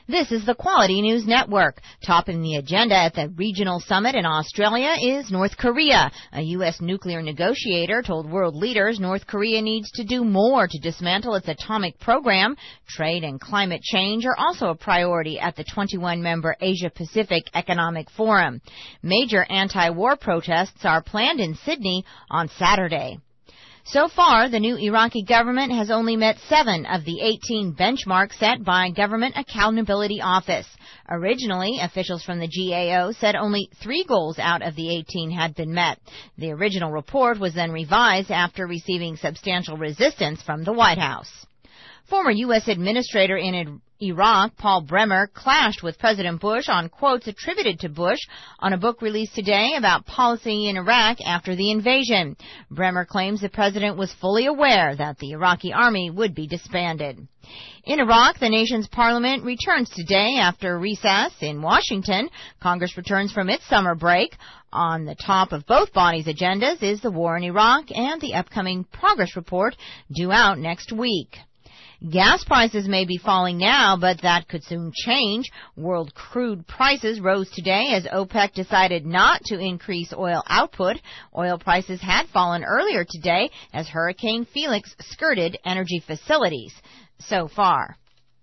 This is the Quality News Network. Topping the agenda at the regional summit in Australia is North Korea. A U.S. nuclear negotiator told world leaders North Korea needs to do more to dismantle its atomic program. Trade and climate change are also a priority at the 21-member Asia-Pacific Economic Forum. Major anti-war protests are planned in Sydney on Saturday. So far, the new Iraqi government has only met 7 of the 18 benchmarks set by Government Accountability Office. Originally, officials from the GAO said only 3 goals out of the 18 had been met. The original report was then revised after receiving substantial resistance from the White House. Former U.S. Administrator in Iraq, Paul Bremer, clashed with President Bush on quotes attributed to Bush on a book released today about policy in Iraq after the invasion. Bremer claims the president was fully aware that the Iraqi army would be disbanded. In Iraq, the nation's parliament returns today after recess in Washington. Congress returns from its summer break. On the top of both bodies' agendas is the war in Iraq and the upcoming progress report due out next week. Gas prices may be falling now, but that could soon change. World crude prices rose today as OPEC decided not to increase oil output. Oil prices had fallen earlier today as Hurricane Felix skirted energy facilities so far.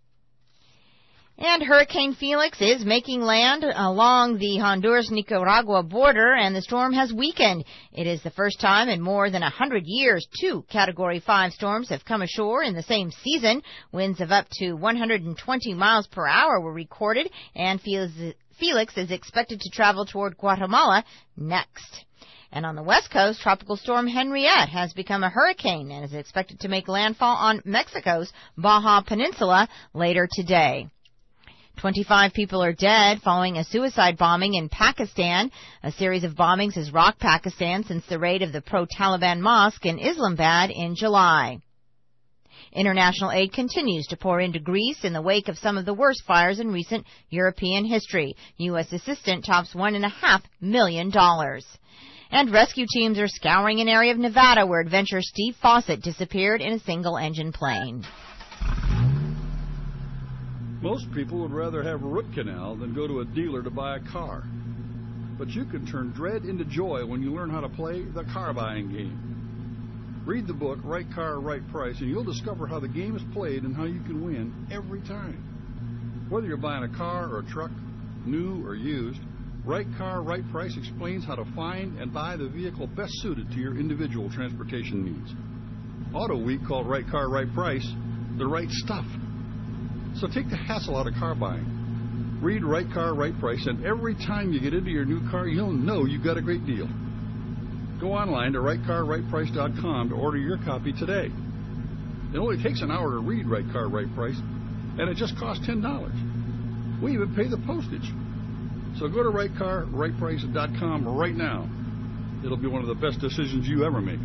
And Hurricane Felix is making land along the Honduras-Nicaragua border, and the storm has weakened. It is the first time in more than 100 years 2 Category 5 storms have come ashore in the same season. Winds of up to 120 miles per hour were recorded, and Felix is expected to travel toward Guatemala next. And on the west coast, Tropical Storm Henriette has become a hurricane and is expected to make landfall on Mexico's Baja Peninsula later today. 25 people are dead following a suicide bombing in Pakistan. A series of bombings has rocked Pakistan since the raid of the pro-Taliban mosque in Islamabad in July. International aid continues to pour into Greece in the wake of some of the worst fires in recent European history. U.S. assistance tops $1.5 million. And rescue teams are scouring an area of Nevada where adventurer Steve Fawcett disappeared in a single-engine plane. Most people would rather have a root canal than go to a dealer to buy a car. But you can turn dread into joy when you learn how to play the car buying game. Read the book, Right Car, Right Price, and you'll discover how the game is played and how you can win every time. Whether you're buying a car or a truck, new or used, Right Car, Right Price explains how to find and buy the vehicle best suited to your individual transportation needs. Auto Week called Right Car, Right Price the right stuff. So take the hassle out of car buying. Read Right Car, Right Price, and every time you get into your new car, you'll know you've got a great deal. Go online to rightcarrightprice.com to order your copy today. It only takes an hour to read Right Car, Right Price, and it just costs $10. We even pay the postage. So go to rightcarrightprice.com right now. It'll be one of the best decisions you ever make.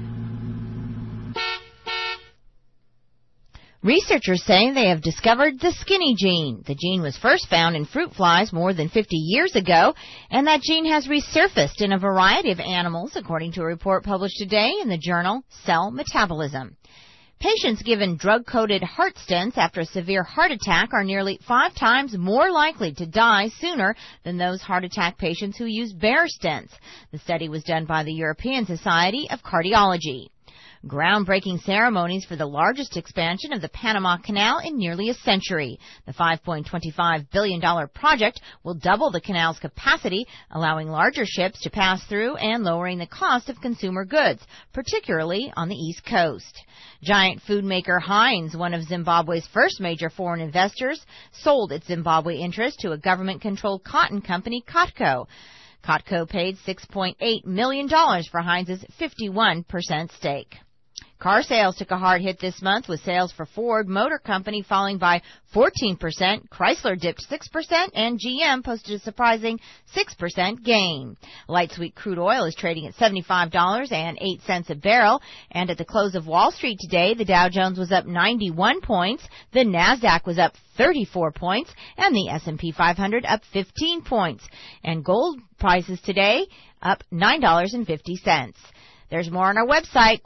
Researchers say they have discovered the skinny gene. The gene was first found in fruit flies more than 50 years ago, and that gene has resurfaced in a variety of animals, according to a report published today in the journal Cell Metabolism. Patients given drug-coated heart stents after a severe heart attack are nearly 5 times more likely to die sooner than those heart attack patients who use bare stents. The study was done by the European Society of Cardiology. Groundbreaking ceremonies for the largest expansion of the Panama Canal in nearly a century. The $5.25 billion project will double the canal's capacity, allowing larger ships to pass through and lowering the cost of consumer goods, particularly on the East Coast. Giant food maker Heinz, one of Zimbabwe's first major foreign investors, sold its Zimbabwe interest to a government-controlled cotton company, Cotco. Cotco paid $6.8 million for Heinz's 51% stake. Car sales took a hard hit this month, with sales for Ford Motor Company falling by 14%, Chrysler dipped 6%, and GM posted a surprising 6% gain. Light sweet crude oil is trading at $75.08 a barrel, and at the close of Wall Street today, the Dow Jones was up 91 points, the Nasdaq was up 34 points, and the S&P 500 up 15 points. And gold prices today up $9.50. There's more on our website.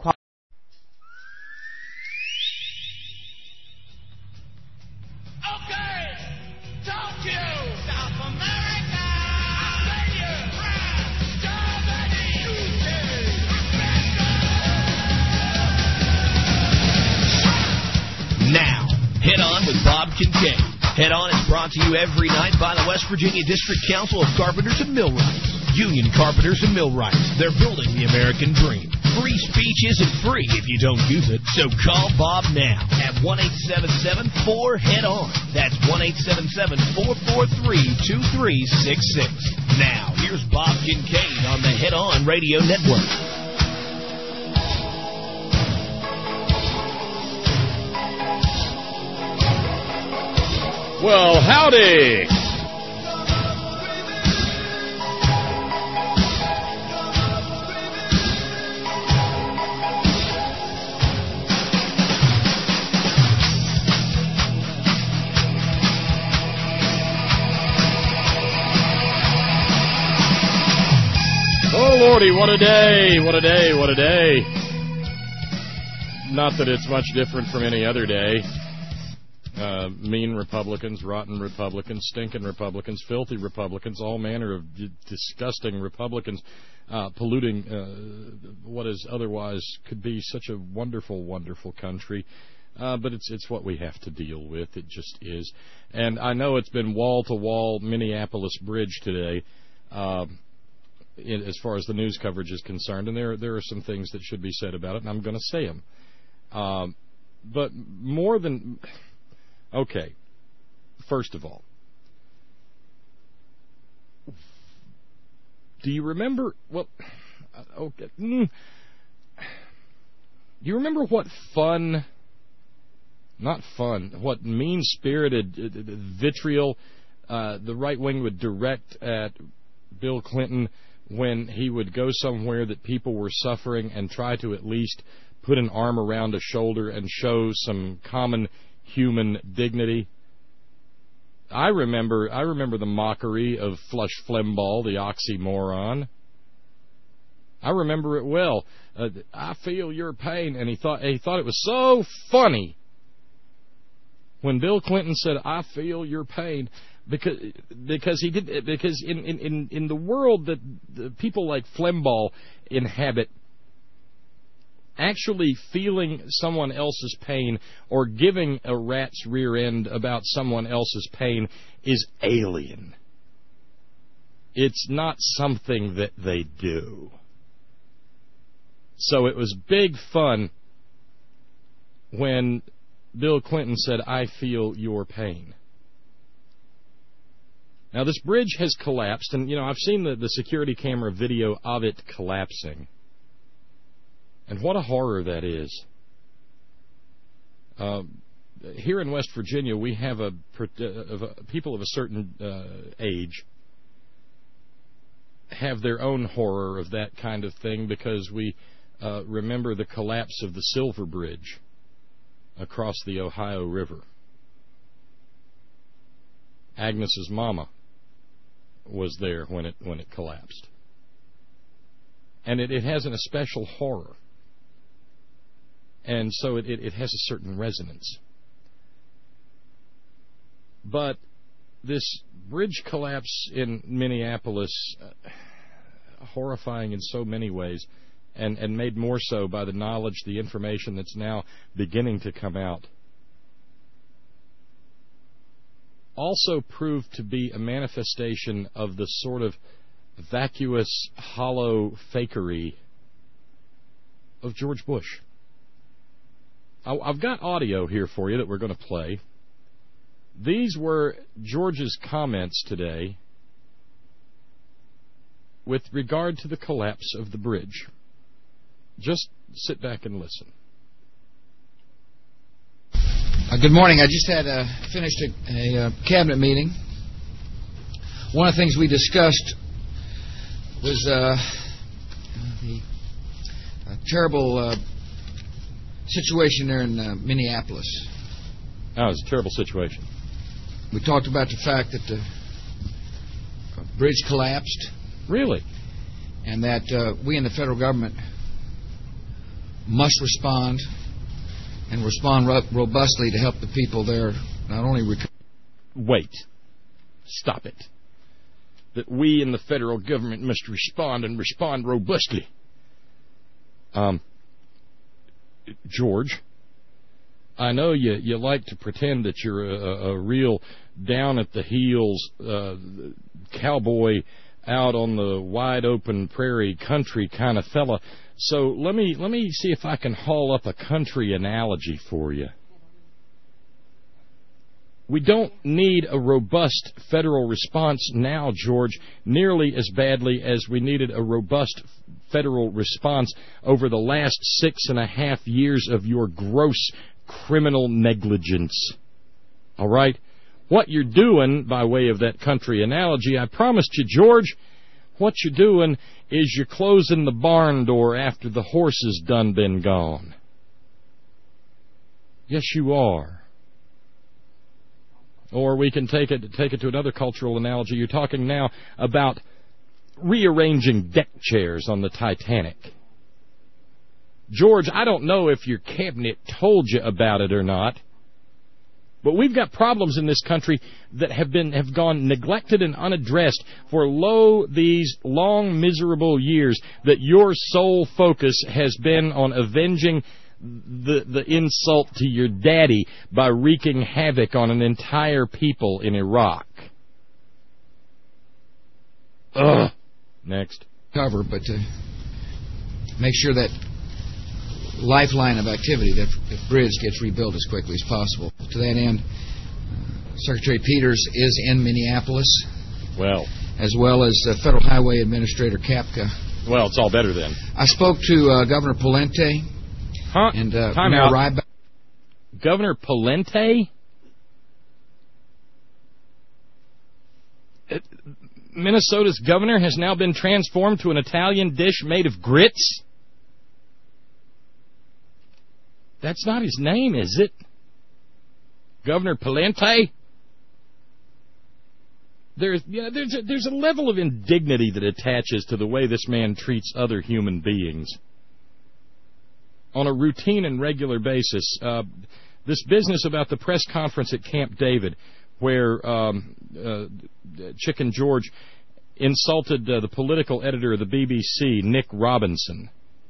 Okay, Head On with Bob Kincaid. Head On is brought to you every night by the West Virginia District Council of Carpenters and Millwrights. Union Carpenters and Millwrights. They're building the American dream. Free speech isn't free if you don't use it, so call Bob now at 1-877-4-HEAD-ON. That's 1-877-443-2366. Now, here's Bob Kincaid on the Head On Radio Network. Well, howdy! Oh, Lordy, what a day, what a day, what a day. Not that it's much different from any other day. Mean Republicans, rotten Republicans, stinking Republicans, filthy Republicans, all manner of disgusting Republicans polluting what is otherwise could be such a wonderful, wonderful country. But it's what we have to deal with. It just is. And I know it's been wall-to-wall Minneapolis Bridge today as far as the news coverage is concerned. And there are some things that should be said about it, and I'm going to say them. But more than... Okay, first of all, do you remember, do you remember what what mean-spirited vitriol the right wing would direct at Bill Clinton when he would go somewhere that people were suffering and try to at least put an arm around a shoulder and show some common human dignity? I remember the mockery of Flush Flemmball, the oxymoron. I remember it well. I feel your pain, and he thought it was so funny when Bill Clinton said, "I feel your pain," because in the world that the people like Flemmball inhabit, actually feeling someone else's pain or giving a rat's rear end about someone else's pain is alien. It's not something that they do. So it was big fun when Bill Clinton said, "I feel your pain." Now, this bridge has collapsed, and, I've seen the security camera video of it collapsing. And what a horror that is. Here in West Virginia, we have people of a certain age have their own horror of that kind of thing because we remember the collapse of the Silver Bridge across the Ohio River. Agnes's mama was there when it collapsed. And it has an especial horror. And so it has a certain resonance. But this bridge collapse in Minneapolis, horrifying in so many ways, and made more so by the knowledge, the information that's now beginning to come out, also proved to be a manifestation of the sort of vacuous, hollow fakery of George Bush. I've got audio here for you that we're going to play. These were George's comments today with regard to the collapse of the bridge. Just sit back and listen. Good morning. I just had finished a cabinet meeting. One of the things we discussed was the terrible situation there in Minneapolis. Oh, it's a terrible situation. We talked about the fact that the bridge collapsed. Really? And that we in the federal government must respond, and respond robustly to help the people there not only return... Wait. Stop it. That we in the federal government must respond and respond robustly. George, I know you like to pretend that you're a real down-at-the-heels cowboy out on the wide-open prairie country kind of fella. So let me see if I can haul up a country analogy for you. We don't need a robust federal response now, George, nearly as badly as we needed a robust federal response over the last 6.5 years of your gross criminal negligence. All right? What you're doing, by way of that country analogy, I promised you, George, what you're doing is you're closing the barn door after the horse has done been gone. Yes, you are. Or we can take it to another cultural analogy. You're talking now about rearranging deck chairs on the Titanic. George, I don't know if your cabinet told you about it or not, but we've got problems in this country that have gone neglected and unaddressed for these long, miserable years, that your sole focus has been on avenging the insult to your daddy by wreaking havoc on an entire people in Iraq. Ugh. Next. But to make sure that lifeline of activity, that bridge gets rebuilt as quickly as possible. To that end, Secretary Peters is in Minneapolis. Well. As well as Federal Highway Administrator Kapka. Well, it's all better then. I spoke to Governor Pawlenty. Huh? And Time Mayor out. Ryback. Governor Pawlenty? Minnesota's governor has now been transformed to an Italian dish made of grits? That's not his name, is it? Governor Pawlenty? There's a level of indignity that attaches to the way this man treats other human beings on a routine and regular basis. This business about the press conference at Camp David, where Chicken George insulted the political editor of the BBC, Nick Robinson.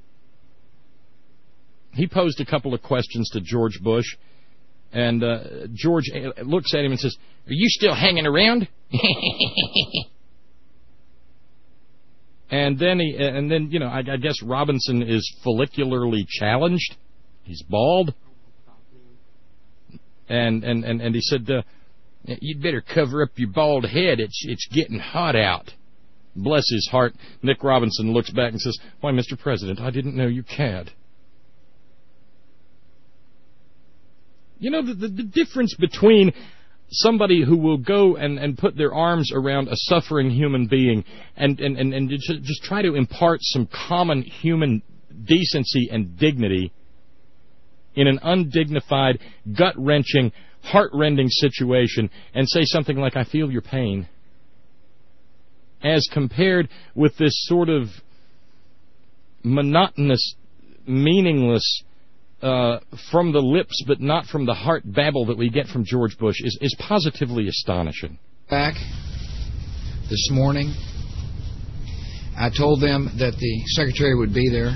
He posed a couple of questions to George Bush, and George looks at him and says, "Are you still hanging around?" And then I guess Robinson is follicularly challenged. He's bald. And he said, "You'd better cover up your bald head. It's getting hot out." Bless his heart, Nick Robinson looks back and says, "Why, Mr. President, I didn't know you cared." You know, the difference between somebody who will go and put their arms around a suffering human being and just try to impart some common human decency and dignity in an undignified, gut-wrenching, heart-rending situation and say something like, "I feel your pain," as compared with this sort of monotonous, meaningless, from the lips but not from the heart babble that we get from George Bush is positively astonishing. Back this morning, I told them that the Secretary would be there.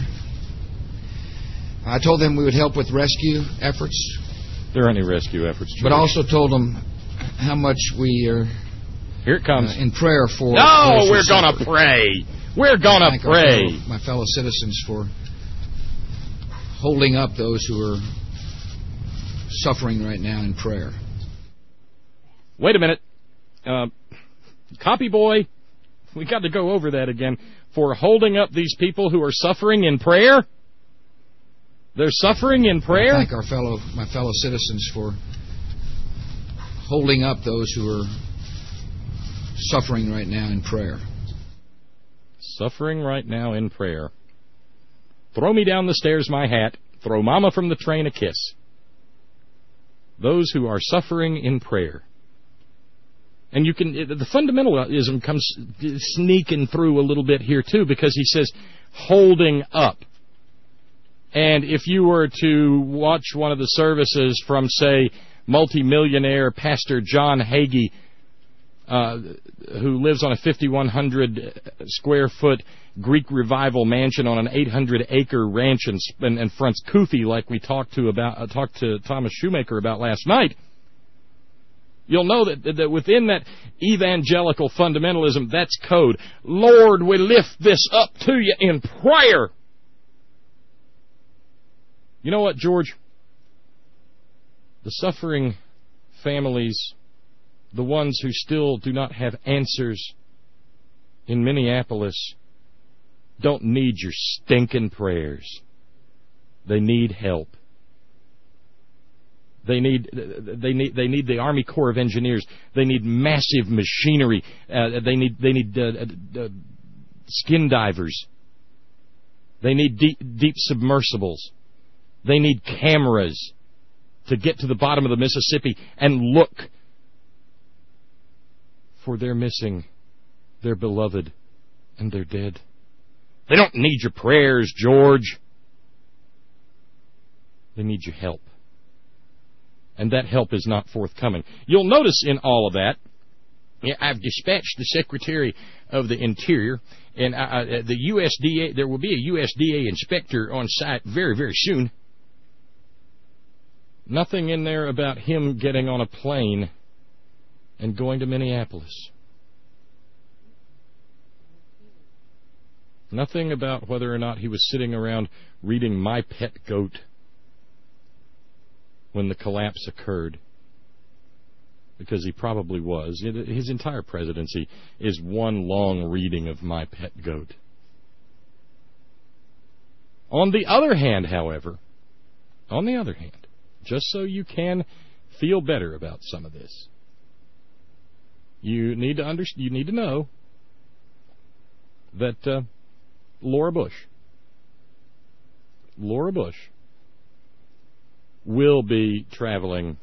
I told them we would help with rescue efforts. There aren't any rescue efforts, George. But also told them how much we are here it comes. In prayer for... No, we're going to pray. We're going to pray. My fellow citizens for holding up those who are suffering right now in prayer. Wait a minute. Copy boy, we got to go over that again. For holding up these people who are suffering in prayer? They're suffering in prayer? I thank my fellow citizens for holding up those who are suffering right now in prayer. Suffering right now in prayer. Throw me down the stairs my hat. Throw Mama from the train a kiss. Those who are suffering in prayer. And the fundamentalism comes sneaking through a little bit here too, because he says holding up. And if you were to watch one of the services from, say, multimillionaire Pastor John Hagee who lives on a 5,100 square foot Greek Revival mansion on an 800-acre ranch and fronts Kufi, like we talked to Thomas Shoemaker about last night, you'll know that within that evangelical fundamentalism, that's code. Lord, we lift this up to you in prayer. You know what, George? The suffering families, the ones who still do not have answers in Minneapolis, don't need your stinking prayers. They need help. They need the Army Corps of Engineers. They need massive machinery. They need skin divers. They need deep submersibles. They need cameras to get to the bottom of the Mississippi and look for their missing, their beloved, and their dead. They don't need your prayers, George. They need your help. And that help is not forthcoming. You'll notice in all of that, I've dispatched the Secretary of the Interior, and the USDA, there will be a USDA inspector on site very, very soon. Nothing in there about him getting on a plane and going to Minneapolis. Nothing about whether or not he was sitting around reading My Pet Goat when the collapse occurred. Because he probably was. His entire presidency is one long reading of My Pet Goat. On the other hand, however, just so you can feel better about some of this, you need to know that Laura Bush will be traveling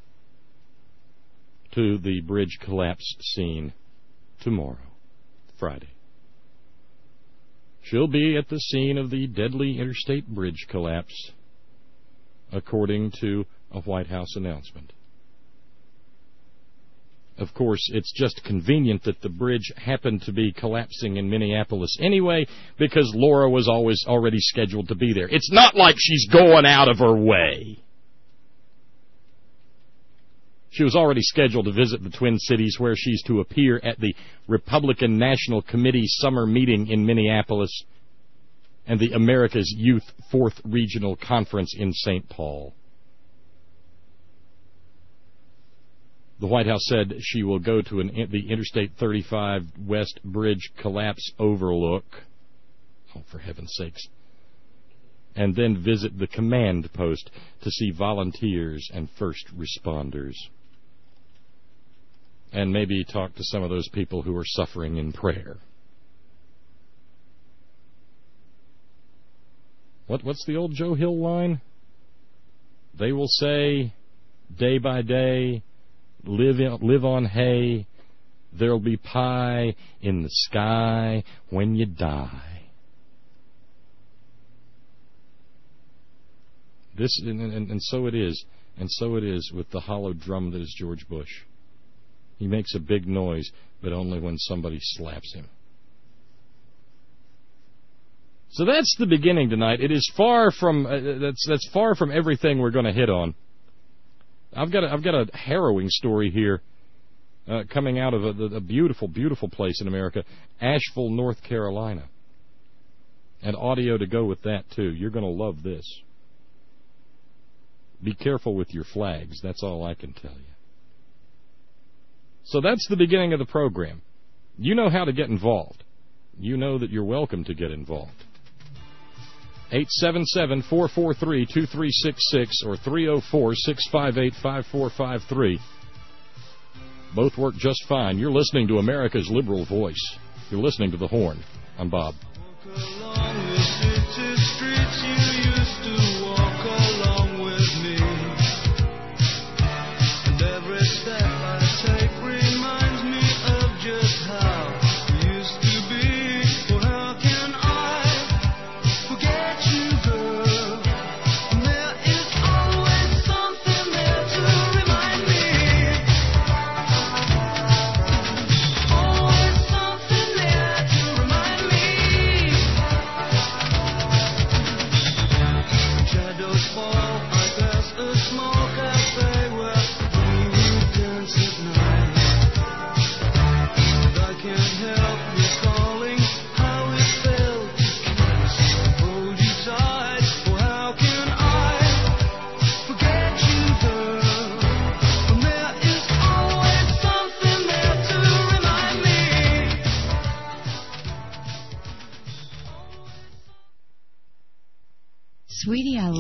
to the bridge collapse scene tomorrow, Friday. She'll be at the scene of the deadly interstate bridge collapse, according to a White House announcement. Of course, it's just convenient that the bridge happened to be collapsing in Minneapolis anyway, because Laura was already scheduled to be there. It's not like she's going out of her way. She was already scheduled to visit the Twin Cities, where she's to appear at the Republican National Committee summer meeting in Minneapolis and the America's Youth 4th Regional Conference in St. Paul. The White House said she will go to the Interstate 35 West Bridge collapse overlook. Oh, for heaven's sakes. And then visit the command post to see volunteers and first responders. And maybe talk to some of those people who are suffering in prayer. What's the old Joe Hill line? They will say, day by day, live on hay, there'll be pie in the sky when you die. This and so it is, with the hollow drum that is George Bush. He makes a big noise, but only when somebody slaps him. So that's the beginning tonight. It is far from that's far from everything we're going to hit on. I've got a harrowing story here coming out of a beautiful, beautiful place in America, Asheville, North Carolina. And audio to go with that, too. You're going to love this. Be careful with your flags. That's all I can tell you. So that's the beginning of the program. You know how to get involved. You know that you're welcome to get involved. 877-443-2366 or 304-658-5453. Both work just fine. You're listening to America's Liberal Voice. You're listening to The Horn. I'm Bob.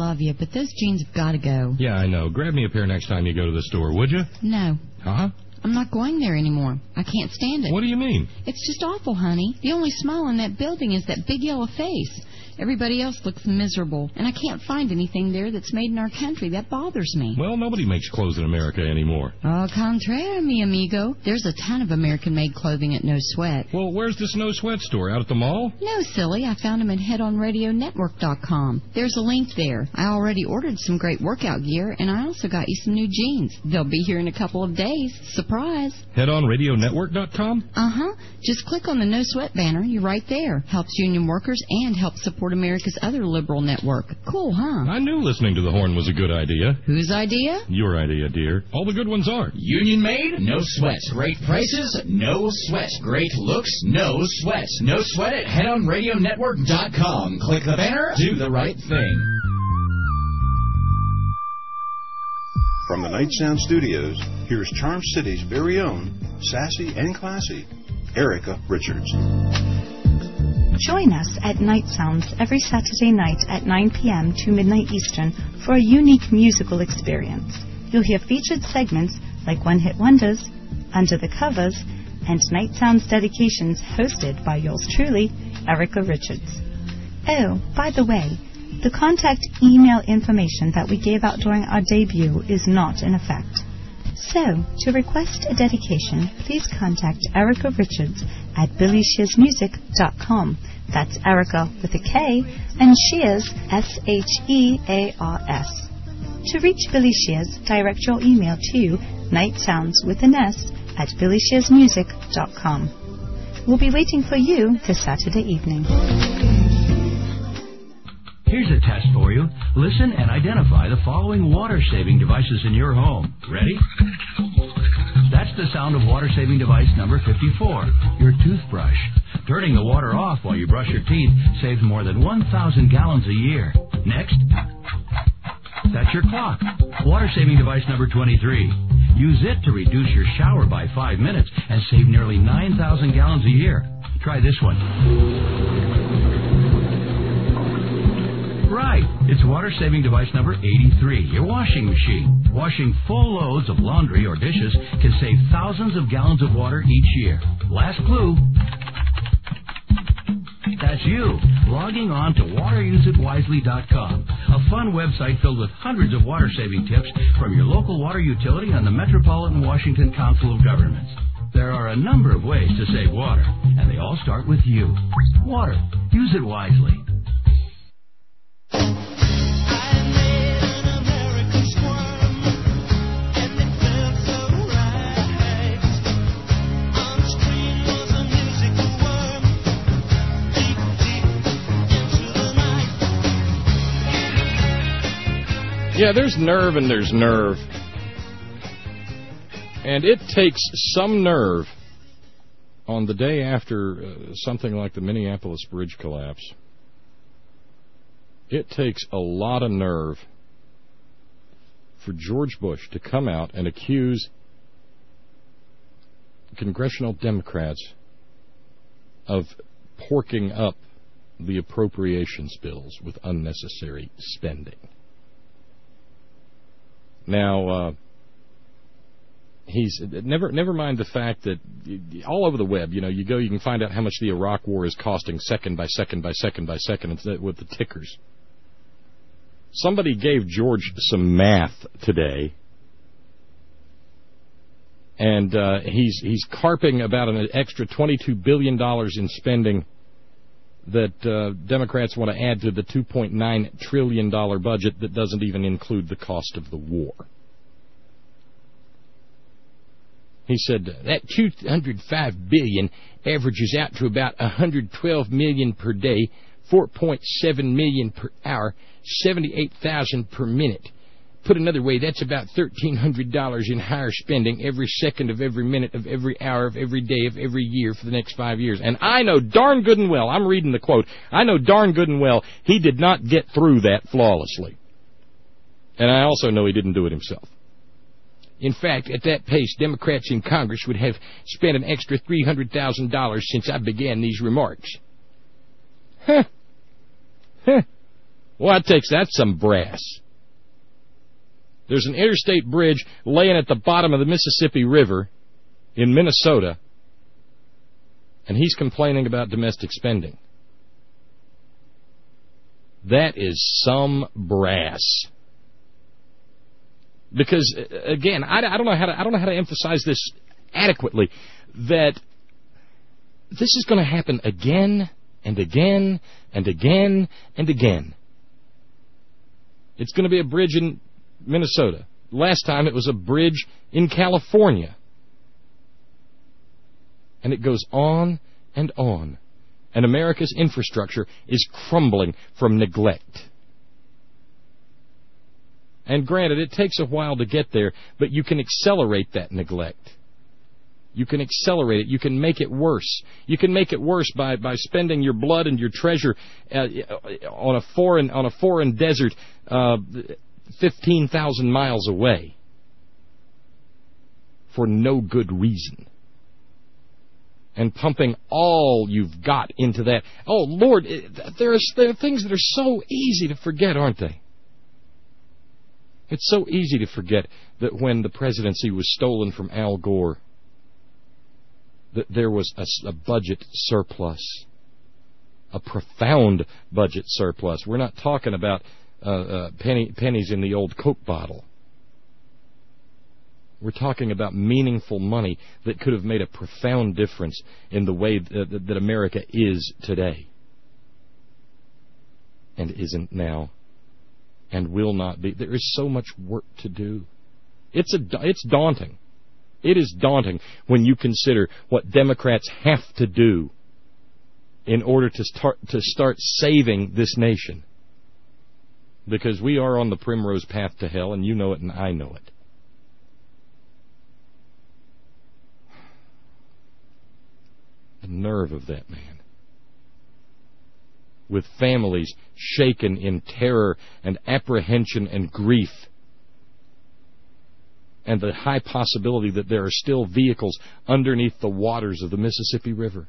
love you, but those jeans have got to go. Yeah, I know. Grab me a pair next time you go to the store, would you? No. Huh? I'm not going there anymore. I can't stand it. What do you mean? It's just awful, honey. The only smile in that building is that big yellow face. Everybody else looks miserable, and I can't find anything there that's made in our country. That bothers me. Well, nobody makes clothes in America anymore. Au contraire, mi amigo. There's a ton of American-made clothing at No Sweat. Well, where's this No Sweat store? Out at the mall? No, silly. I found them at headonradionetwork.com. There's a link there. I already ordered some great workout gear, and I also got you some new jeans. They'll be here in a couple of days. Surprise. Headonradionetwork.com? Uh-huh. Just click on the No Sweat banner. You're right there. Helps union workers and helps support America's other liberal network. Cool, huh? I knew listening to the horn was a good idea. Whose idea? Your idea, dear. All the good ones are. Union made, no sweat. Great prices, no sweat. Great looks, no sweat. No sweat at headonradionetwork.com. Click the banner, do the right thing. From the Night Sound Studios, here's Charm City's very own, sassy and classy, Erica Richards. Join us at Night Sounds every Saturday night at 9 p.m. to midnight Eastern for a unique musical experience. You'll hear featured segments like One Hit Wonders, Under the Covers, and Night Sounds dedications hosted by yours truly, Erica Richards. Oh, by the way, the contact email information that we gave out during our debut is not in effect. So, to request a dedication, please contact Erica Richards at BillyShearsMusic.com. That's Erica with a K and Shears, S-H-E-A-R-S. To reach Billy Shears, direct your email to nightsounds with an S at BillyShearsMusic.com. We'll be waiting for you this Saturday evening. Here's a test for you. Listen and identify the following water-saving devices in your home. Ready? That's the sound of water-saving device number 54, your toothbrush. Turning the water off while you brush your teeth saves more than 1,000 gallons a year. Next, that's your clock. Water-saving device number 23. Use it to reduce your shower by 5 minutes and save nearly 9,000 gallons a year. Try this one. Right, it's water-saving device number 83, your washing machine. Washing full loads of laundry or dishes can save thousands of gallons of water each year. Last clue. That's you, logging on to waterusitwisely.com, a fun website filled with hundreds of water-saving tips from your local water utility and the Metropolitan Washington Council of Governments. There are a number of ways to save water, and they all start with you. Water. Use it wisely. Yeah, there's nerve and there's nerve. And it takes some nerve on the day after something like the Minneapolis bridge collapse. It takes a lot of nerve for George Bush to come out and accuse congressional Democrats of porking up the appropriations bills with unnecessary spending. Now, he's never mind the fact that all over the web, you can find out how much the Iraq War is costing second by second by second by second with the tickers. Somebody gave George some math today, and he's carping about an extra $22 billion in spending that Democrats want to add to the $2.9 trillion budget that doesn't even include the cost of the war. He said that $205 billion averages out to about $112 million per day, $4.7 million per hour, $78,000 per minute. Put another way, that's about $1,300 in higher spending every second of every minute of every hour of every day of every year for the next 5 years. And I know darn good and well, I'm reading the quote, I know darn good and well he did not get through that flawlessly. And I also know he didn't do it himself. In fact, at that pace, Democrats in Congress would have spent an extra $300,000 since I began these remarks. Well, that's some brass. There's an interstate bridge laying at the bottom of the Mississippi River in Minnesota, and he's complaining about domestic spending. That is some brass. Because again, I don't know how to emphasize this adequately, that this is going to happen again and again and again and again. It's going to be a bridge in Minnesota. Last time it was a bridge in California. And it goes on and on. And America's infrastructure is crumbling from neglect. And granted, it takes a while to get there, but you can accelerate that neglect. You can accelerate it. You can make it worse. You can make it worse by spending your blood and your treasure on a foreign desert 15,000 miles away for no good reason. And pumping all you've got into that. Oh, Lord, there are things that are so easy to forget, aren't they? It's so easy to forget that when the presidency was stolen from Al Gore, that there was a budget surplus, a profound budget surplus. We're not talking about pennies in the old Coke bottle. We're talking about meaningful money that could have made a profound difference in the way that America is today. And isn't now. And will not be. There is so much work to do. It's daunting. It is daunting when you consider what Democrats have to do in order to start saving this nation. Because we are on the primrose path to hell, and you know it and I know it. The nerve of that man. With families shaken in terror and apprehension and grief. And the high possibility that there are still vehicles underneath the waters of the Mississippi River.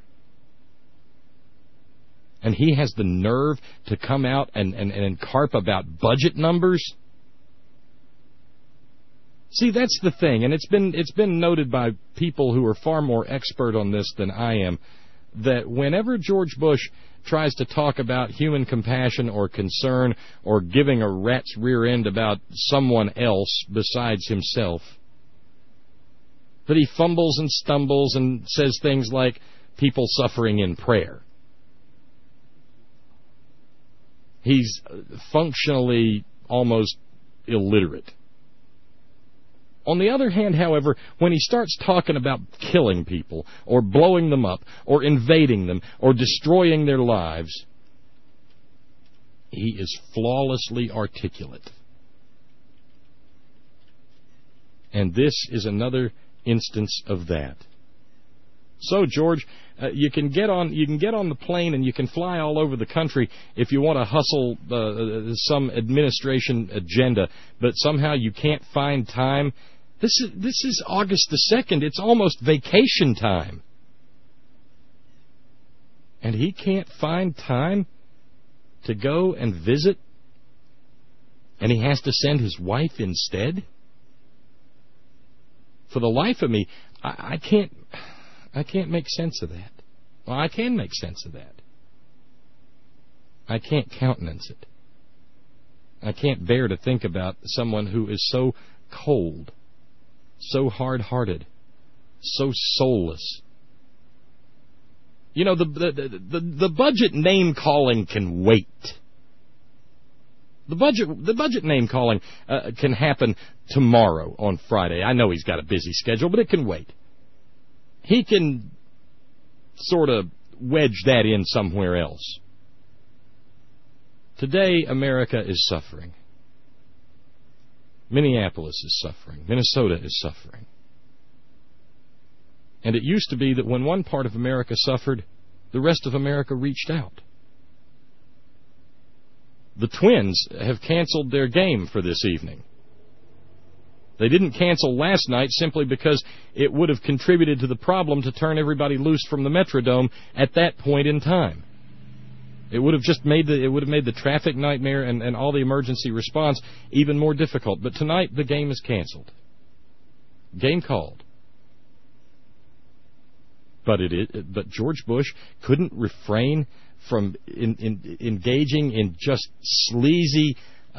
And he has the nerve to come out and carp about budget numbers. See, that's the thing, and it's been noted by people who are far more expert on this than I am, that whenever George Bush tries to talk about human compassion or concern or giving a rat's rear end about someone else besides himself, that he fumbles and stumbles and says things like people suffering in prayer. He's functionally almost illiterate. On the other hand, however, when he starts talking about killing people, or blowing them up, or invading them, or destroying their lives, he is flawlessly articulate. And this is another instance of that. So, George, you can get on the plane and you can fly all over the country if you want to hustle some administration agenda, but somehow you can't find time. This is August the 2nd. It's almost vacation time. And he can't find time to go and visit? And he has to send his wife instead? For the life of me, I can't make sense of that. Well, I can make sense of that. I can't countenance it. I can't bear to think about someone who is so cold, so hard-hearted, so soulless. You know, the budget name-calling can wait. The budget name-calling can happen tomorrow on Friday. I know he's got a busy schedule, but it can wait. He can sort of wedge that in somewhere else. Today, America is suffering. Minneapolis is suffering. Minnesota is suffering. And it used to be that when one part of America suffered, the rest of America reached out. The Twins have canceled their game for this evening. They didn't cancel last night simply because it would have contributed to the problem to turn everybody loose from the Metrodome at that point in time. It would have just made the traffic nightmare and all the emergency response even more difficult. But tonight the game is canceled. Game called. But George Bush couldn't refrain from engaging in just sleazy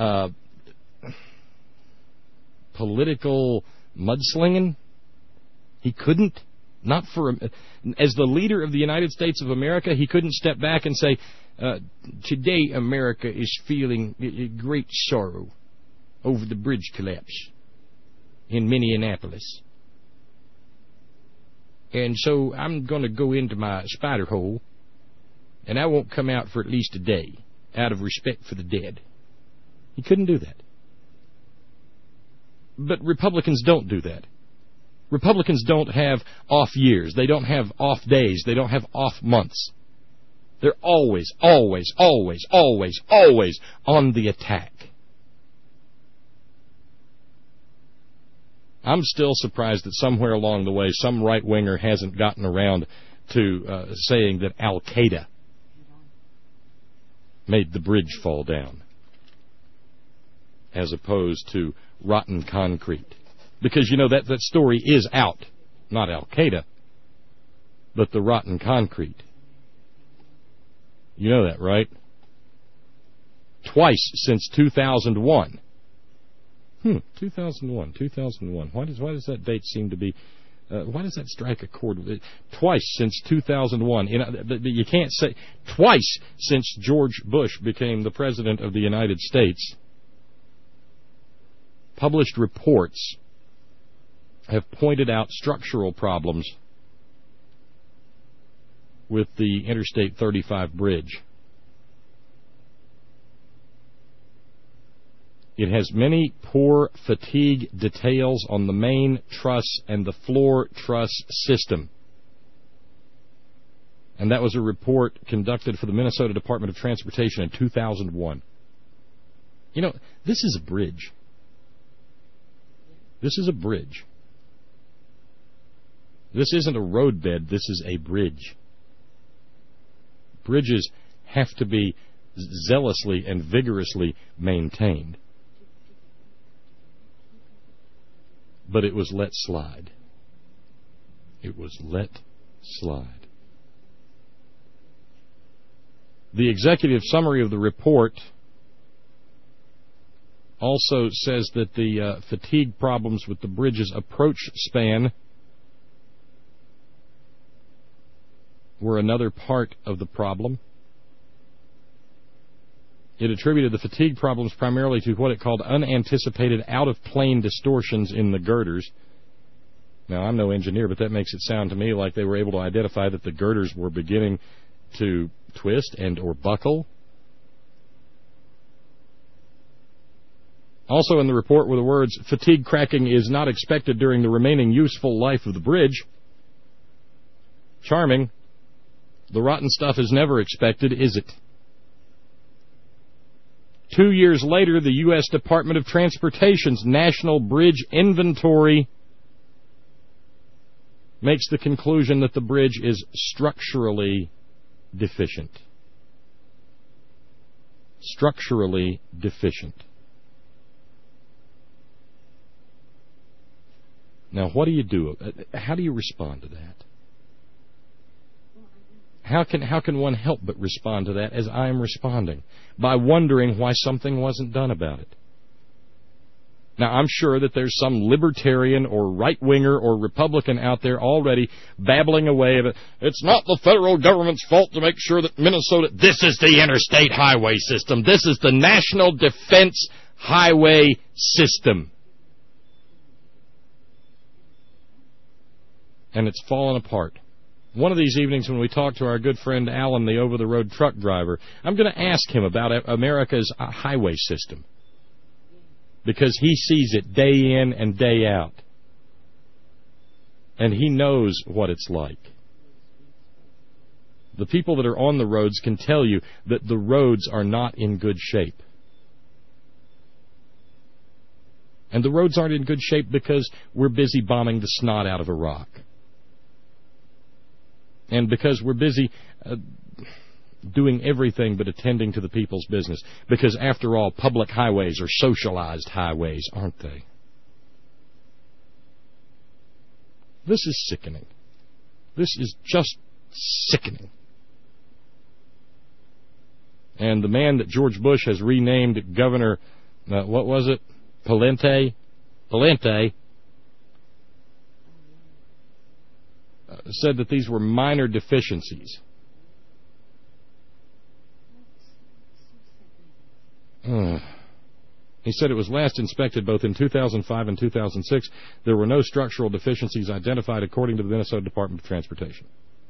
political mudslinging. He couldn't. Not for as the leader of the United States of America, he couldn't step back and say, today America is feeling great sorrow over the bridge collapse in Minneapolis. And so I'm going to go into my spider hole, and I won't come out for at least a day, out of respect for the dead. He couldn't do that. But Republicans don't do that. Republicans don't have off years. They don't have off days. They don't have off months. They're always on the attack. I'm still surprised that somewhere along the way some right-winger hasn't gotten around to saying that Al-Qaeda made the bridge fall down as opposed to rotten concrete. Because, you know, that story is out. Not Al-Qaeda, but the rotten concrete. You know that, right? Twice since 2001. 2001. Why does that date seem to be... why does that strike a chord with it? Twice since 2001. You can't say... Twice since George Bush became the President of the United States. Published reports have pointed out structural problems with the Interstate 35 bridge. It has many poor fatigue details on the main truss and the floor truss system. And that was a report conducted for the Minnesota Department of Transportation in 2001. You know, this is a bridge. This is a bridge. This isn't a roadbed, this is a bridge. Bridges have to be zealously and vigorously maintained. But it was let slide. It was let slide. The executive summary of the report also says that the fatigue problems with the bridge's approach span were another part of the problem. It attributed the fatigue problems primarily to what it called unanticipated out-of-plane distortions in the girders. Now, I'm no engineer, but that makes it sound to me like they were able to identify that the girders were beginning to twist and or buckle. Also in the report were the words, fatigue cracking is not expected during the remaining useful life of the bridge. Charming. The rotten stuff is never expected, is it? 2 years later, the U.S. Department of Transportation's National Bridge Inventory makes the conclusion that the bridge is structurally deficient. Structurally deficient. Now, what do you do? How do you respond to that? How can one help but respond to that as I am responding? By wondering why something wasn't done about it. Now, I'm sure that there's some libertarian or right-winger or Republican out there already babbling away of it. It's not the federal government's fault to make sure that Minnesota... This is the interstate highway system. This is the National Defense Highway System. And it's fallen apart. One of these evenings when we talk to our good friend Alan, the over-the-road truck driver, I'm going to ask him about America's highway system. Because he sees it day in and day out. And he knows what it's like. The people that are on the roads can tell you that the roads are not in good shape. And the roads aren't in good shape because we're busy bombing the snot out of Iraq. And because we're busy doing everything but attending to the people's business. Because, after all, public highways are socialized highways, aren't they? This is sickening. This is just sickening. And the man that George Bush has renamed Governor, what was it? Pawlenty, said that these were minor deficiencies. He said it was last inspected both in 2005 and 2006. There were no structural deficiencies identified according to the Minnesota Department of Transportation.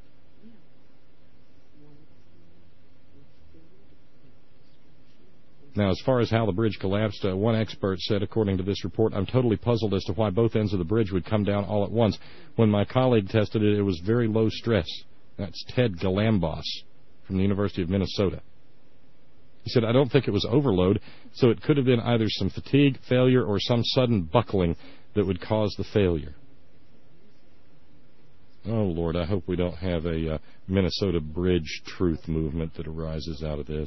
Now, as far as how the bridge collapsed, one expert said, according to this report, I'm totally puzzled as to why both ends of the bridge would come down all at once. When my colleague tested it, it was very low stress. That's Ted Galambos from the University of Minnesota. He said, I don't think it was overload, so it could have been either some fatigue, failure, or some sudden buckling that would cause the failure. Oh, Lord, I hope we don't have a Minnesota bridge truth movement that arises out of this.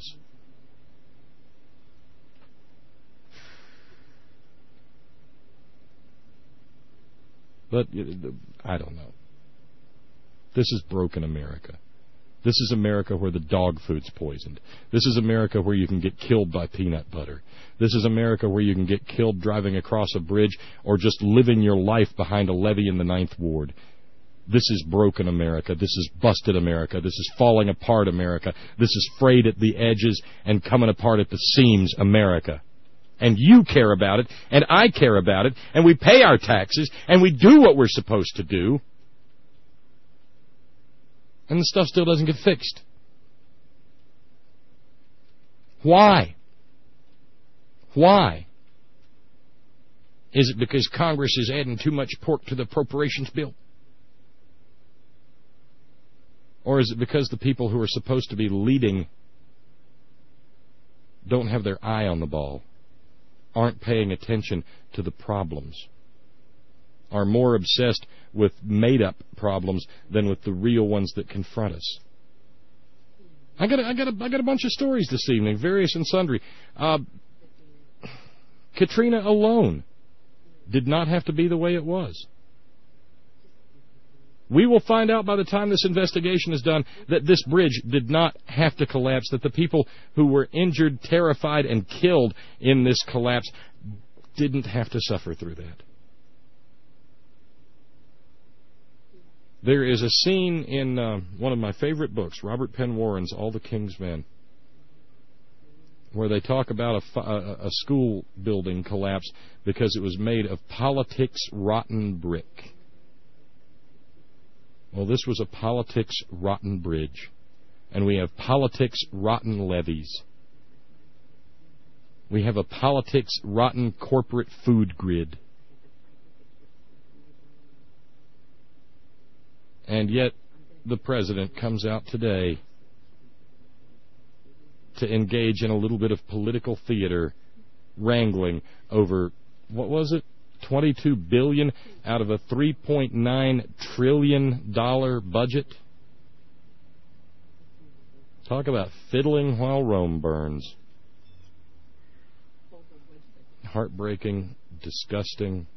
But I don't know. This is broken America. This is America where the dog food's poisoned. This is America where you can get killed by peanut butter. This is America where you can get killed driving across a bridge or just living your life behind a levee in the 9th Ward. This is broken America. This is busted America. This is falling apart America. This is frayed at the edges and coming apart at the seams America. And you care about it, and I care about it, and we pay our taxes, and we do what we're supposed to do, and the stuff still doesn't get fixed. Why? Why? Is it because Congress is adding too much pork to the appropriations bill? Or is it because the people who are supposed to be leading don't have their eye on the ball? Aren't paying attention to the problems, are more obsessed with made-up problems than with the real ones that confront us. I got a bunch of stories this evening, various and sundry. Katrina alone did not have to be the way it was. We will find out by the time this investigation is done that this bridge did not have to collapse, that the people who were injured, terrified, and killed in this collapse didn't have to suffer through that. There is a scene in one of my favorite books, Robert Penn Warren's All the King's Men, where they talk about a school building collapse because it was made of politics rotten brick. Well, this was a politics rotten bridge, and we have politics rotten levees. We have a politics rotten corporate food grid. And yet, the president comes out today to engage in a little bit of political theater, wrangling over, what was it? $22 billion out of a $3.9 trillion budget. Talk about fiddling while Rome burns. Heartbreaking, disgusting,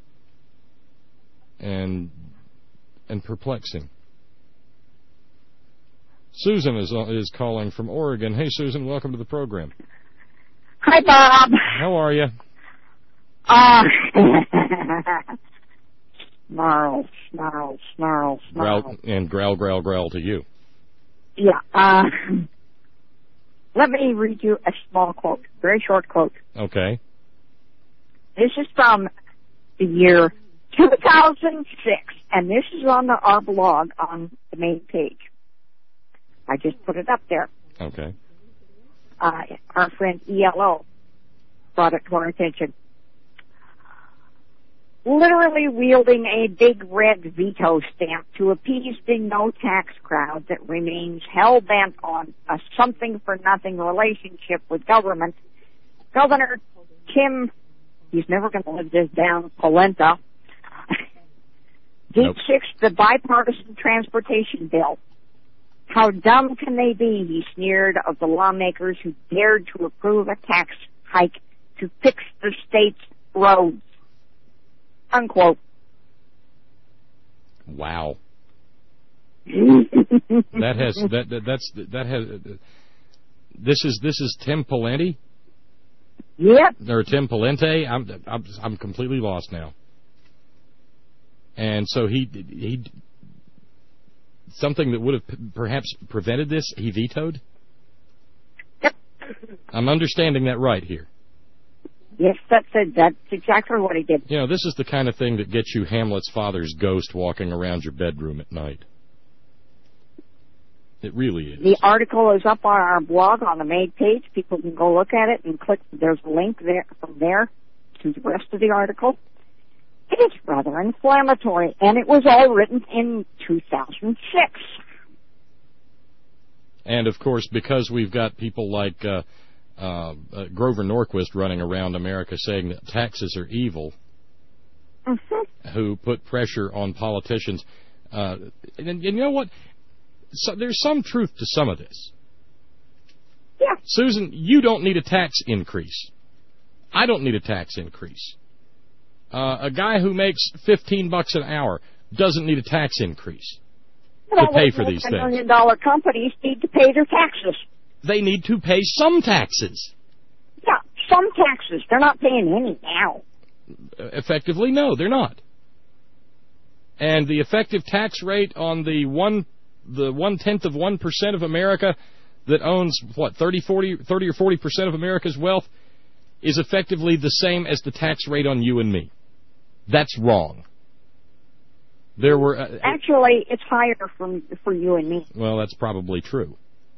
and perplexing. Susan is calling from Oregon. Hey, Susan, welcome to the program. Hi, Bob. How are you? Snarl. Growl, and growl to you. Yeah. Let me read you a small quote, very short quote. Okay. This is from the year 2006, and this is on our blog on the main page. I just put it up there. Okay. Our friend ELO brought it to our attention. Literally wielding a big red veto stamp to appease the no-tax crowd that remains hell-bent on a something-for-nothing relationship with government, Governor Tim, he's never going to live this down, Pawlenty, deep-sixed the bipartisan transportation bill. How dumb can they be, he sneered of the lawmakers who dared to approve a tax hike to fix the state's roads. Unquote. Wow. This is Tim Pawlenty? Yep. Or Tim Pawlenty? I'm completely lost now. And so he something that would have perhaps prevented this, he vetoed? Yep. I'm understanding that right here. Yes, that's exactly what he did. You know, this is the kind of thing that gets you Hamlet's father's ghost walking around your bedroom at night. It really is. The article is up on our blog on the main page. People can go look at it and click. There's a link there from there to the rest of the article. It is rather inflammatory, and it was all written in 2006. And, of course, because we've got people like Grover Norquist running around America saying that taxes are evil, who put pressure on politicians. And you know what? So there's some truth to some of this. Yeah. Susan, you don't need a tax increase. I don't need a tax increase. A guy who makes $15 an hour doesn't need a tax increase to pay for these things. $1 million companies need to pay their taxes. They need to pay some taxes. Yeah, some taxes. They're not paying any now. Effectively, no, they're not. And the effective tax rate on the 1/10 of 1% of America that owns, 30 or 40% of America's wealth is effectively the same as the tax rate on you and me. That's wrong. There were actually, it's higher for you and me. Well, that's probably true.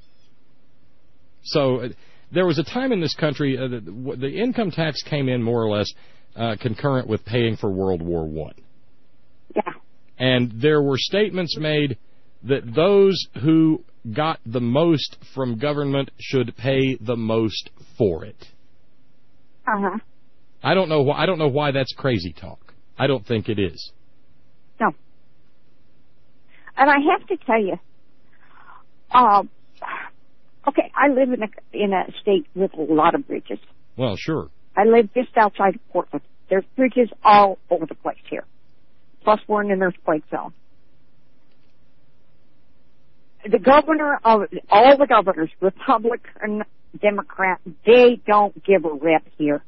So there was a time in this country the income tax came in more or less concurrent with paying for World War I. Yeah. And there were statements made that those who got the most from government should pay the most for it. Uh-huh. I don't know why that's crazy talk. I don't think it is. No. And I have to tell you, okay, I live in a state with a lot of bridges. Well, sure. I live just outside of Portland. There's bridges all over the place here. Plus, we're in an earthquake zone. The governor of all the governors, Republican, Democrat, they don't give a rip here.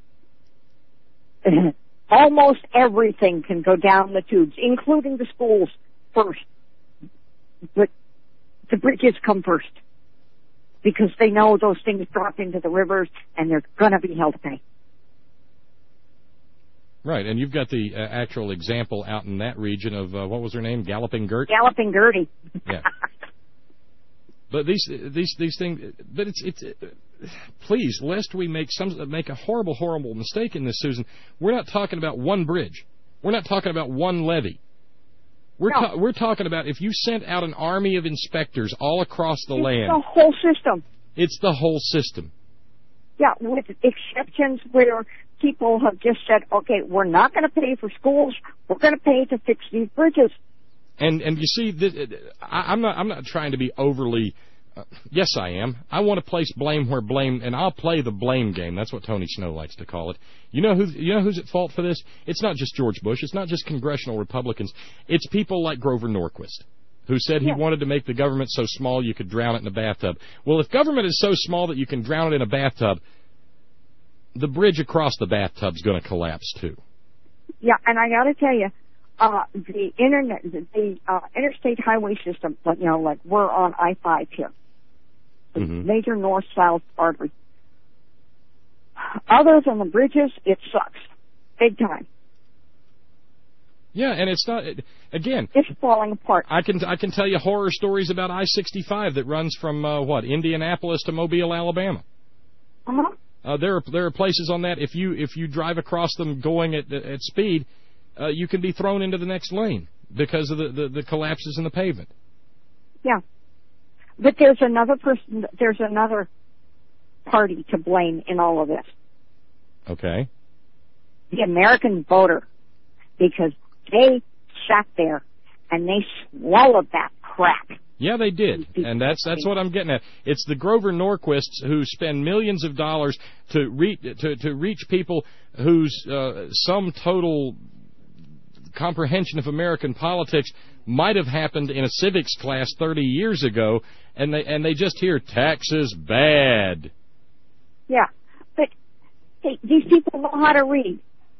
Almost everything can go down the tubes, including the schools first. But the bridges come first because they know those things drop into the rivers and they're going to be held to pay. Right, and you've got the actual example out in that region of, what was her name, Galloping Gert? Galloping Gertie. Yeah. But these things, but it's please, lest we make a horrible mistake in this, Susan. We're not talking about one bridge. We're not talking about one levee. We're talking about if you sent out an army of inspectors all across the land. It's the whole system. It's the whole system. Yeah, with exceptions where people have just said, okay, we're not going to pay for schools. We're going to pay to fix these bridges. And you see, I'm not trying to be overly. Yes, I am. I want to place blame where blame, and I'll play the blame game. That's what Tony Snow likes to call it. You know who's at fault for this? It's not just George Bush. It's not just congressional Republicans. It's people like Grover Norquist, who said he wanted to make the government so small you could drown it in a bathtub. Well, if government is so small that you can drown it in a bathtub, the bridge across the bathtub's going to collapse too. Yeah, and I got to tell you, the interstate highway system, like we're on I-5 here, the major north-south artery. Other than the bridges, it sucks, big time. Yeah, and it's not. Again, it's falling apart. I can tell you horror stories about I-65 that runs from Indianapolis to Mobile, Alabama. There are places on that if you drive across them going at speed. You can be thrown into the next lane because of the collapses in the pavement. Yeah. But there's another party to blame in all of this. Okay. The American voter, because they sat there and they swallowed that crap. Yeah, they did, and that's what I'm getting at. It's the Grover Norquists who spend millions of dollars to reach people whose sum total comprehension of American politics might have happened in a civics class 30 years ago, and they just hear taxes bad. Yeah, but hey, these people know how to read.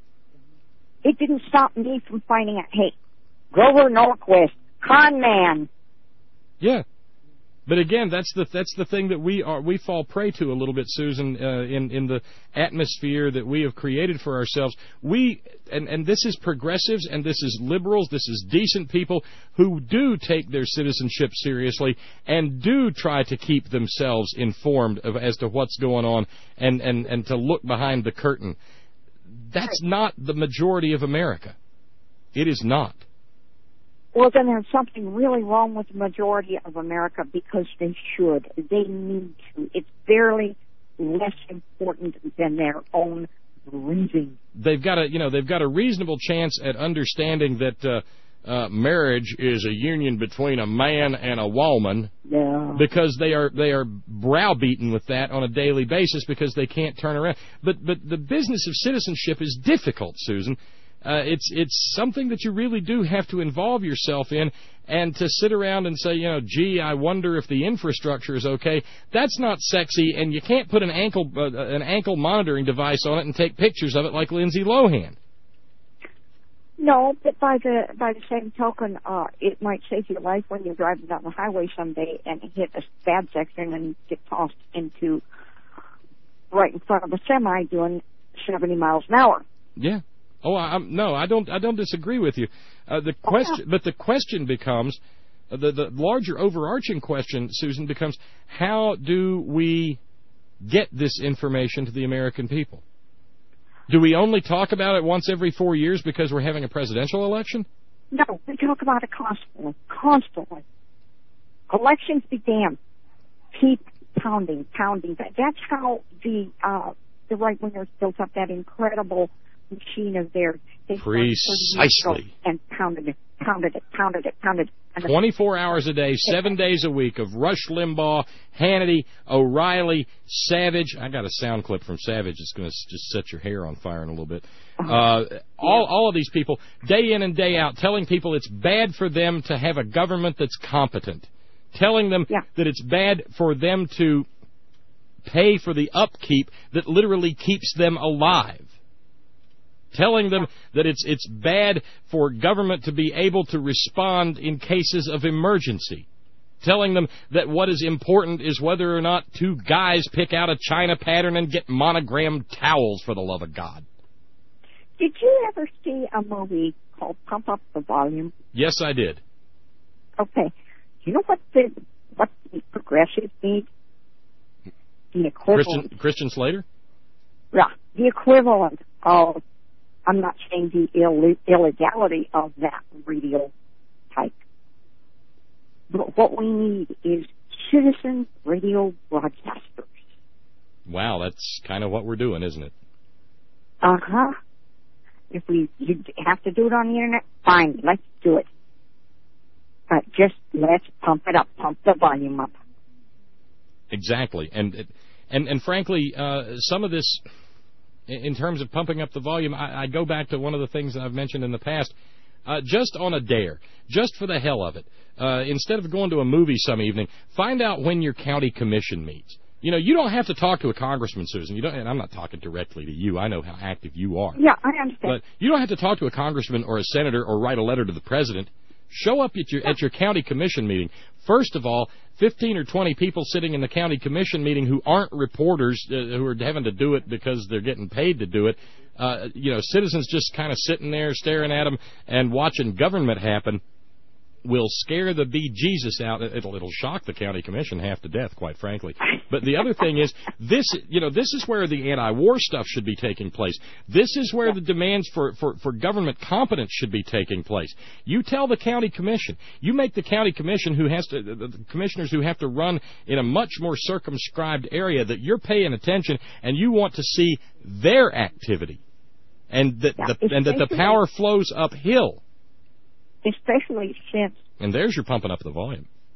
It didn't stop me from finding out, hey, Grover Norquist, con man. Yeah, but again, that's the thing that we fall prey to a little bit, Susan, in the atmosphere that we have created for ourselves. And this is progressives, and this is liberals, this is decent people who do take their citizenship seriously and do try to keep themselves informed as to what's going on and to look behind the curtain. That's not the majority of America. It is not. Well, then there's something really wrong with the majority of America, because they should. They need to. It's barely less important than their own breathing. They've got a reasonable chance at understanding that marriage is a union between a man and a woman. Yeah. Because they are browbeaten with that on a daily basis because they can't turn around. But the business of citizenship is difficult, Susan. It's something that you really do have to involve yourself in, and to sit around and say, gee, I wonder if the infrastructure is okay. That's not sexy, and you can't put an ankle monitoring device on it and take pictures of it like Lindsay Lohan. No, but by the same token, it might save your life when you're driving down the highway someday and hit a bad section and get tossed into right in front of a semi doing 70 miles an hour. Yeah. Oh, I don't disagree with you. The question becomes, the larger overarching question, Susan, becomes, how do we get this information to the American people? Do we only talk about it once every 4 years because we're having a presidential election? No, we talk about it constantly. Elections be damned. Keep pounding. That's how the right wingers built up that incredible machine of theirs. Precisely. And pounded it. 24 hours a day, 7 days a week of Rush Limbaugh, Hannity, O'Reilly, Savage. I got a sound clip from Savage that's going to just set your hair on fire in a little bit. All of these people, day in and day out, telling people it's bad for them to have a government that's competent. Telling them that it's bad for them to pay for the upkeep that literally keeps them alive. Telling them that it's bad for government to be able to respond in cases of emergency. Telling them that what is important is whether or not two guys pick out a China pattern and get monogrammed towels, for the love of God. Did you ever see a movie called Pump Up the Volume? Yes, I did. Okay. You know what the progressives need? The equivalent. Christian Slater? Yeah, the equivalent of, I'm not saying the illegality of that radio type, but what we need is citizen radio broadcasters. Wow, that's kind of what we're doing, isn't it? Uh-huh. If you have to do it on the internet, fine, let's do it. But just let's pump it up, pump the volume up. Exactly, and frankly, some of this, in terms of pumping up the volume, I go back to one of the things that I've mentioned in the past. Just on a dare, just for the hell of it, instead of going to a movie some evening, find out when your county commission meets. You don't have to talk to a congressman, Susan. And I'm not talking directly to you. I know how active you are. Yeah, I understand. But you don't have to talk to a congressman or a senator or write a letter to the president. Show up at your county commission meeting. First of all, 15 or 20 people sitting in the county commission meeting who aren't reporters, who are having to do it because they're getting paid to do it. Citizens just kind of sitting there staring at them and watching government happen will scare the bejesus out. It'll shock the county commission half to death, quite frankly. But the other thing is, this is where the anti-war stuff should be taking place. This is where the demands for government competence should be taking place. You tell the county commission, you make the county commission the commissioners who have to run in a much more circumscribed area, that you're paying attention and you want to see their activity, and that the power flows uphill. Especially since... And there's your pumping up the volume.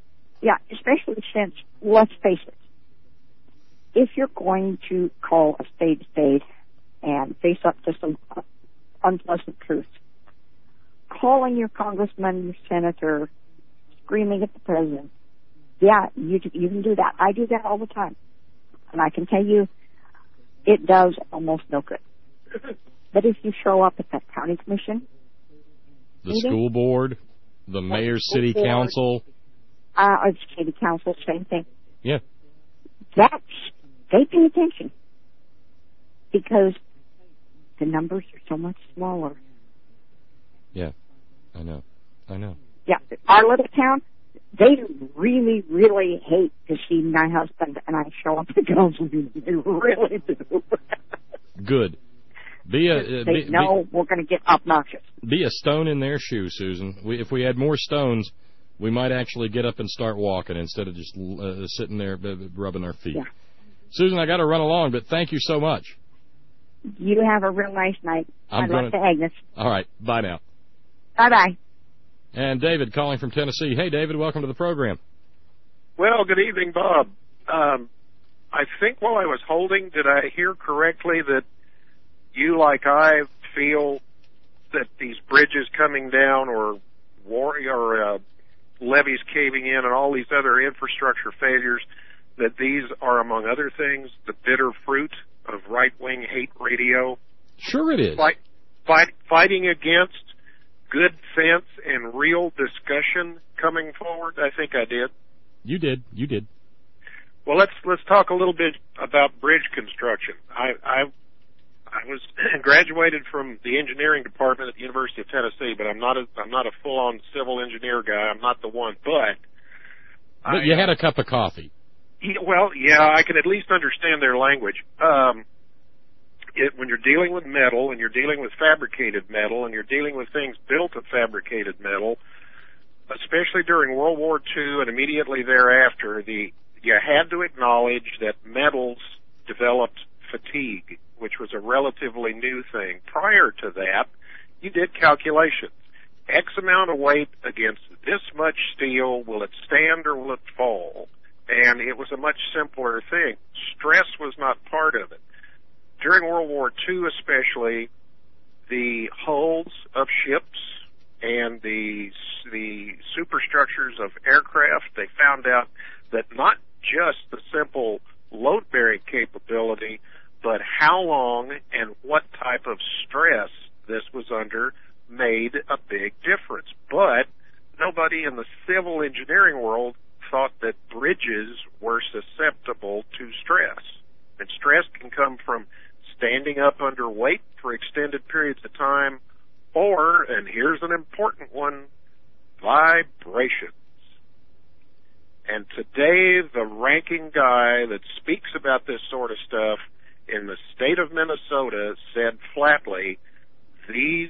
Yeah, especially since, let's face it, if you're going to call a spade and face up to some unpleasant truths, calling your congressman, your senator, screaming at the president, yeah, you can do that. I do that all the time. And I can tell you, it does almost no good. But if you show up at that county commission, the school board, the mayor's city council, or the city council, same thing. Yeah. They pay attention because the numbers are so much smaller. Yeah, I know. Yeah, our little town, they really, really hate to see my husband and I show up at the council meeting. They really do. Good. They know we're going to get obnoxious. Be a stone in their shoe, Susan. If we had more stones, we might actually get up and start walking instead of just sitting there rubbing our feet. Yeah. Susan, I got to run along, but thank you so much. You have a real nice night. I'd like to Agnes. All right. Bye now. Bye-bye. And David calling from Tennessee. Hey, David, welcome to the program. Well, good evening, Bob. I think while I was holding, did I hear correctly that you, like I, feel that these bridges coming down or levees caving in and all these other infrastructure failures, that these are, among other things, the bitter fruit of right-wing hate radio? Sure it is. Fighting against good sense and real discussion coming forward? I think I did. You did. Well, let's talk a little bit about bridge construction. I was graduated from the engineering department at the University of Tennessee, but I'm not a full-on civil engineer guy. I'm not the one, but you had a cup of coffee. Well, yeah, I can at least understand their language. When you're dealing with metal and you're dealing with fabricated metal and you're dealing with things built of fabricated metal, especially during World War II and immediately thereafter, you had to acknowledge that metals developed fatigue, which was a relatively new thing. Prior to that, you did calculations. X amount of weight against this much steel, will it stand or will it fall? And it was a much simpler thing. Stress was not part of it. During World War II especially, the hulls of ships and the superstructures of aircraft, they found out that not just the simple load-bearing capability, but how long and what type of stress this was under made a big difference. But nobody in the civil engineering world thought that bridges were susceptible to stress. And stress can come from standing up under weight for extended periods of time, or, and here's an important one, vibrations. And today, the ranking guy that speaks about this sort of stuff in the state of Minnesota said flatly, these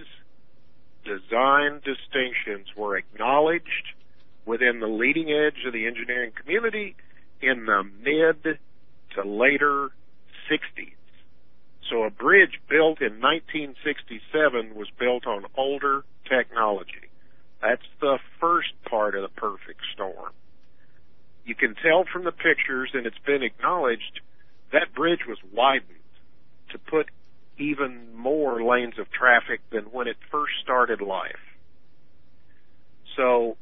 design distinctions were acknowledged within the leading edge of the engineering community in the mid to later 60s. So a bridge built in 1967 was built on older technology. That's the first part of the perfect storm. You can tell from the pictures, and it's been acknowledged, that bridge was widened to put even more lanes of traffic than when it first started life. So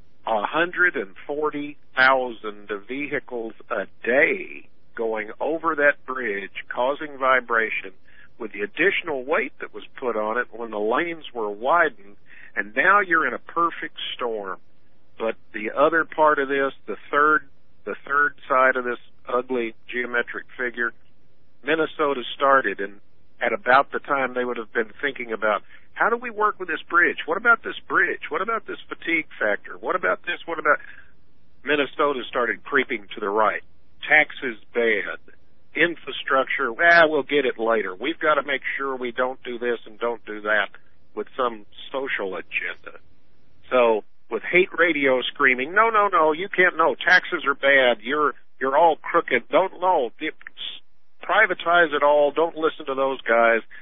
140,000 vehicles a day going over that bridge, causing vibration, with the additional weight that was put on it when the lanes were widened, and now you're in a perfect storm. But the other part of this, the third side of this ugly geometric figure, Minnesota started, and at about the time they would have been thinking about, how do we work with this bridge? What about this bridge? What about this fatigue factor? What about this? What about... Minnesota started creeping to the right. Taxes bad. Infrastructure, we'll get it later. We've got to make sure we don't do this and don't do that with some social agenda. So, with hate radio screaming, no, you can't, no, taxes are bad, you're all crooked, don't, no, privatize it all, don't listen to those guys.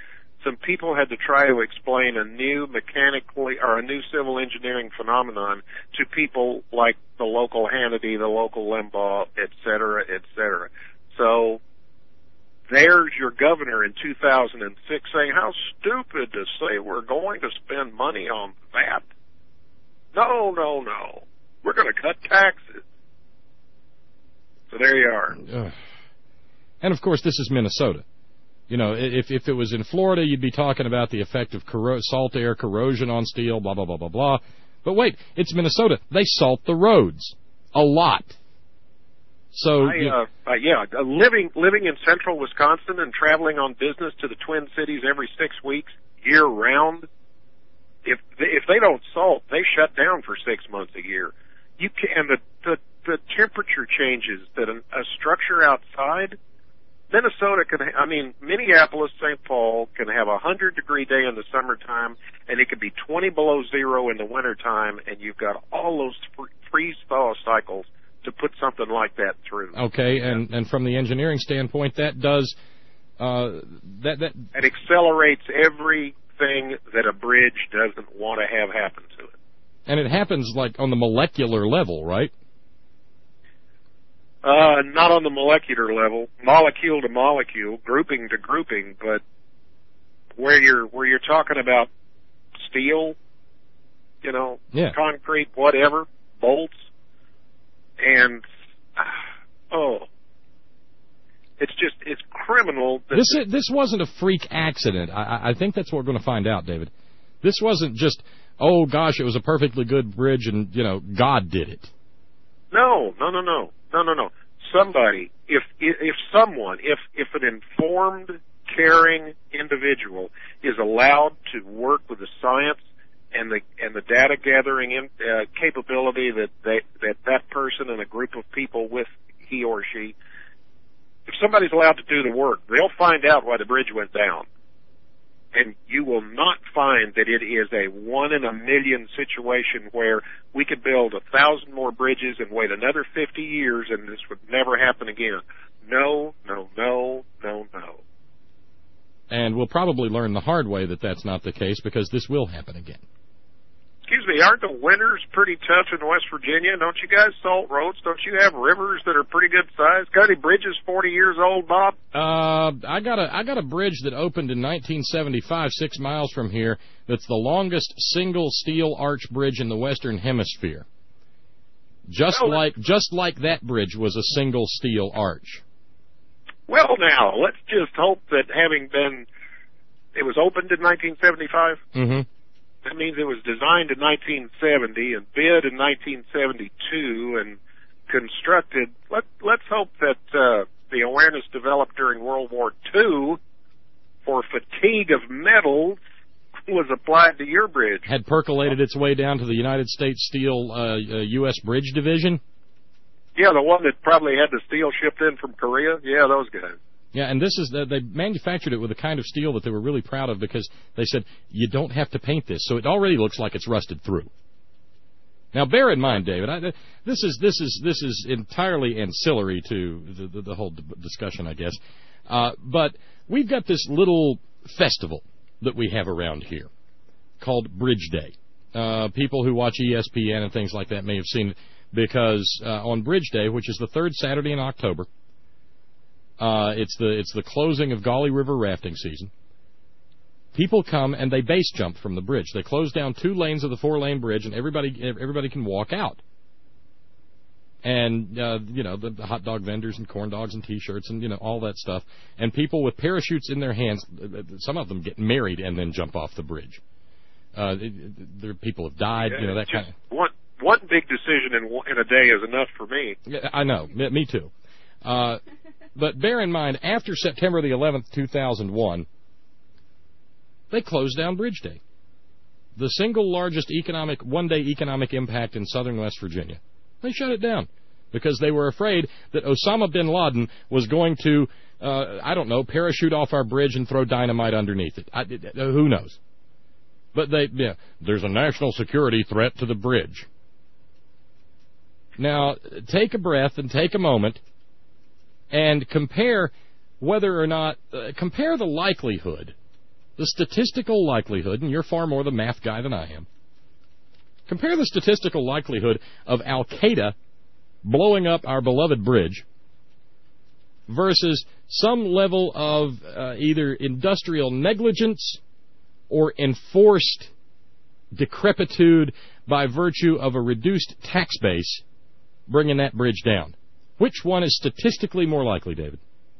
some people had to try to explain a new civil engineering phenomenon to people like the local Hannity, the local Limbaugh, et cetera, et cetera. So there's your governor in 2006 saying, how stupid to say we're going to spend money on that. No. We're going to cut taxes. So there you are. And, of course, this is Minnesota. You know, if it was in Florida, you'd be talking about the effect of salt air corrosion on steel, blah, blah, blah, blah, blah. But wait, it's Minnesota. They salt the roads a lot. So living in central Wisconsin and traveling on business to the Twin Cities every 6 weeks, year round, if they don't salt, they shut down for 6 months a year. You can, and the temperature changes that a structure outside. Minnesota Minneapolis, St. Paul can have a 100-degree day in the summertime, and it can be 20 below zero in the wintertime, and you've got all those freeze-thaw cycles to put something like that through. Okay, and from the engineering standpoint, that does it accelerates everything that a bridge doesn't want to have happen to it. And it happens like on the molecular level, right? Not on the molecular level, molecule to molecule, grouping to grouping, but where you're talking about steel, concrete, whatever, bolts, and it's criminal. This wasn't a freak accident. I think that's what we're going to find out, David. This wasn't just, oh gosh, it was a perfectly good bridge and God did it. No. Somebody, if an informed, caring individual is allowed to work with the science and the data gathering capability that person and a group of people with he or she, if somebody's allowed to do the work, they'll find out why the bridge went down. And you will not find that it is a 1 in a million situation where we could build 1,000 more bridges and wait another 50 years and this would never happen again. No. And we'll probably learn the hard way that that's not the case, because this will happen again. Excuse me, aren't the winters pretty tough in West Virginia? Don't you guys salt roads? Don't you have rivers that are pretty good size? Got any bridges 40 years old, Bob? I got a bridge that opened in 1975, 6 miles from here. That's the longest single steel arch bridge in the Western Hemisphere. Just like that bridge was a single steel arch. Well, now let's just hope that it was opened in 1975. Mm-hmm. That means it was designed in 1970 and bid in 1972 and constructed. Let's hope that the awareness developed during World War II for fatigue of metals was applied to your bridge. Had percolated its way down to the United States Steel U.S. Bridge Division? Yeah, the one that probably had the steel shipped in from Korea. Yeah, those guys. Yeah, and this is they manufactured it with a kind of steel that they were really proud of, because they said you don't have to paint this, so it already looks like it's rusted through. Now, bear in mind, David, this is entirely ancillary to the whole discussion, I guess. But we've got this little festival that we have around here called Bridge Day. People who watch ESPN and things like that may have seen it, because on Bridge Day, which is the third Saturday in October. It's the closing of Gauley River rafting season. People come and they base jump from the bridge. They close down 2 lanes of the 4-lane bridge, and everybody can walk out. And the hot dog vendors and corn dogs and T-shirts and all that stuff. And people with parachutes in their hands. Some of them get married and then jump off the bridge. There people have died. That kind of one big decision in a day is enough for me. I know. Me too. But bear in mind, after September the 11th, 2001, they closed down Bridge Day, the single largest one-day economic impact in southern West Virginia. They shut it down because they were afraid that Osama bin Laden was going to, parachute off our bridge and throw dynamite underneath it. Who knows? But there's a national security threat to the bridge. Now, take a breath and take a moment and compare the likelihood the statistical likelihood, and you're far more the math guy than I am, compare the statistical likelihood of Al-Qaeda blowing up our beloved bridge versus some level of either industrial negligence or enforced decrepitude by virtue of a reduced tax base bringing that bridge down. Which one is statistically more likely, David?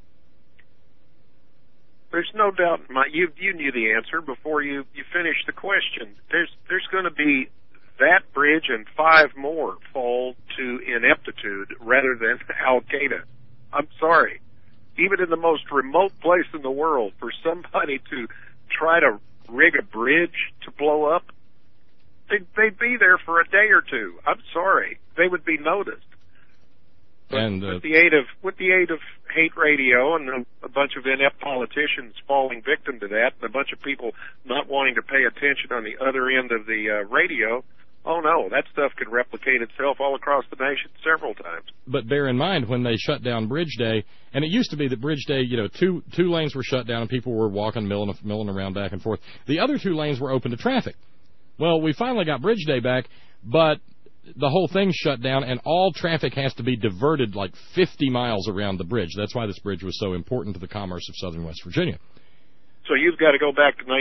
There's no doubt. You knew the answer before you finished the question. There's going to be that bridge and 5 more fall to ineptitude rather than Al-Qaeda. I'm sorry. Even in the most remote place in the world, for somebody to try to rig a bridge to blow up, they'd be there for a day or two. I'm sorry. They would be noticed. And with the aid of hate radio and a bunch of inept politicians falling victim to that, and a bunch of people not wanting to pay attention on the other end of the radio, oh no, that stuff could replicate itself all across the nation several times. But bear in mind, when they shut down Bridge Day, and it used to be that Bridge Day, two lanes were shut down and people were walking, milling around back and forth. The other 2 lanes were open to traffic. Well, we finally got Bridge Day back, but the whole thing's shut down, and all traffic has to be diverted like 50 miles around the bridge. That's why this bridge was so important to the commerce of southern West Virginia. So you've got to go back to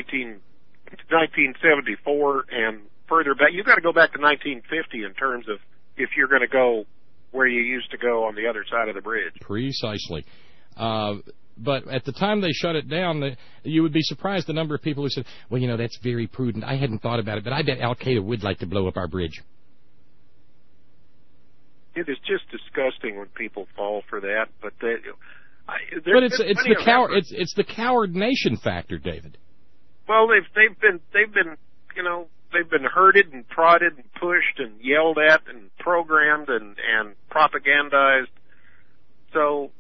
1974 and further back. You've got to go back to 1950 in terms of if you're going to go where you used to go on the other side of the bridge. Precisely. But at the time they shut it down, you would be surprised the number of people who said, well, that's very prudent. I hadn't thought about it, but I bet Al-Qaeda would like to blow up our bridge. It is just disgusting when people fall for that, but it's the coward nation factor, David. Well, they've been herded and prodded and pushed and yelled at and programmed and propagandized. So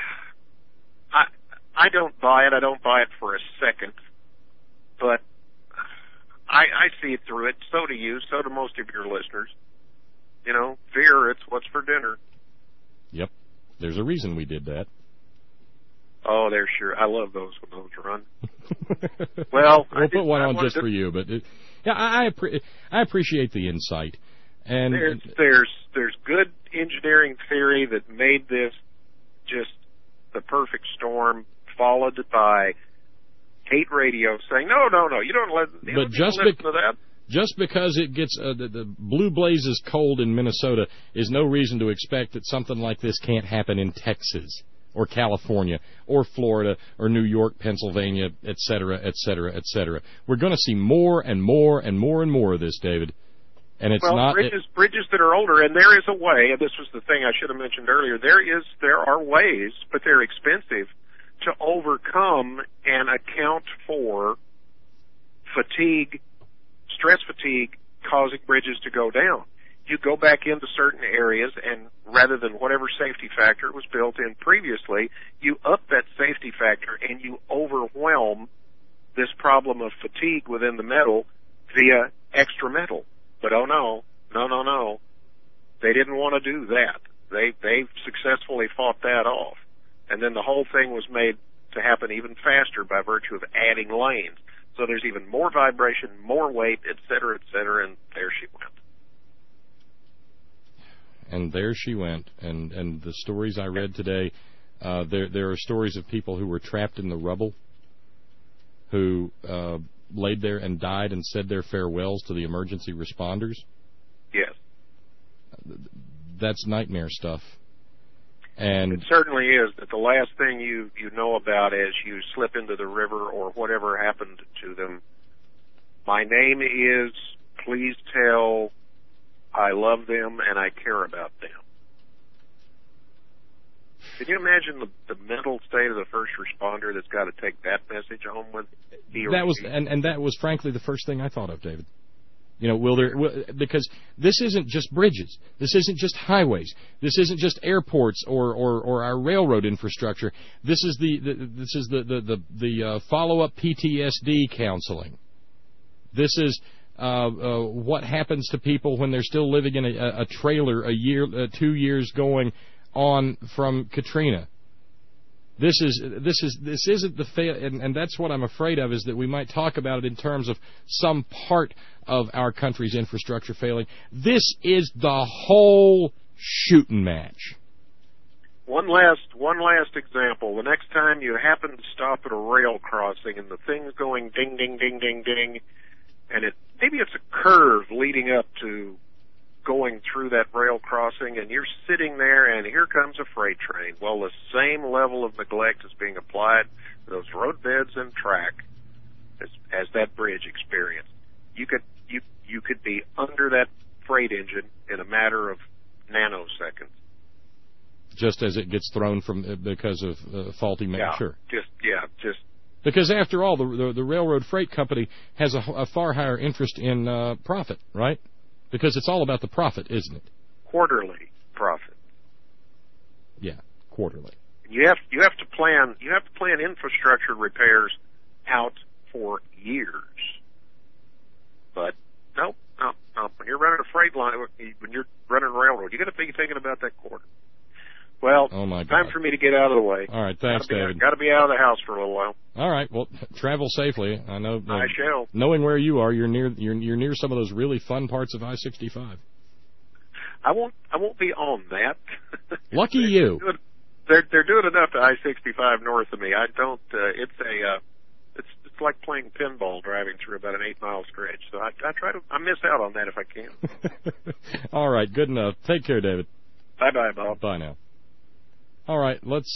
I don't buy it. I don't buy it for a second, but I see it through it. So do you. So do most of your listeners. Fear, it's what's for dinner. Yep. There's a reason we did that. Oh, there's sure. I love those when those run. Well, we'll put one on just for you, but I appreciate the insight. And there's good engineering theory that made this just the perfect storm, followed by hate radio saying, no, you don't listen to that. Just because it gets the blue blazes cold in Minnesota is no reason to expect that something like this can't happen in Texas or California or Florida or New York, Pennsylvania, et cetera, et cetera, et cetera. We're going to see more and more and more and more of this, David. And it's bridges that are older, and there is a way, and this was the thing I should have mentioned earlier, there are ways, but they're expensive, to overcome and account for stress fatigue causing bridges to go down. You go back into certain areas, and rather than whatever safety factor was built in previously, you up that safety factor and you overwhelm this problem of fatigue within the metal via extra metal. But oh no. They didn't want to do that. They successfully fought that off. And then the whole thing was made to happen even faster by virtue of adding lanes. So there's even more vibration, more weight, et cetera, and there she went. And there she went. And the stories I read today, there are stories of people who were trapped in the rubble, who laid there and died and said their farewells to the emergency responders. Yes. That's nightmare stuff. And it certainly is, that the last thing you know about as you slip into the river or whatever happened to them, my name is, please tell, I love them and I care about them. Can you imagine the mental state of the first responder that's got to take that message home with him? That was frankly the first thing I thought of, David. Because this isn't just bridges, this isn't just highways, this isn't just airports or our railroad infrastructure. This is the follow-up PTSD counseling. This is what happens to people when they're still living in a trailer 2 years going on from Katrina. This isn't the fail, and that's what I'm afraid of, is that we might talk about it in terms of some part of our country's infrastructure failing. This is the whole shooting match. One last example. The next time you happen to stop at a rail crossing and the thing's going ding, ding, ding, ding, ding, and maybe it's a curve leading up to going through that rail crossing, and you're sitting there, and here comes a freight train. Well, the same level of neglect is being applied to those roadbeds and track as that bridge experienced. You could be under that freight engine in a matter of nanoseconds. Just as it gets thrown from because of faulty measure. Just. Because after all, the railroad freight company has a far higher interest in profit, right? Because it's all about the profit, isn't it? Quarterly profit. Yeah, quarterly. You have to plan infrastructure repairs out for years. But no. When you're running a freight line, when you're running a railroad, you got to be thinking about that quarter. Well, oh my God. Time for me to get out of the way. All right, thanks, David. Got to be out of the house for a little while. All right, well, travel safely. I know. I shall. Knowing where you are, you're near some of those really fun parts of I-65. I won't be on that. Lucky you. They're doing enough to I-65 north of me. I don't. It's like playing pinball driving through about an 8-mile stretch. So I miss out on that if I can. All right, good enough. Take care, David. Bye, Bob. Bye now. All right, let's,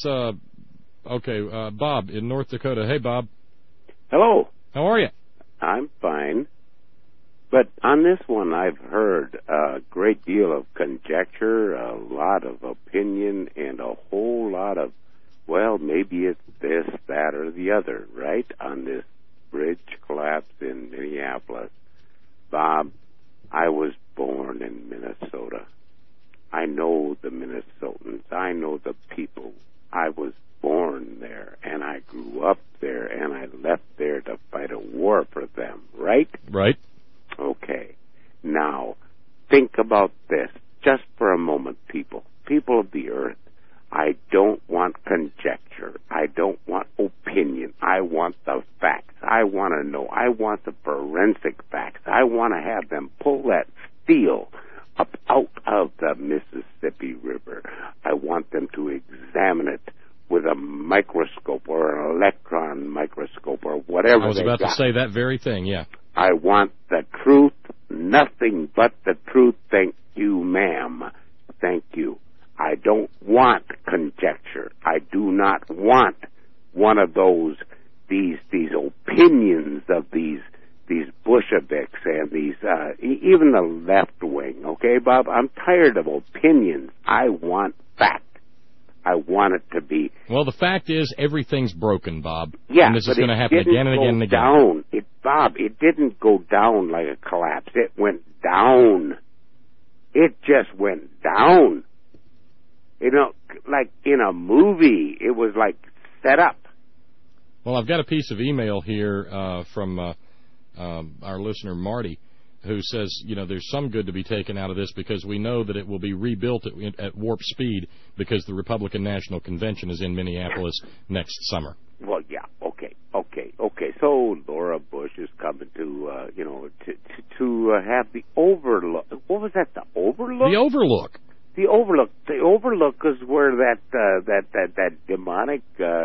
Bob in North Dakota. Hey, Bob. Hello. How are you? I'm fine. But on this one, I've heard a great deal of conjecture, a lot of opinion, and a whole lot of, well, maybe it's this, that, or the other, right, on this bridge collapse in Minneapolis. Bob, I was born in Minnesota. I know the Minnesotans. I know the people. I was born there, and I grew up there, and I left there to fight a war for them, right? Right. Okay. Now, think about this just for a moment, people. People of the earth, I don't want conjecture. I don't want opinion. I want the facts. I want to know. I want the forensic facts. I want to have them pull that steel up out of the Mississippi River. I want them to examine it with a microscope or an electron microscope or whatever. I was about to say that very thing, yeah. I want the truth, nothing but the truth. Thank you, ma'am. Thank you. I don't want conjecture. I do not want one of these opinions of these Bolsheviks and these, even the left wing, okay, Bob? I'm tired of opinions. I want fact. I want it to be... Well, the fact is everything's broken, Bob. Yeah, and this is going to happen again and again and again. Down. Bob, it didn't go down like a collapse. It went down. It just went down. You know, like in a movie, it was like set up. Well, I've got a piece of email here from our listener, Marty, who says, there's some good to be taken out of this because we know that it will be rebuilt at warp speed because the Republican National Convention is in Minneapolis next summer. Well, yeah, okay. So Laura Bush is coming to have the overlook. What was that? The overlook? The overlook. The overlook. The overlook is where that demonic.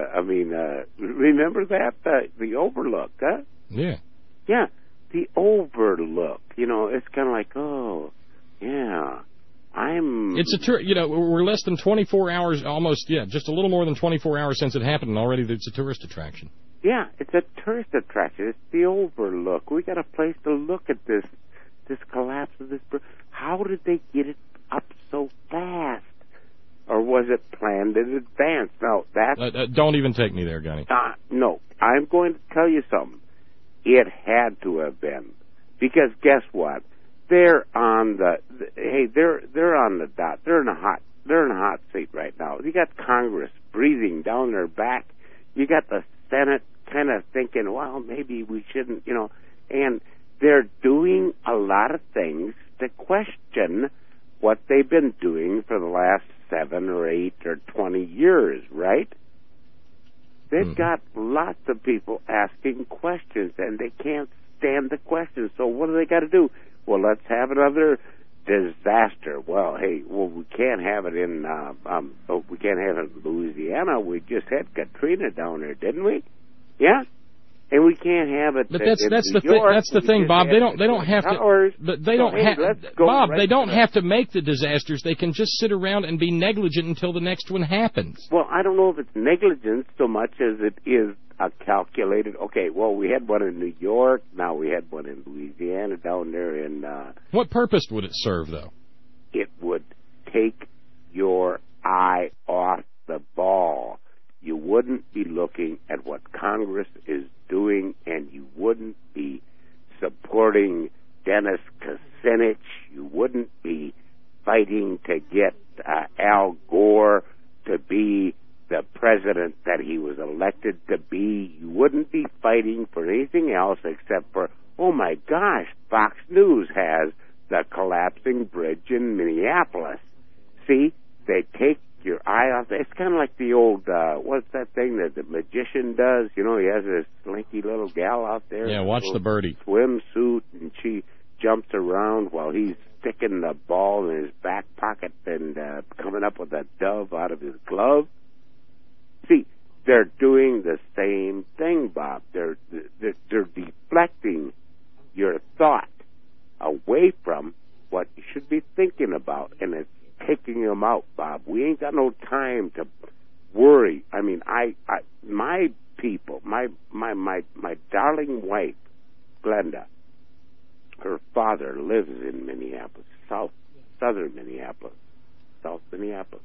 Remember that the overlook, huh? Yeah. Yeah. The overlook, it's kind of like, oh, yeah, It's we're less than 24 hours, almost, just a little more than 24 hours since it happened, and already it's a tourist attraction. Yeah, it's a tourist attraction. It's the overlook. We got a place to look at this collapse of this. How did they get it up so fast? Or was it planned in advance? Now, that's... don't even take me there, Gunny. No, I'm going to tell you something. It had to have been, because guess what? They're on they're on the dot. They're in a hot seat right now. You got Congress breathing down their back. You got the Senate kind of thinking, well, maybe we shouldn't, and they're doing a lot of things to question what they've been doing for the last 7 or 8 or 20 years, right? They've got lots of people asking questions, and they can't stand the questions. So what do they got to do? Well, let's have another disaster. Well, hey, we can't have it in we can't have it in Louisiana. We just had Katrina down there, didn't we? Yeah. And we can't have it. But that's the thing. That's the thing, Bob. They don't have to. But they don't have. Bob, they don't have to make the disasters. They can just sit around and be negligent until the next one happens. Well, I don't know if it's negligence so much as it is a calculated. Okay, well, we had one in New York. Now we had one in Louisiana down there in. What purpose would it serve, though? It would take your eye off the ball. You wouldn't be looking at what Congress is doing, and you wouldn't be supporting Dennis Kucinich. You wouldn't be fighting to get Al Gore to be the president that he was elected to be. You wouldn't be fighting for anything else except for, oh my gosh, Fox News has the collapsing bridge in Minneapolis. See, they take your eye off. It's kind of like the old, what's that thing that the magician does? You know, he has this slinky little gal out there. Yeah, watch the birdie. Swimsuit, and she jumps around while he's sticking the ball in his back pocket and coming up with a dove out of his glove. See, they're doing the same thing, Bob. They're deflecting your thought away from what you should be thinking about, and it's taking them out, Bob. We ain't got no time to worry. I mean, my people, my darling wife, Glenda, her father lives in Minneapolis, southern Minneapolis, South Minneapolis,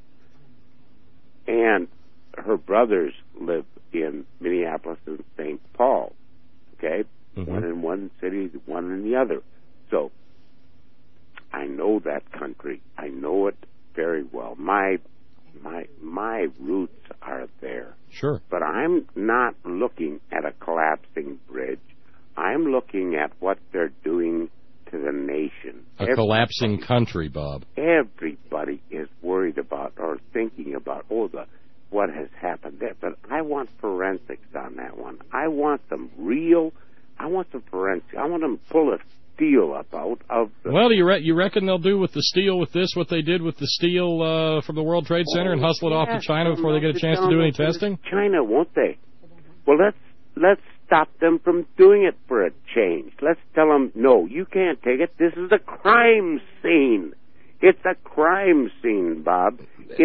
and her brothers live in Minneapolis and St. Paul. Okay, one in one city, one in the other. So I know that country. I know it very well. My roots are there. Sure. But I'm not looking at a collapsing bridge. I'm looking at what they're doing to the nation. Collapsing country, Bob. Everybody is worried about or thinking about, what has happened there. But I want forensics on that one. I want some forensics. I want them to pull a steel up out of the... Well, you reckon they'll do with the steel with this what they did with the steel from the World Trade Center and hustle it off to China before they get a chance to do any testing? China, won't they? Well, let's stop them from doing it for a change. Let's tell them, no, you can't take it. This is a crime scene. It's a crime scene, Bob.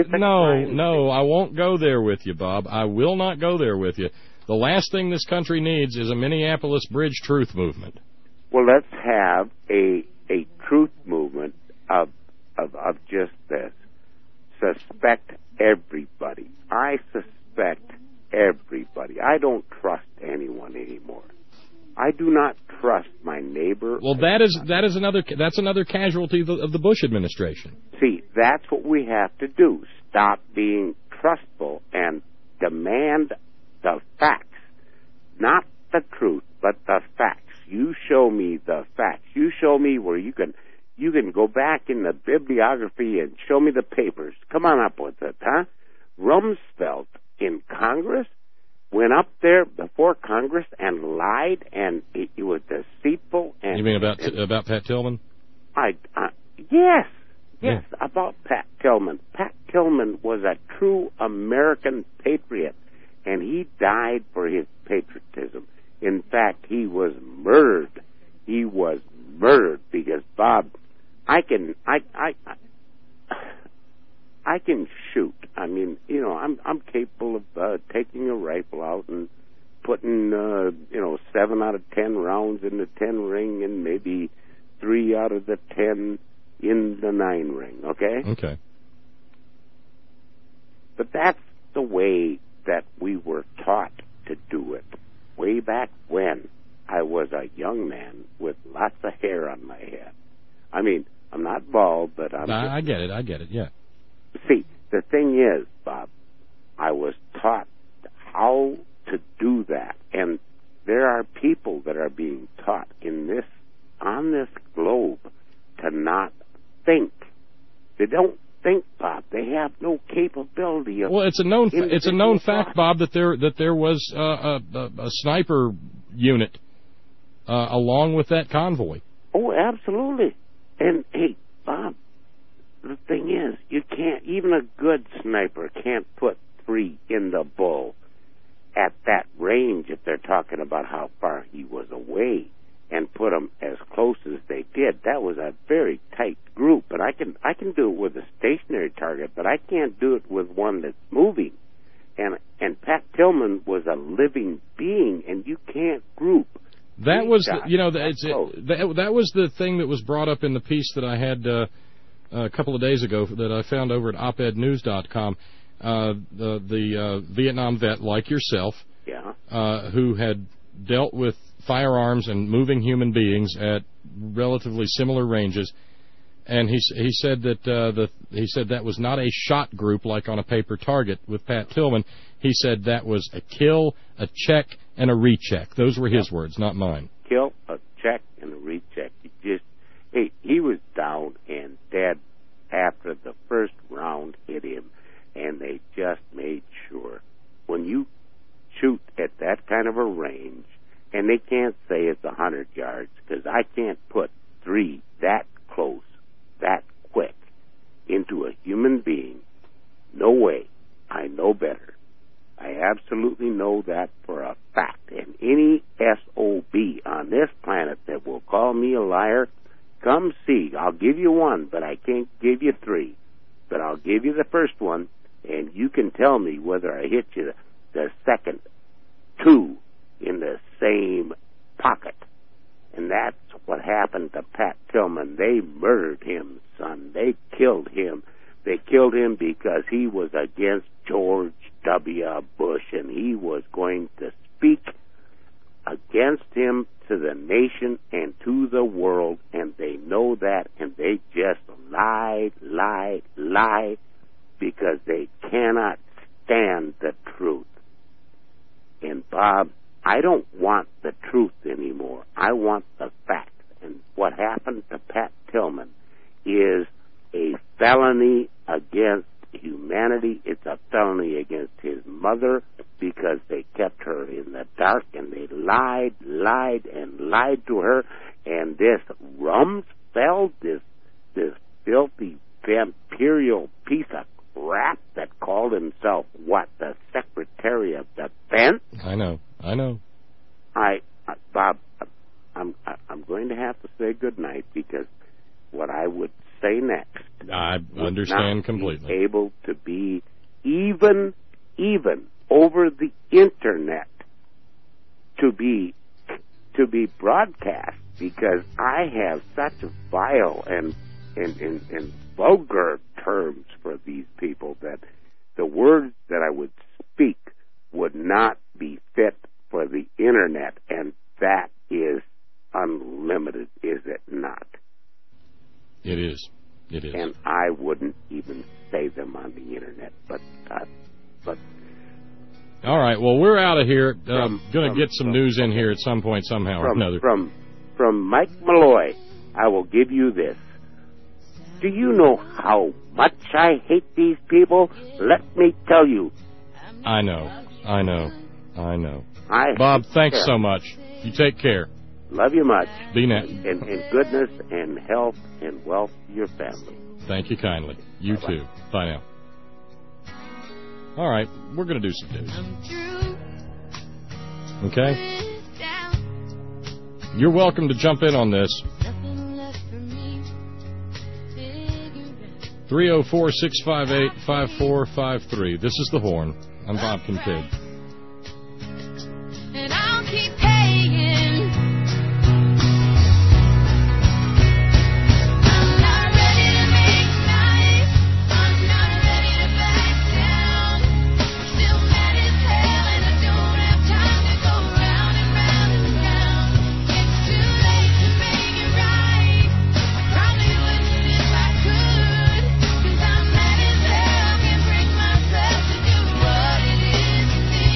No, I won't go there with you, Bob. I will not go there with you. The last thing this country needs is a Minneapolis Bridge truth movement. Well, let's have a truth movement of just this. Suspect everybody. I suspect everybody. I don't trust anyone anymore. I do not trust my neighbor. Well, that's another casualty of the Bush administration. See, that's what we have to do. Stop being trustful and demand the facts. Not the truth, but the facts. You show me the facts. You show me where you can go back in the bibliography and show me the papers. Come on up with it, huh? Rumsfeld in Congress went up there before Congress and lied, and he was deceitful. And you mean about Pat Tillman? Yes, about Pat Tillman. Pat Tillman was a true American patriot, and he died for his patriotism. In fact, he was murdered. He was murdered because, Bob, I can shoot. I mean, I'm capable of taking a rifle out and putting 7 out of 10 rounds in the 10 ring and maybe 3 out of the 10 in the 9 ring. Okay. Okay. But that's the way that we were taught to do it. Way back when I was a young man with lots of hair on my head. I mean, I'm not bald, but I get it, yeah. See, the thing is, Bob, I was taught how to do that, and there are people that are being taught on this globe to not think. They don't think, Bob. They have no capability of... Well, it's a known fact, Bob, that there was a sniper unit along with that convoy. Oh, absolutely. And, hey, Bob, the thing is, you can't... Even a good sniper can't put 3 in the bull at that range if they're talking about how far he was away, and put them as close as they did. That was a very tight group, and I can do it with a stationary target, but I can't do it with one that's moving. And Pat Tillman was a living being, and you can't group. That was that was the thing that was brought up in the piece that I had a couple of days ago that I found over at opednews.com. The Vietnam vet like yourself, who had dealt with firearms and moving human beings at relatively similar ranges, and he said that was not a shot group like on a paper target with Pat Tillman. He said that was a kill, a check, and a recheck. Those were his words, not mine. Kill, a check, and a recheck. He was down and dead after the first round hit him, and they just made sure. When you shoot at that kind of a range, and they can't say it's 100 yards, because I can't put 3 that close, that quick, into a human being. No way. I know better. I absolutely know that for a fact. And any SOB on this planet that will call me a liar, come see. I'll give you 1, but I can't give you 3. But I'll give you the first one, and you can tell me whether I hit you the second 2 in the same pocket. And that's what happened to Pat Tillman. They murdered him, son. They killed him. They killed him because he was against George W. Bush, and he was going to speak against him to the nation and to the world, and they know that, and they just lie, because they cannot stand the truth. And, Bob, I don't want the truth anymore. I want the facts. And what happened to Pat Tillman is a felony against humanity. It's a felony against his mother, because they kept her in the dark, and they lied to her. And this Rumsfeld, this filthy imperial piece of crap that called himself, the Secretary of Defense? I know. Bob, I'm going to have to say goodnight, because what I would say next, I understand completely, be able to be even over the internet to be broadcast, because I have such vile and vulgar terms for these people that the words that I would speak would not be fit for the internet, and that is unlimited, is it not? It is. And I wouldn't even say them on the internet, but all right. Well, we're out of here. Going to get some news in here at some point, somehow or another. From Mike Malloy, I will give you this. Do you know how much I hate these people? Let me tell you. I know. Bob, thanks so much. You take care. Love you much. Be net. And goodness and health and wealth to your family. Thank you kindly. You Bye-bye. Too. Bye now. All right, we're going to do some news. Okay? You're welcome to jump in on this. 304-658-5453. This is The Horn. I'm Bob Kincaid. And I'll keep paying. What it is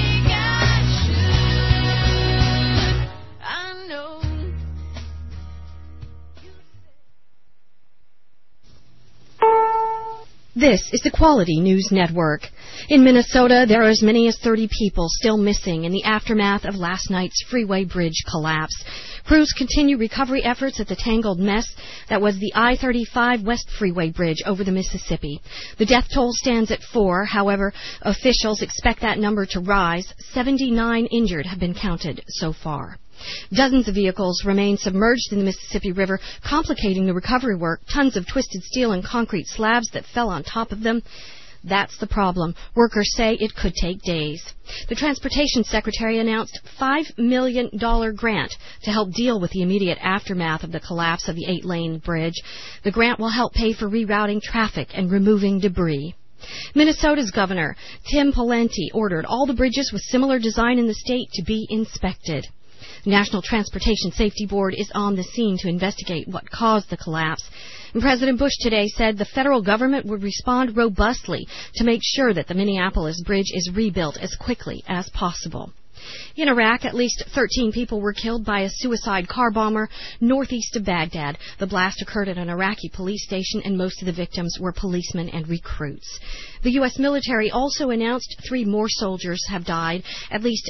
This is the Quality News Network. In Minnesota, there are as many as 30 people still missing in the aftermath of last night's freeway bridge collapse. Crews continue recovery efforts at the tangled mess that was the I-35 West Freeway Bridge over the Mississippi. The death toll stands at 4. However, officials expect that number to rise. 79 injured have been counted so far. Dozens of vehicles remain submerged in the Mississippi River, complicating the recovery work. Tons of twisted steel and concrete slabs that fell on top of them. That's the problem. Workers say it could take days. The Transportation Secretary announced a $5 million grant to help deal with the immediate aftermath of the collapse of the 8-lane bridge. The grant will help pay for rerouting traffic and removing debris. Minnesota's Governor Tim Pawlenty ordered all the bridges with similar design in the state to be inspected. The National Transportation Safety Board is on the scene to investigate what caused the collapse. And President Bush today said the federal government would respond robustly to make sure that the Minneapolis bridge is rebuilt as quickly as possible. In Iraq, at least 13 people were killed by a suicide car bomber northeast of Baghdad. The blast occurred at an Iraqi police station, and most of the victims were policemen and recruits. The U.S. military also announced 3 more soldiers have died. At least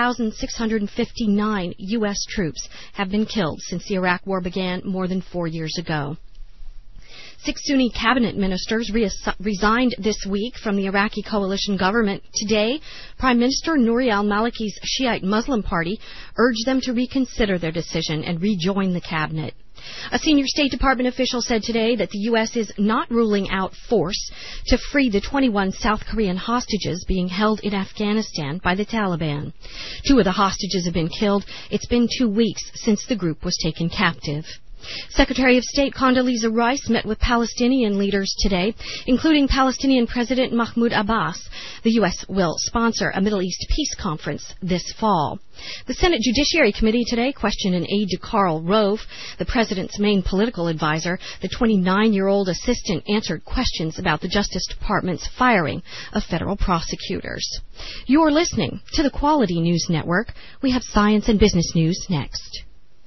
3,659 U.S. troops have been killed since the Iraq War began more than 4 years ago. 6 Sunni cabinet ministers resigned this week from the Iraqi coalition government. Today, Prime Minister Nouri al-Maliki's Shiite Muslim party urged them to reconsider their decision and rejoin the cabinet. A senior State Department official said today that the U.S. is not ruling out force to free the 21 South Korean hostages being held in Afghanistan by the Taliban. 2 of the hostages have been killed. It's been 2 weeks since the group was taken captive. Secretary of State Condoleezza Rice met with Palestinian leaders today, including Palestinian President Mahmoud Abbas. The U.S. will sponsor a Middle East peace conference this fall. The Senate Judiciary Committee today questioned an aide to Karl Rove, the president's main political advisor. The 29-year-old assistant answered questions about the Justice Department's firing of federal prosecutors. You're listening to the Quality News Network. We have science and business news next.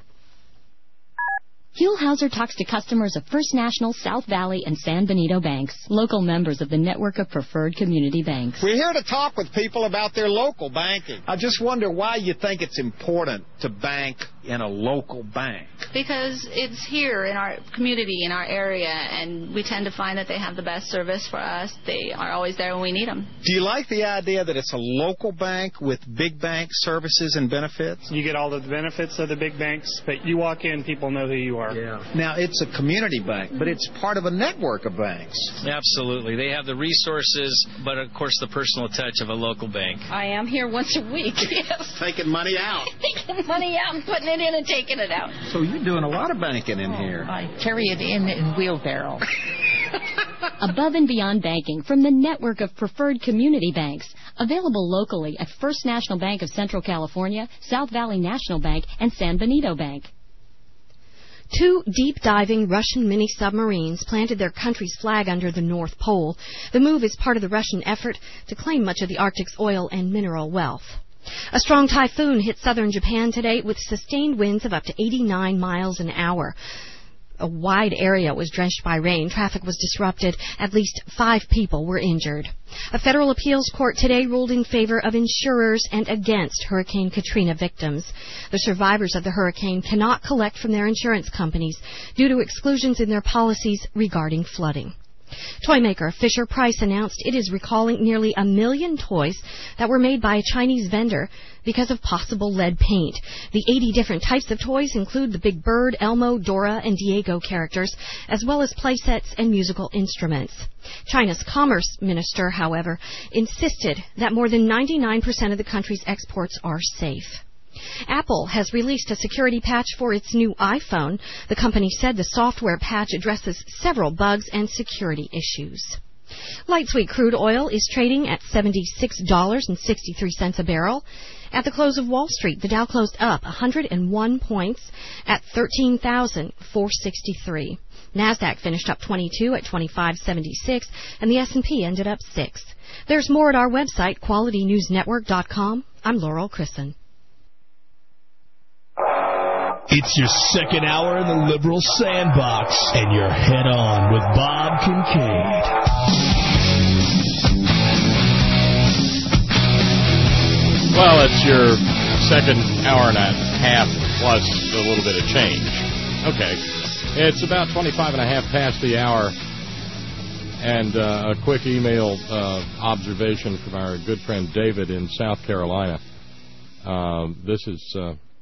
Huell-Hauser talks to customers of First National, South Valley, and San Benito banks, local members of the network of preferred community banks. We're here to talk with people about their local banking. I just wonder why you think it's important to bank in a local bank. Because it's here in our community, in our area, and we tend to find that they have the best service for us. They are always there when we need them. Do you like the idea that it's a local bank with big bank services and benefits? You get all the benefits of the big banks, but you walk in, people know who you are. Yeah. Now, it's a community bank, but it's part of a network of banks. Absolutely. They have the resources, but, of course, the personal touch of a local bank. I am here once a week, yes. Taking money out. Taking money out and putting it in and taking it out. So you're doing a lot of banking in here. I carry it in wheelbarrow. Above and beyond banking from the network of preferred community banks, available locally at First National Bank of Central California, South Valley National Bank, and San Benito Bank. 2 deep-diving Russian mini-submarines planted their country's flag under the North Pole. The move is part of the Russian effort to claim much of the Arctic's oil and mineral wealth. A strong typhoon hit southern Japan today with sustained winds of up to 89 miles an hour. A wide area was drenched by rain. Traffic was disrupted. At least 5 people were injured. A federal appeals court today ruled in favor of insurers and against Hurricane Katrina victims. The survivors of the hurricane cannot collect from their insurance companies due to exclusions in their policies regarding flooding. Toy maker Fisher-Price announced it is recalling nearly 1 million toys that were made by a Chinese vendor because of possible lead paint. The 80 different types of toys include the Big Bird, Elmo, Dora, and Diego characters, as well as play sets and musical instruments. China's Commerce Minister, however, insisted that more than 99% of the country's exports are safe. Apple has released a security patch for its new iPhone. The company said the software patch addresses several bugs and security issues. Light sweet crude oil is trading at $76.63 a barrel. At the close of Wall Street, the Dow closed up 101 points at 13,463. NASDAQ finished up 22 at 2576, and the S&P ended up 6. There's more at our website, QualityNewsNetwork.com. I'm Laurel Chrisson. It's your second hour in the Liberal Sandbox, and you're head on with Bob Kincaid. Well, it's your second hour and a half plus a little bit of change. Okay. It's about 25 and a half past the hour. And a quick email observation from our good friend David in South Carolina. This is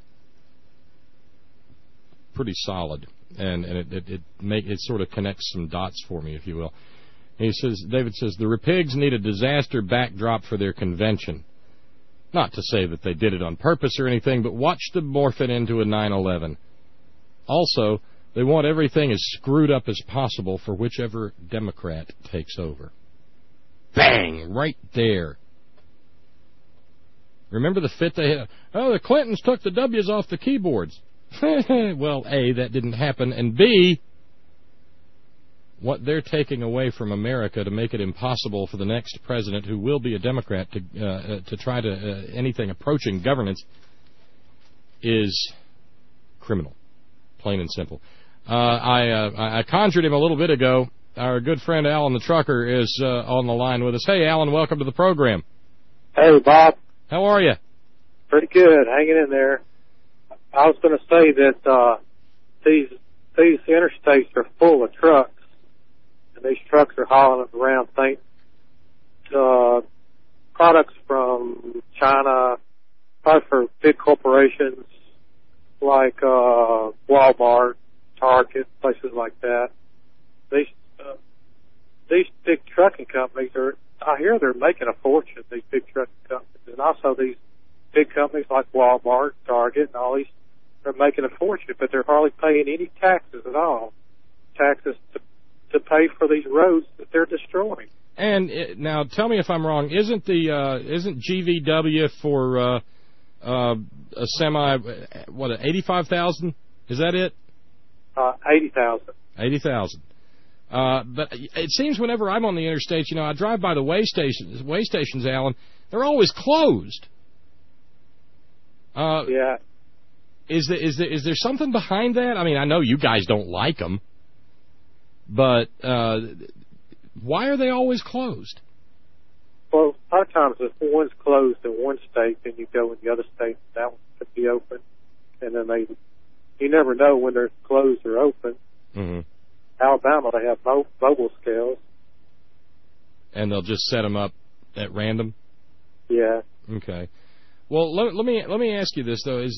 pretty solid, and it sort of connects some dots for me, if you will. He says, David says, the Repigs need a disaster backdrop for their convention. Not to say that they did it on purpose or anything, but watch them morph it into a 9/11. Also, they want everything as screwed up as possible for whichever Democrat takes over. Bang! Right there. Remember the fit they had? Oh, the Clintons took the W's off the keyboards. Well, A, that didn't happen, and B, what they're taking away from America to make it impossible for the next president, who will be a Democrat, to try to anything approaching governance is criminal, plain and simple. I conjured him a little bit ago. Our good friend Alan the Trucker is on the line with us. Hey, Alan, welcome to the program. Hey, Bob. How are you? Pretty good, hanging in there. I was going to say that these interstates are full of trucks, and these trucks are hauling around products from China, probably for big corporations like Walmart, Target, places like that. These big trucking companies I hear they're making a fortune, these big trucking companies. And also these big companies like Walmart, Target, and all these, they're making a fortune, but they're hardly paying any taxes at all. Taxes to pay for these roads that they're destroying. And now tell me if I'm wrong, isn't GVW for a semi, what, 85,000? Is that it? 80,000. 80,000. But it seems whenever I'm on the interstates, I drive by the way stations, Alan, they're always closed. Yeah. Is there something behind that? I mean, I know you guys don't like them, but why are they always closed? Well, a lot of times if one's closed in one state, then you go in the other state, that one could be open, and then you never know when they're closed or open. Mm-hmm. Alabama, they have mobile scales. And they'll just set them up at random? Yeah. Okay. Well, let me ask you this though: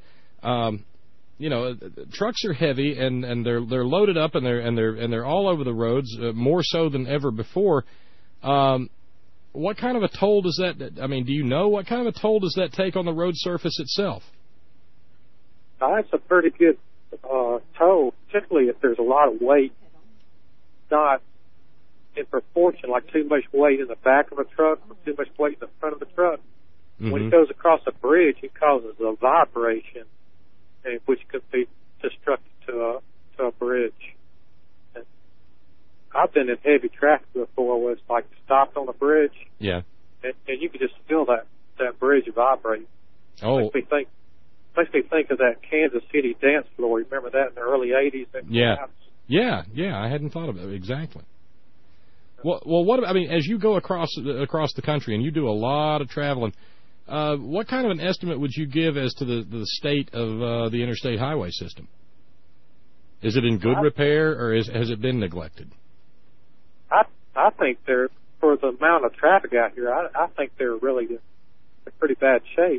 trucks are heavy and they're loaded up and they're all over the roads, more so than ever before. What kind of a toll does that? I mean, do you know what kind of a toll does that take on the road surface itself? That's a pretty good toll, particularly if there's a lot of weight, not in proportion, like too much weight in the back of a truck or too much weight in the front of the truck. Mm-hmm. When it goes across a bridge, it causes a vibration, which could be destructive to a bridge. And I've been in heavy traffic before where it's like stopped on a bridge. Yeah. And you can just feel that bridge vibrate. Oh. Makes me think of that Kansas City dance floor. You remember that in the early 80s? Yeah. I hadn't thought of it exactly. Well, as you go across the country and you do a lot of traveling, what kind of an estimate would you give as to the state of the interstate highway system? Is it in good repair or has it been neglected? I think for the amount of traffic out here, I think they're really in pretty bad shape.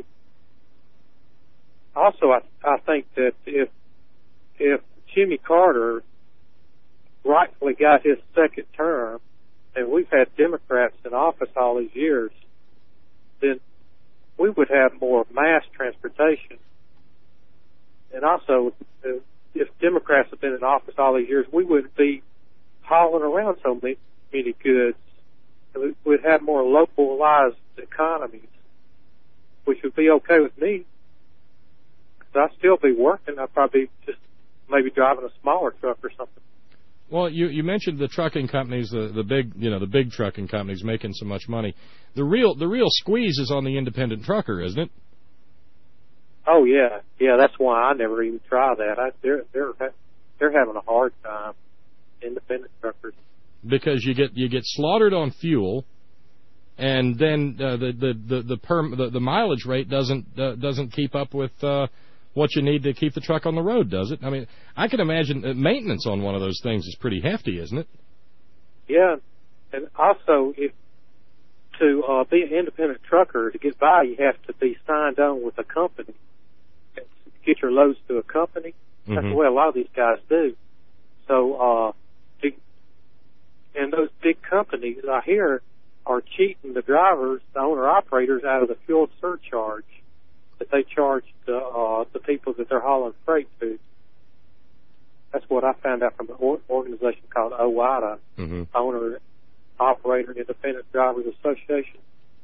Also, I think that if Jimmy Carter rightfully got his second term, and we've had Democrats in office all these years, then we would have more mass transportation. And also, if Democrats have been in office all these years, we wouldn't be hauling around so many goods. We'd have more localized economies, which would be okay with me. I'd still be working. I'd probably just maybe driving a smaller truck or something. Well, you mentioned the trucking companies, the big trucking companies making so much money. The real squeeze is on the independent trucker, isn't it? Oh yeah. That's why I never even try that. They're having a hard time, independent truckers. Because you get slaughtered on fuel, and then the mileage rate doesn't keep up with what you need to keep the truck on the road, does it? I mean, I can imagine maintenance on one of those things is pretty hefty, isn't it? Yeah, and also to be an independent trucker, to get by, you have to be signed on with a company. Get your loads to a company. That's the way a lot of these guys do. So, and those big companies, I hear, are cheating the drivers, the owner-operators, out of the fuel surcharge that they charge the people that they're hauling freight to. That's what I found out from an organization called OIDA, Owner-Operator Independent Drivers Association.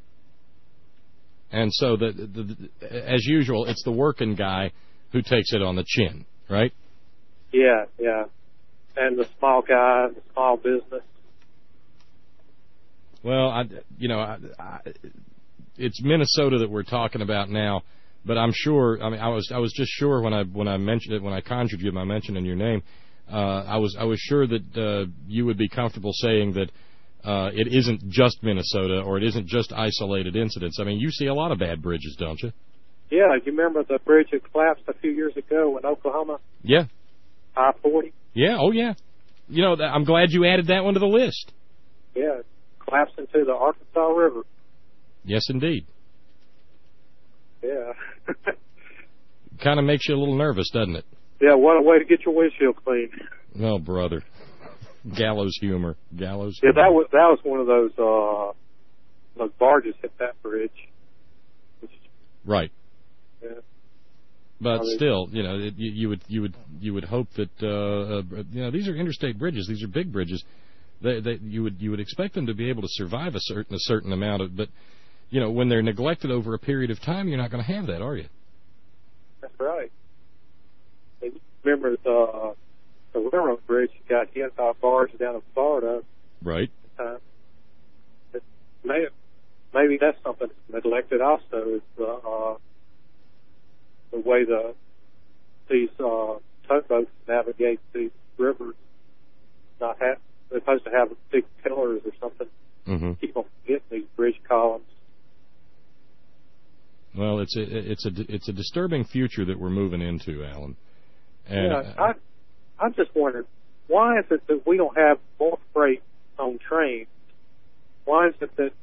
And so, as usual, it's the working guy who takes it on the chin, right? Yeah. And the small guy, the small business. Well, it's Minnesota that we're talking about now, but I'm sure. I mean, I was just sure when I mentioned it, when I conjured you by mentioning your name, I was sure that you would be comfortable saying that it isn't just Minnesota or it isn't just isolated incidents. I mean, you see a lot of bad bridges, don't you? Yeah, you remember the bridge that collapsed a few years ago in Oklahoma? Yeah. I-40? Yeah, oh yeah. You know, I'm glad you added that one to the list. Yeah, collapsed into the Arkansas River. Yes, indeed. Yeah. Kind of makes you a little nervous, doesn't it? Yeah, what a way to get your windshield clean. Oh, brother. Gallows humor. Yeah, that was one of those barges hit that bridge. Right. Yeah. But still, you know, you would hope that you know, these are interstate bridges. These are big bridges. You would expect them to be able to survive a certain amount of, but you know, when they're neglected over a period of time, you're not going to have that, are you? That's right. Remember the railroad bridge got hit by a barge down in Florida. Right. Maybe that's something that's neglected also, is the way these tugboats navigate these rivers. They're supposed to have big pillars or something. Keep on getting these bridge columns. Well, it's a disturbing future that we're moving into, Alan. And yeah, I'm just wondering, why is it that we don't have more freight on trains? Why is it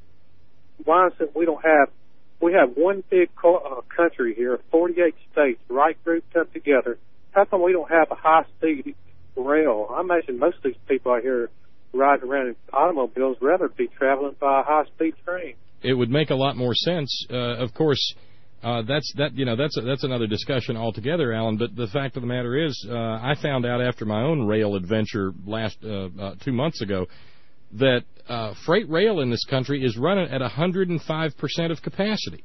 we have one big country here, 48 states, right grouped up together. How come we don't have a high-speed rail? I imagine most of these people out here riding around in automobiles rather be traveling by a high-speed train. It would make a lot more sense. Of course, that's another discussion altogether, Alan. But the fact of the matter is, I found out after my own rail adventure last 2 months ago that freight rail in this country is running at 105% of capacity.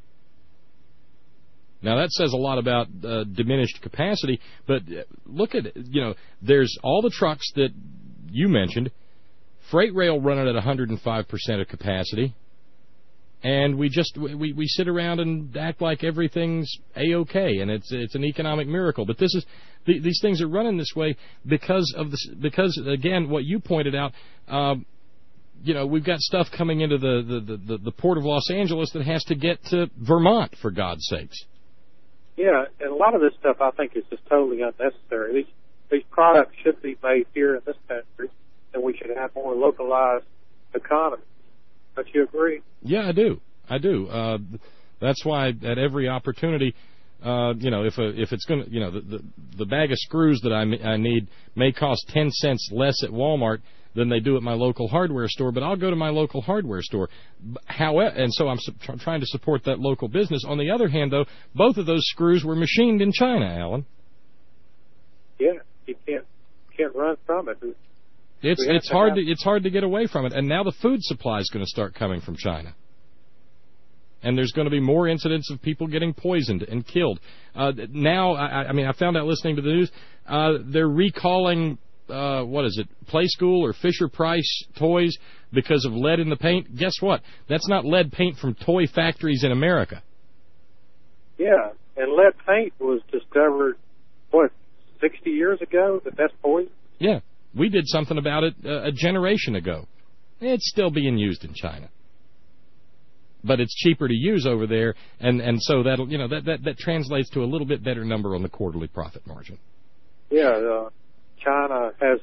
Now, that says a lot about diminished capacity, but look at it. You know, there's all the trucks that you mentioned, freight rail running at 105% of capacity, and we sit around and act like everything's A-OK, and it's an economic miracle. But these things are running this way because again, what you pointed out. You know, we've got stuff coming into the port of Los Angeles that has to get to Vermont, for God's sakes. Yeah, and a lot of this stuff I think is just totally unnecessary. These products should be made here in this country, and we should have more localized economy. Don't you agree? Yeah, I do. That's why at every opportunity, you know, if it's going to, you know, the bag of screws that I need may cost 10 cents less at Walmart than they do at my local hardware store, but I'll go to my local hardware store. However, and so I'm trying to support that local business. On the other hand, though, both of those screws were machined in China, Alan. Yeah, you can't run from it. It's hard to get away from it, and now the food supply is going to start coming from China. And there's going to be more incidents of people getting poisoned and killed. Now, I found out listening to the news, they're recalling, Play School or Fisher-Price toys because of lead in the paint. Guess what? That's not lead paint from toy factories in America. Yeah, and lead paint was discovered, 60 years ago, that's poison? Yeah, we did something about it a generation ago. It's still being used in China. but it's cheaper to use over there, and so that'll that translates to a little bit better number on the quarterly profit margin. Yeah, China has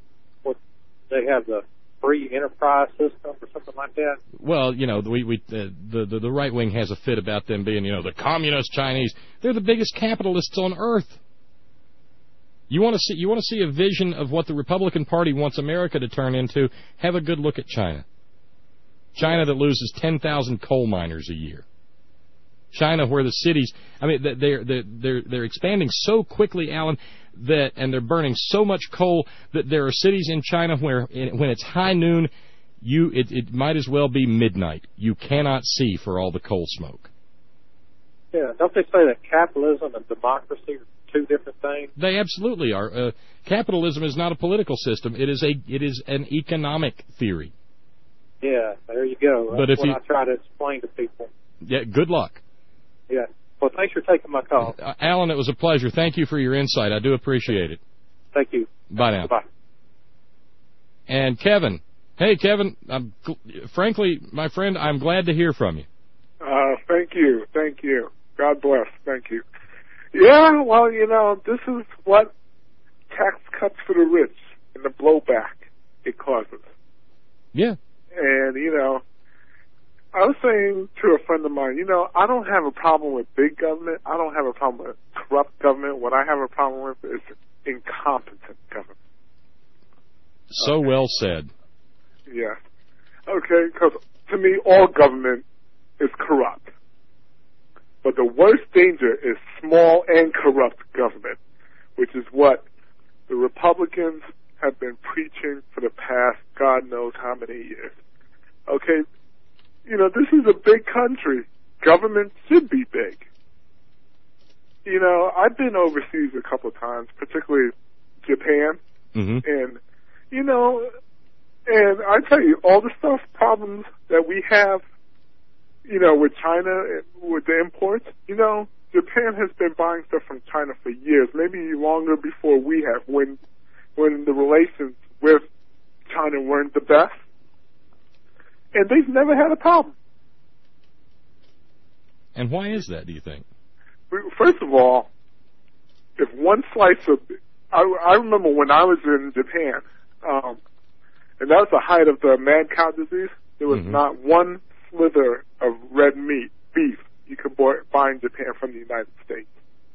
they have the free enterprise system or something like that. Well, the right wing has a fit about them being the communist Chinese. They're the biggest capitalists on earth. You want to see a vision of what the Republican Party wants America to turn into? Have a good look at China. China that loses 10,000 coal miners a year. China where the cities, they're expanding so quickly, Alan, and they're burning so much coal that there are cities in China where when it's high noon, it might as well be midnight. You cannot see for all the coal smoke. Yeah, don't they say that capitalism and democracy are two different things? They absolutely are. Capitalism is not a political system. It is an economic theory. Yeah, there you go. That's what I try to explain to people. Yeah, good luck. Yeah. Well, thanks for taking my call. Alan, it was a pleasure. Thank you for your insight. I do appreciate it. Thank you. Bye now. Bye. And Kevin. Hey, Kevin. Frankly, my friend, I'm glad to hear from you. Thank you. Thank you. God bless. Thank you. Yeah, well, this is what tax cuts for the rich and the blowback it causes. Yeah. And, I was saying to a friend of mine, I don't have a problem with big government. I don't have a problem with corrupt government. What I have a problem with is incompetent government. So well said. Yeah. Okay, because to me, all government is corrupt. But the worst danger is small and corrupt government, which is what the Republicans have been preaching for the past God knows how many years. Okay, this is a big country. Government should be big. I've been overseas a couple of times, particularly Japan, and, and I tell you, all the problems that we have, with China, with the imports, Japan has been buying stuff from China for years, maybe longer before we have, when the relations with China weren't the best. And they've never had a problem. And why is that, do you think? First of all, if one slice of... I remember when I was in Japan, and that was the height of the mad cow disease, there was not one slither of red meat, beef, you could buy in Japan from the United States.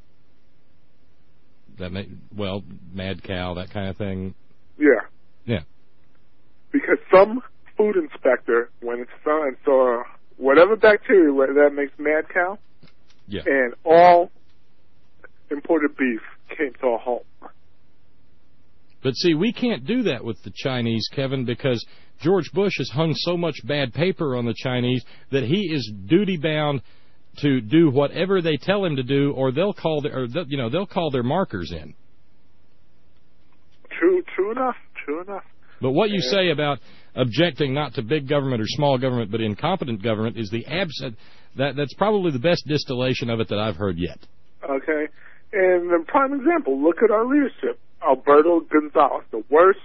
Mad cow, that kind of thing. Yeah. Yeah. Because some food inspector went and saw whatever bacteria that makes mad cow, and all imported beef came to a halt. But see, we can't do that with the Chinese, Kevin, because George Bush has hung so much bad paper on the Chinese that he is duty-bound to do whatever they tell him to do, or they'll call their markers in. True enough. But what you say about objecting not to big government or small government, but incompetent government, is that's probably the best distillation of it that I've heard yet. Okay, and the prime example, look at our leadership. Alberto Gonzalez, the worst,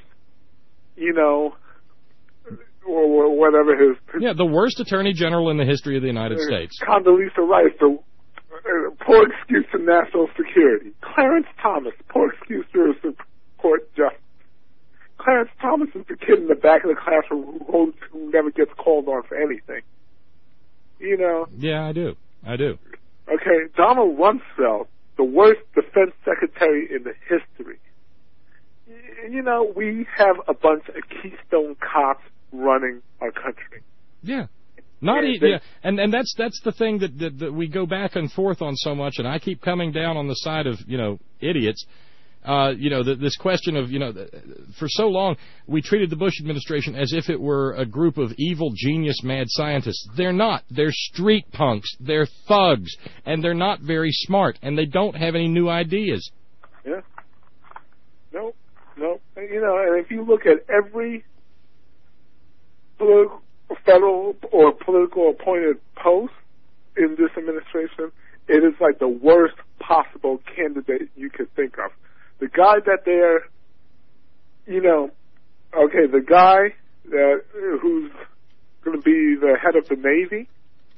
or whatever his... Yeah, the worst attorney general in the history of the United States. Condoleezza Rice, the poor excuse to national security. Clarence Thomas, poor excuse to support justice. Clarence Thomas is the kid in the back of the classroom who never gets called on for anything. Yeah, I do. Okay, Donald Rumsfeld, the worst defense secretary in the history. We have a bunch of Keystone cops running our country. Yeah. And that's the thing that we go back and forth on so much, and I keep coming down on the side of, idiots. This question of, for so long we treated the Bush administration as if it were a group of evil, genius, mad scientists. They're not. They're street punks. They're thugs. And they're not very smart. And they don't have any new ideas. Yeah. No. And if you look at every federal or political appointed post in this administration, it is like the worst possible candidate you could think of. The guy that they're, the guy who's going to be the head of the Navy,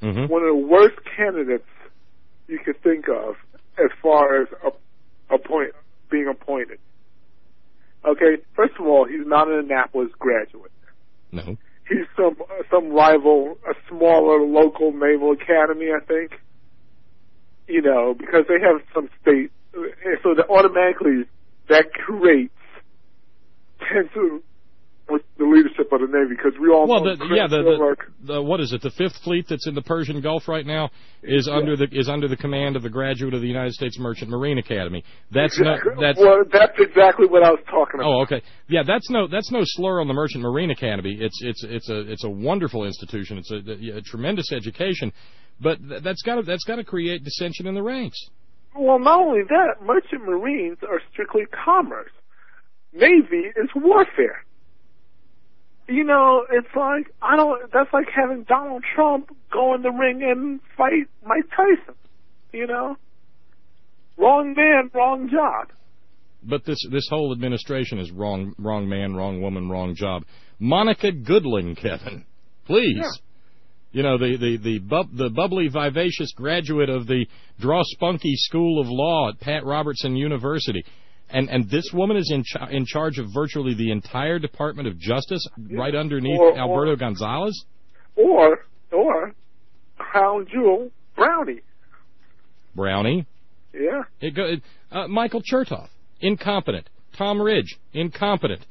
one of the worst candidates you could think of as far as being appointed. Okay, first of all, he's not an Annapolis graduate. No. He's some rival, a smaller local naval academy, I think. You know, because they have some state, so that automatically that creates tension with the leadership of the Navy, because we all know the what is it? The Fifth Fleet that's in the Persian Gulf right now is under the command of a graduate of the United States Merchant Marine Academy. That's that's exactly what I was talking about. Oh, okay. Yeah, that's no slur on the Merchant Marine Academy. It's a wonderful institution. It's a tremendous education, but that's got to create dissension in the ranks. Well, not only that, Merchant Marines are strictly commerce. Navy is warfare. You know, it's like, that's like having Donald Trump go in the ring and fight Mike Tyson, you know? Wrong man, wrong job. But this whole administration is wrong man, wrong woman, wrong job. Monica Goodling, Kevin, please. Yeah. You know, the bubbly, vivacious graduate of the Draw Spunky School of Law at Pat Robertson University. And this woman is in charge of virtually the entire Department of Justice, right underneath Alberto Gonzales? Or Crown Jewel Brownie. Brownie? Yeah. Michael Chertoff, incompetent. Tom Ridge, incompetent.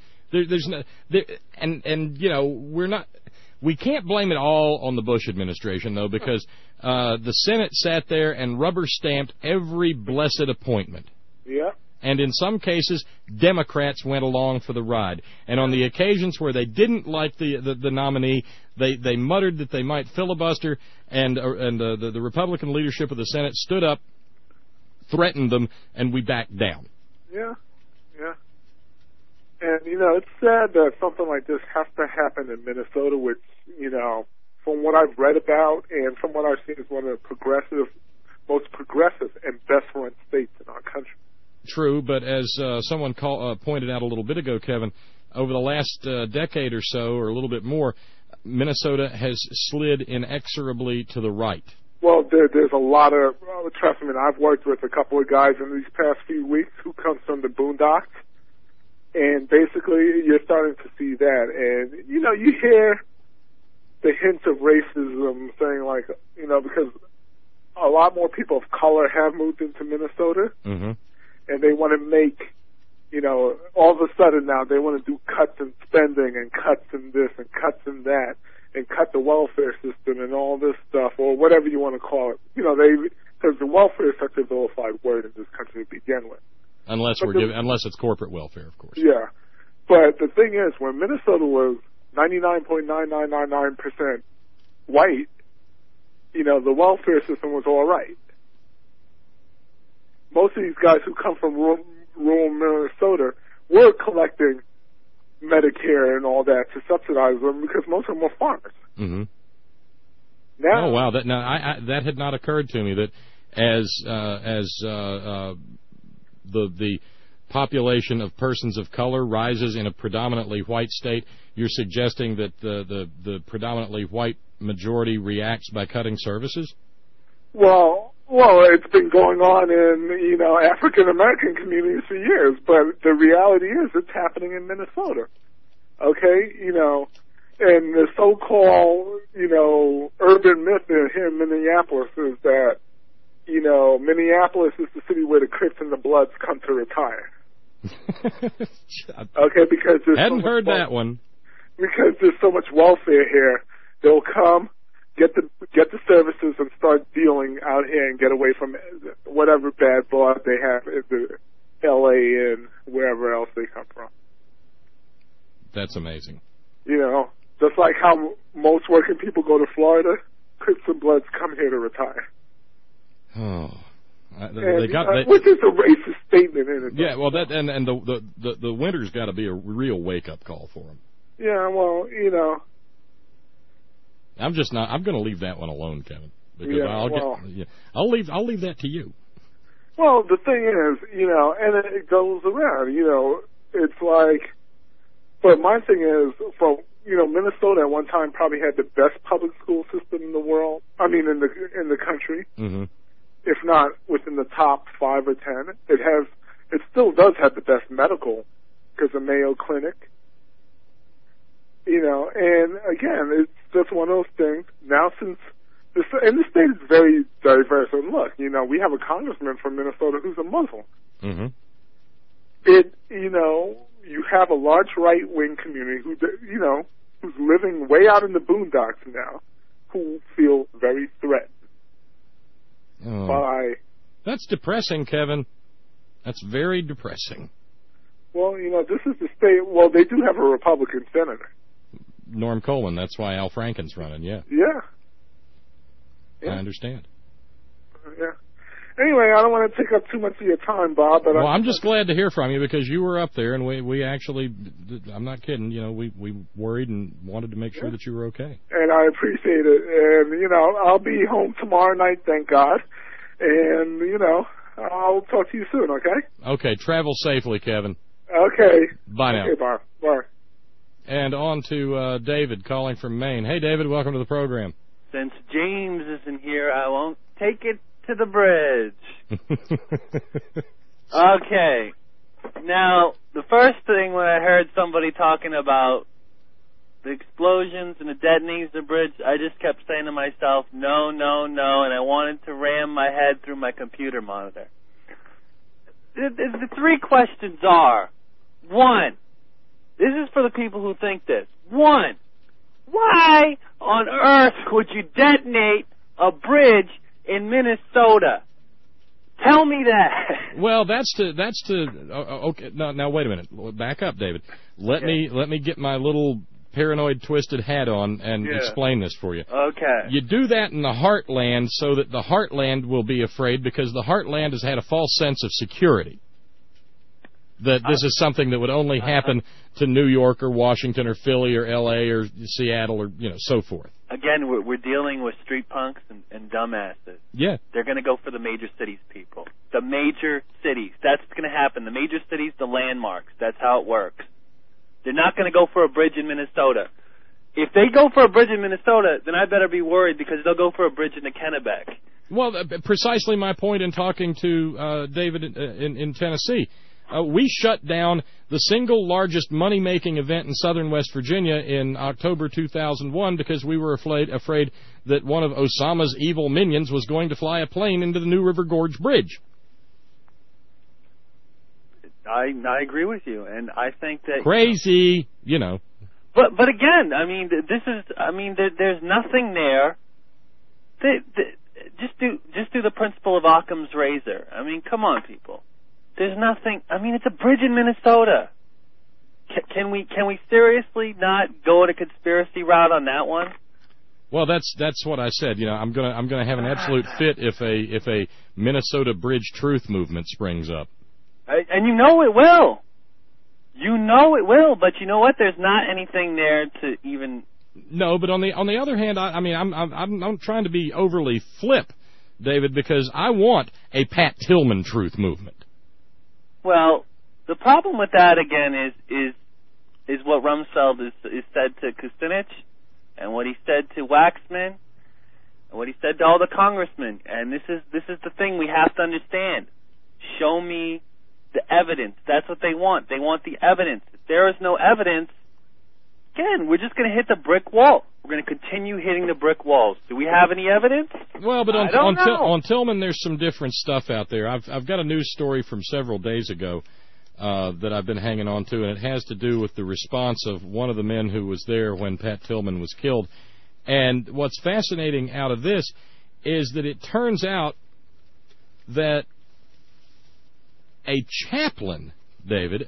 And you know, we can't blame it all on the Bush administration, though, because the Senate sat there and rubber-stamped every blessed appointment. Yeah. And in some cases, Democrats went along for the ride. And on the occasions where they didn't like the nominee, they muttered that they might filibuster, and the Republican leadership of the Senate stood up, threatened them, and we backed down. Yeah, yeah. And, you know, it's sad that something like this has to happen in Minnesota, which, you know, from what I've read about and from what I've seen, is one of the most progressive and best-run states in our country. True, but as someone pointed out a little bit ago, Kevin, over the last decade or so, or a little bit more, Minnesota has slid inexorably to the right. Well, there's a lot of, trust me, I've worked with a couple of guys in these past few weeks who come from the Boondocks, and basically you're starting to see that. And, you know, you hear the hints of racism saying, like, you know, because a lot more people of color have moved into Minnesota. Mm-hmm. And they want to make, you know, all of a sudden now they want to do cuts in spending and cuts in this and cuts in that and cut the welfare system and all this stuff, or whatever you want to call it. You know, because the welfare is such a vilified word in this country to begin with. Unless it's corporate welfare, of course. Yeah. But the thing is, when Minnesota was 99.9999% white, you know, the welfare system was all right. Most of these guys who come from rural Minnesota were collecting Medicare and all that to subsidize them, because most of them were farmers. Mm-hmm. Now, oh wow, that had not occurred to me, that as the population of persons of color rises in a predominantly white state, you're suggesting that the predominantly white majority reacts by cutting services? Well, it's been going on in, you know, African American communities for years, but the reality is it's happening in Minnesota. Okay, you know, and the so-called, you know, urban myth here in Minneapolis is that, you know, Minneapolis is the city where the Crips and the Bloods come to retire. Okay, because there's hadn't heard that one. Because there's so much welfare here, they'll come, get the services, and start dealing out here and get away from whatever bad blood they have in the L.A. and wherever else they come from. That's amazing. You know, just like how most working people go to Florida, Crips and Bloods come here to retire. Oh, which is a racist statement in it. Yeah, well, that and the winter's got to be a real wake up call for them. Yeah, well, you know. I'm going to leave that one alone, Kevin, because yeah, I'll leave that to you. Well, the thing is, you know, and it goes around. You know, it's like, but my thing is, from Minnesota at one time probably had the best public school system in the world. I mean, in the country, if not within the top 5 or 10. It still does have the best medical because of Mayo Clinic. And again, it's just one of those things. Now, since the state is very diverse, and look, we have a congressman from Minnesota who's a Muslim. You have a large right-wing community who's living way out in the boondocks now, who feel very threatened by... That's depressing, Kevin. That's very depressing. Well, this is the state... Well, they do have a Republican senator. Norm Coleman. That's why Al Franken's running, yeah. Yeah. I understand. Yeah. Anyway, I don't want to take up too much of your time, Bob. But I'm just glad to hear from you because you were up there, and we actually, I'm not kidding, we worried and wanted to make sure that you were okay. And I appreciate it. And, I'll be home tomorrow night, thank God. And, I'll talk to you soon, okay? Okay, travel safely, Kevin. Okay. Bye now. Okay, Bob. Bye. And on to David calling from Maine. Hey, David, welcome to the program. Since James isn't here, I won't take it to the bridge. Okay. Now, the first thing when I heard somebody talking about the explosions and the detonating of the bridge, I just kept saying to myself, no, no, no, and I wanted to ram my head through my computer monitor. The 3 questions are, 1, this is for the people who think this. 1, why on earth would you detonate a bridge in Minnesota? Tell me that. Well, that's to okay. Now wait a minute. Back up, David. Let me get my little paranoid twisted hat on and explain this for you. Okay. You do that in the heartland so that the heartland will be afraid because the heartland has had a false sense of security. That this is something that would only happen to New York or Washington or Philly or L.A. or Seattle or, so forth. Again, we're dealing with street punks and dumbasses. Yeah. They're going to go for the major cities, people. The major cities. That's what's going to happen. The major cities, the landmarks. That's how it works. They're not going to go for a bridge in Minnesota. If they go for a bridge in Minnesota, then I better be worried because they'll go for a bridge in the Kennebec. Well, precisely my point in talking to David in Tennessee. We shut down the single largest money-making event in southern West Virginia in October 2001 because we were afraid that one of Osama's evil minions was going to fly a plane into the New River Gorge Bridge. I agree with you, and I think that... Crazy, But again, there's nothing there. Just do the principle of Occam's razor. Come on, people. There's nothing. It's a bridge in Minnesota. Can we seriously not go a conspiracy route on that one? Well, that's what I said. I'm gonna have an absolute fit if a Minnesota Bridge Truth movement springs up. And it will. It will. But you know what? There's not anything there to even. No, but on the other hand, I'm trying to be overly flip, David, because I want a Pat Tillman Truth movement. Well, the problem with that again is what Rumsfeld is said to Kucinich, and what he said to Waxman, and what he said to all the congressmen. And this is the thing we have to understand. Show me the evidence. That's what they want. They want the evidence. If there is no evidence, again, we're just going to hit the brick wall. We're going to continue hitting the brick walls. Do we have any evidence? Well, but on Tillman, there's some different stuff out there. I've got a news story from several days ago that I've been hanging on to, and it has to do with the response of one of the men who was there when Pat Tillman was killed. And what's fascinating out of this is that it turns out that a chaplain, David,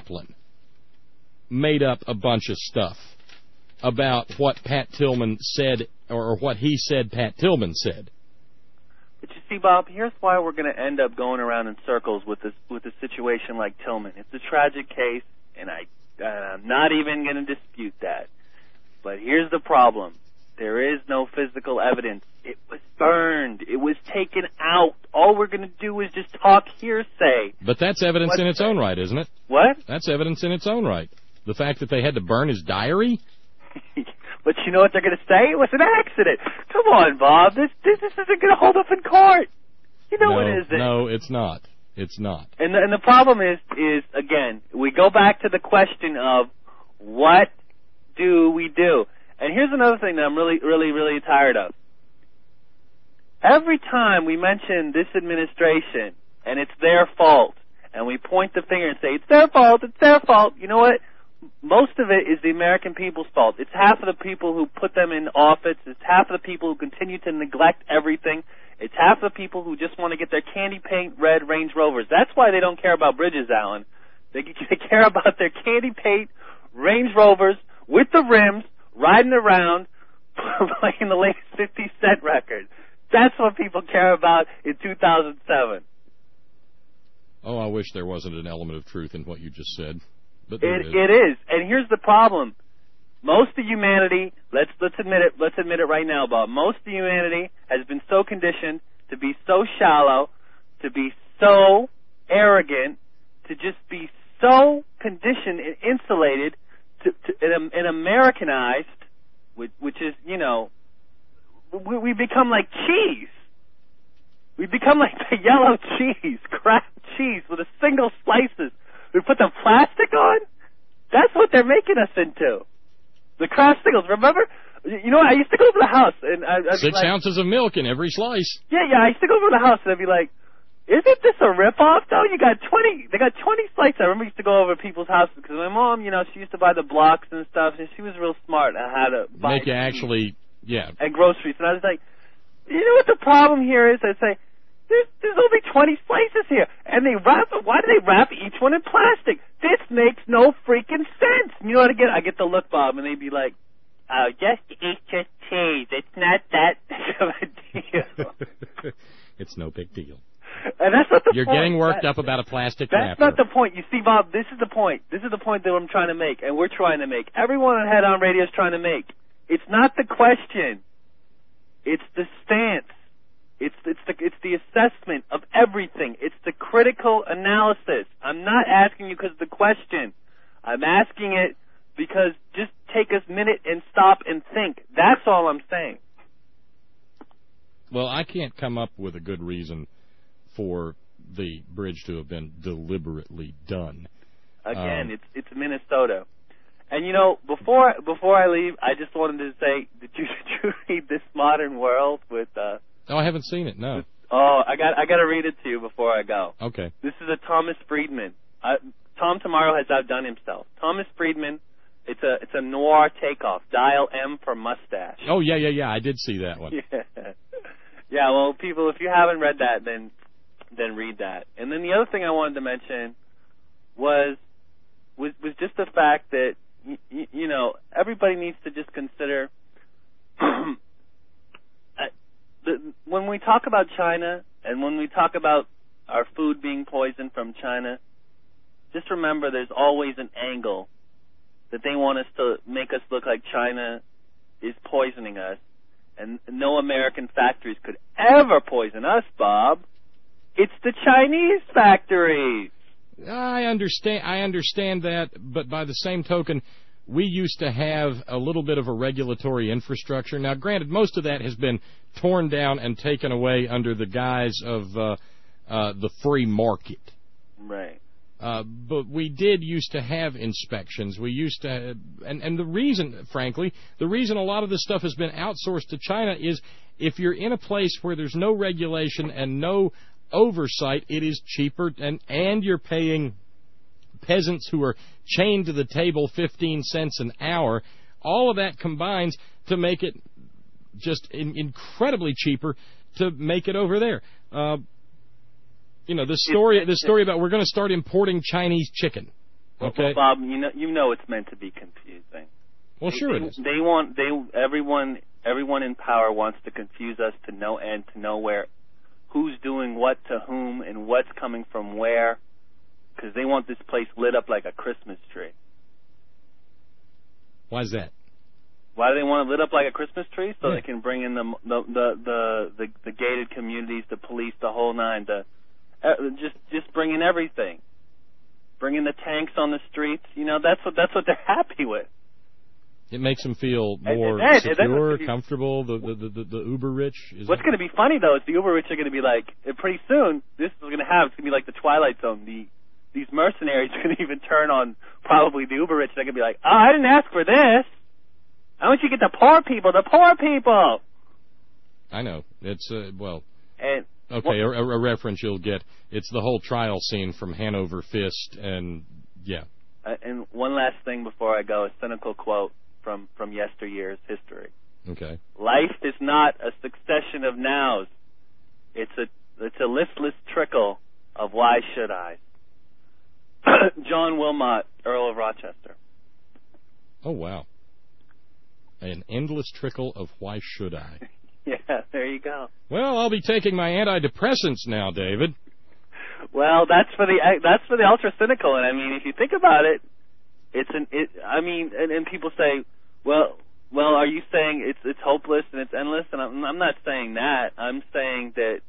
made up a bunch of stuff about what Pat Tillman said, or what he said Pat Tillman said. But you see, Bob, here's why we're going to end up going around in circles with a situation like Tillman. It's a tragic case, and I'm not even going to dispute that. But here's the problem. There is no physical evidence. It was burned. It was taken out. All we're going to do is just talk hearsay. But that's evidence in its own right, isn't it? What? That's evidence in its own right. The fact that they had to burn his diary? But you know what they're going to say? It was an accident. Come on, Bob. This isn't going to hold up in court. You know it isn't. No, it's not. It's not. And the problem is again, we go back to the question of what do we do? And here's another thing that I'm really, really, really tired of. Every time we mention this administration and it's their fault, and we point the finger and say, it's their fault, you know what? Most of it is the American people's fault. It's half of the people who put them in office. It's half of the people who continue to neglect everything. It's half of the people who just want to get their candy paint red Range Rovers. That's why they don't care about bridges, Alan. They care about their candy paint Range Rovers with the rims, riding around, playing the latest 50 Cent record. That's what people care about in 2007. Oh, I wish there wasn't an element of truth in what you just said. But it is. And here's the problem. Most of humanity, let's admit it right now, Bob. Most of humanity has been so conditioned to be so shallow, to be so arrogant, to just be so conditioned and insulated and Americanized, which is, you know, we become like cheese. We become like the yellow cheese, Kraft cheese with a single slices. We put the plastic on. That's what they're making us into. The Kraft singles. Remember? You know, I used to go over the house and I'd 6 ounces of milk in every slice. Yeah. I used to go over the house and I'd be like, "Isn't this a ripoff? Though you got 20. They got 20 slices." I remember I used to go over to people's houses because my mom, you know, she used to buy the blocks and stuff, and she was real smart on how to buy make you actually, yeah, at groceries. And I was like, you know what the problem here is? I'd say, There's only 20 slices here, and they wrap it. Why do they wrap each one in plastic? This makes no freaking sense. You know what I get the look, Bob, and they'd be like, "Oh, just eat your cheese. It's not that big of a deal." It's no big deal. And that's not the You're point. getting worked up about a plastic That's wrapper. not the point. You see, Bob, this is the point. This is the point that I'm trying to make, and we're trying to make. Everyone on Head On Radio is trying to make. It's not the question. It's the stance. It's the assessment of everything. It's the critical analysis. I'm not asking you because of the question. I'm asking it because just take a minute and stop and think. That's all I'm saying. Well, I can't come up with a good reason for the bridge to have been deliberately done. Again, it's Minnesota. And you know, before I leave, I just wanted to say, did you read This Modern World with Oh, I haven't seen it. No. Oh, I got to read it to you before I go. Okay. This is a Thomas Friedman. Tom tomorrow has outdone himself. Thomas Friedman. It's a noir takeoff. Dial M for mustache. Oh yeah. I did see that one. Yeah. Well, people, if you haven't read that, then read that. And then the other thing I wanted to mention was just the fact that you know, everybody needs to just consider. When we talk about China and when we talk about our food being poisoned from China, just remember there's always an angle that they want us to make us look like China is poisoning us, and no American factories could ever poison us, Bob. It's the Chinese factories. I understand that, but by the same token, we used to have a little bit of a regulatory infrastructure. Now, granted, most of that has been torn down and taken away under the guise of the free market. Right. But we did used to have inspections. We used to, and the reason, frankly, a lot of this stuff has been outsourced to China is if you're in a place where there's no regulation and no oversight, it is cheaper, and you're paying peasants who are chained to the table 15 cents an hour. All of that combines to make it just incredibly cheaper to make it over there. You know, the story about we're going to start importing Chinese chicken. Okay, well, Bob, you know it's meant to be confusing. Well, sure it is. Everyone in power wants to confuse us to no end, to know where, who's doing what to whom, and what's coming from where, because they want this place lit up like a Christmas tree. Why is that? Why do they want it lit up like a Christmas tree? So they can bring in the gated communities, the police, the whole nine, just bring in everything. Bring in the tanks on the streets. You know, that's what they're happy with. It makes them feel more secure, comfortable. The uber rich. What's going to be funny though is the uber rich are going to be like, pretty soon this is going to have. It's going to be like the Twilight Zone. These mercenaries are going to even turn on probably the uber rich. They're going to be like, oh, I didn't ask for this. I want you to get the poor people. The poor people. I know. It's well. And okay, a reference you'll get. It's the whole trial scene from Hanover Fist, and yeah. And one last thing before I go, a cynical quote from yesteryear's history. Okay. Life is not a succession of nows. It's a listless trickle of why should I. John Wilmot, Earl of Rochester. Oh wow. An endless trickle of why should I. Yeah, there you go. Well, I'll be taking my antidepressants now, David. Well, that's for the ultra cynical, and I mean, if you think about it, and people say, well, are you saying it's hopeless and it's endless? And I'm not saying that. I'm saying that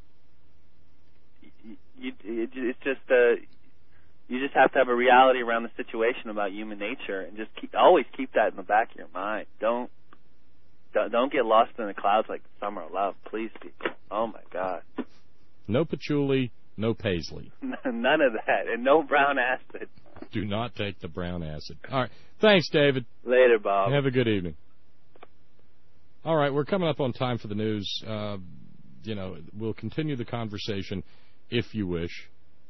it's just you just have to have a reality around the situation about human nature, and just always keep that in the back of your mind. Don't get lost in the clouds like the summer of love, please, people. Oh my God. No patchouli, no paisley. None of that, and no brown acid. Do not take the brown acid. All right. Thanks, David. Later, Bob. Have a good evening. All right, we're coming up on time for the news. We'll continue the conversation if you wish.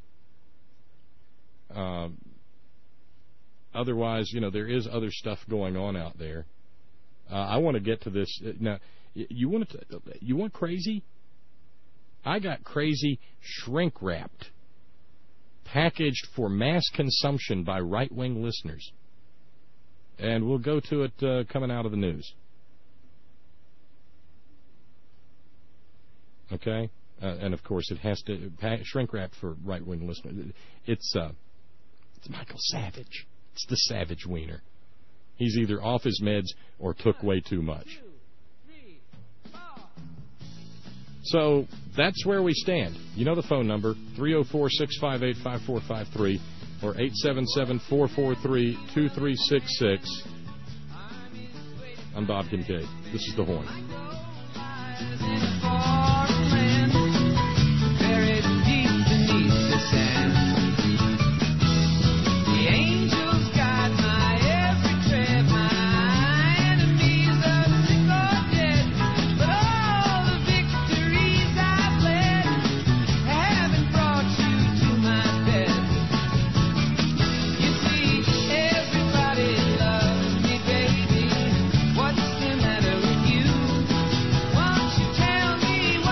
Otherwise, there is other stuff going on out there. I want to get to this. Now, you want crazy? I got crazy shrink-wrapped, packaged for mass consumption by right-wing listeners. And we'll go to it coming out of the news. Okay? And, of course, it has to shrink-wrapped for right-wing listeners. It's Michael Savage. It's the Savage Wiener. He's either off his meds or took way too much. So that's where we stand. You know the phone number, 304-658-5453 or 877-443-2366. I'm Bob Kincaid. This is The Horn. What's the matter with you? Won't you tell me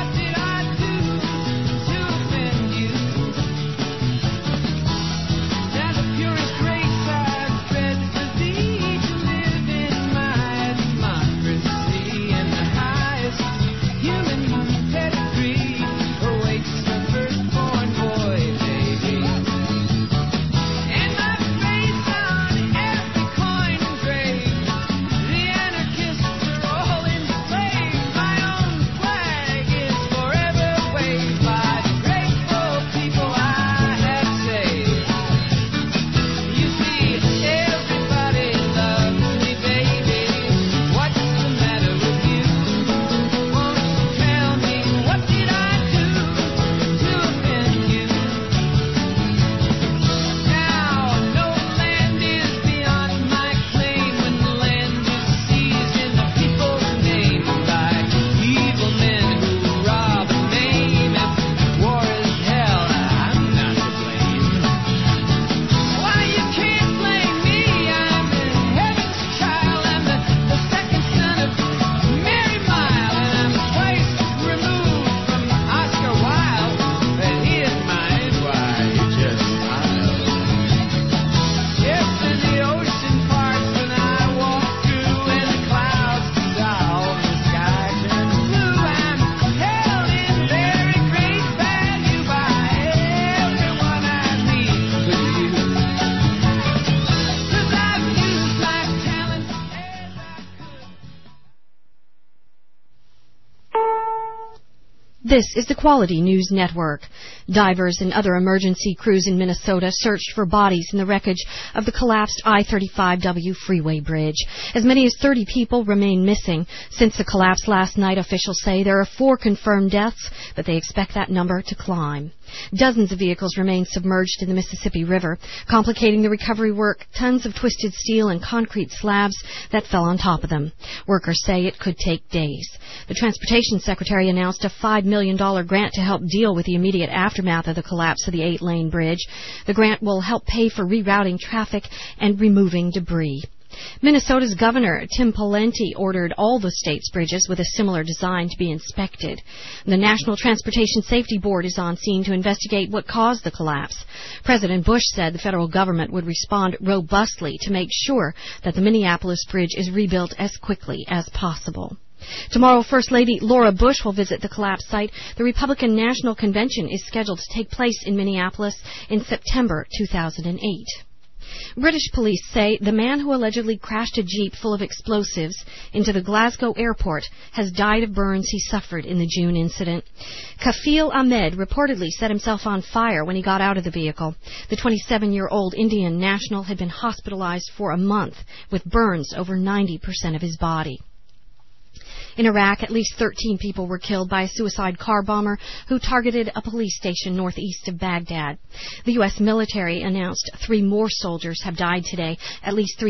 This is the Quality News Network. Divers and other emergency crews in Minnesota searched for bodies in the wreckage of the collapsed I-35W freeway bridge. As many as 30 people remain missing. Since the collapse last night, officials say there are 4 confirmed deaths, but they expect that number to climb. Dozens of vehicles remain submerged in the Mississippi River. Complicating the recovery work, tons of twisted steel and concrete slabs that fell on top of them. Workers say it could take days. The Transportation Secretary announced a $5 million grant to help deal with the immediate aftermath of the collapse of the 8-lane bridge. The grant will help pay for rerouting traffic and removing debris. Minnesota's Governor Tim Pawlenty ordered all the state's bridges with a similar design to be inspected. The National Transportation Safety Board is on scene to investigate what caused the collapse. President Bush said the federal government would respond robustly to make sure that the Minneapolis bridge is rebuilt as quickly as possible. Tomorrow, First Lady Laura Bush will visit the collapse site. The Republican National Convention is scheduled to take place in Minneapolis in September 2008. British police say the man who allegedly crashed a jeep full of explosives into the Glasgow airport has died of burns he suffered in the June incident. Kafil Ahmed reportedly set himself on fire when he got out of the vehicle. The 27-year-old Indian national had been hospitalized for a month with burns over 90% of his body. In Iraq, at least 13 people were killed by a suicide car bomber who targeted a police station northeast of Baghdad. The U.S. military announced 3 more soldiers have died today. At least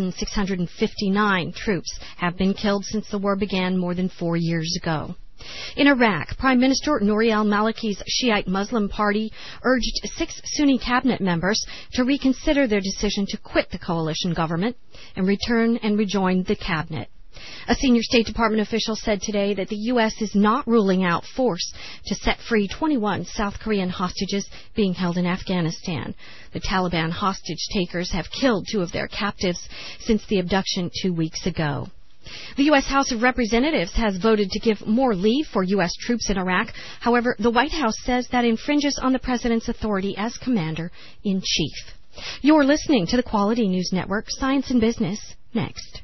3,659 troops have been killed since the war began more than 4 years ago. In Iraq, Prime Minister Nouri al-Maliki's Shiite Muslim party urged 6 Sunni cabinet members to reconsider their decision to quit the coalition government and return and rejoin the cabinet. A senior State Department official said today that the U.S. is not ruling out force to set free 21 South Korean hostages being held in Afghanistan. The Taliban hostage takers have killed 2 of their captives since the abduction 2 weeks ago. The U.S. House of Representatives has voted to give more leave for U.S. troops in Iraq. However, the White House says that infringes on the President's authority as Commander-in-Chief. You're listening to the Quality News Network, Science and Business, next.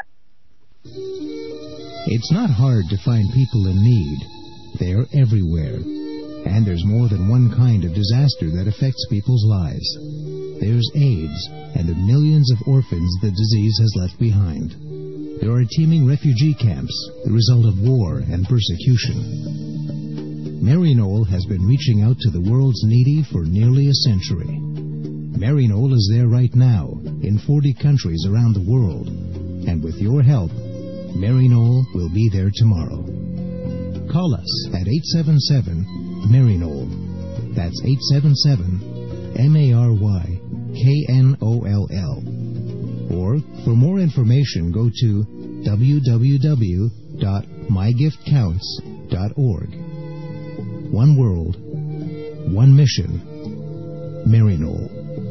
It's not hard to find people in need. They're everywhere. And there's more than one kind of disaster that affects people's lives. There's AIDS and the millions of orphans the disease has left behind. There are teeming refugee camps, the result of war and persecution. Maryknoll has been reaching out to the world's needy for nearly a century. Maryknoll is there right now, in 40 countries around the world. And with your help, Maryknoll will be there tomorrow. Call us at 877-MARYKNOLL. That's 877-MARYKNOLL. Or, for more information, go to www.mygiftcounts.org. One world, one mission, Maryknoll.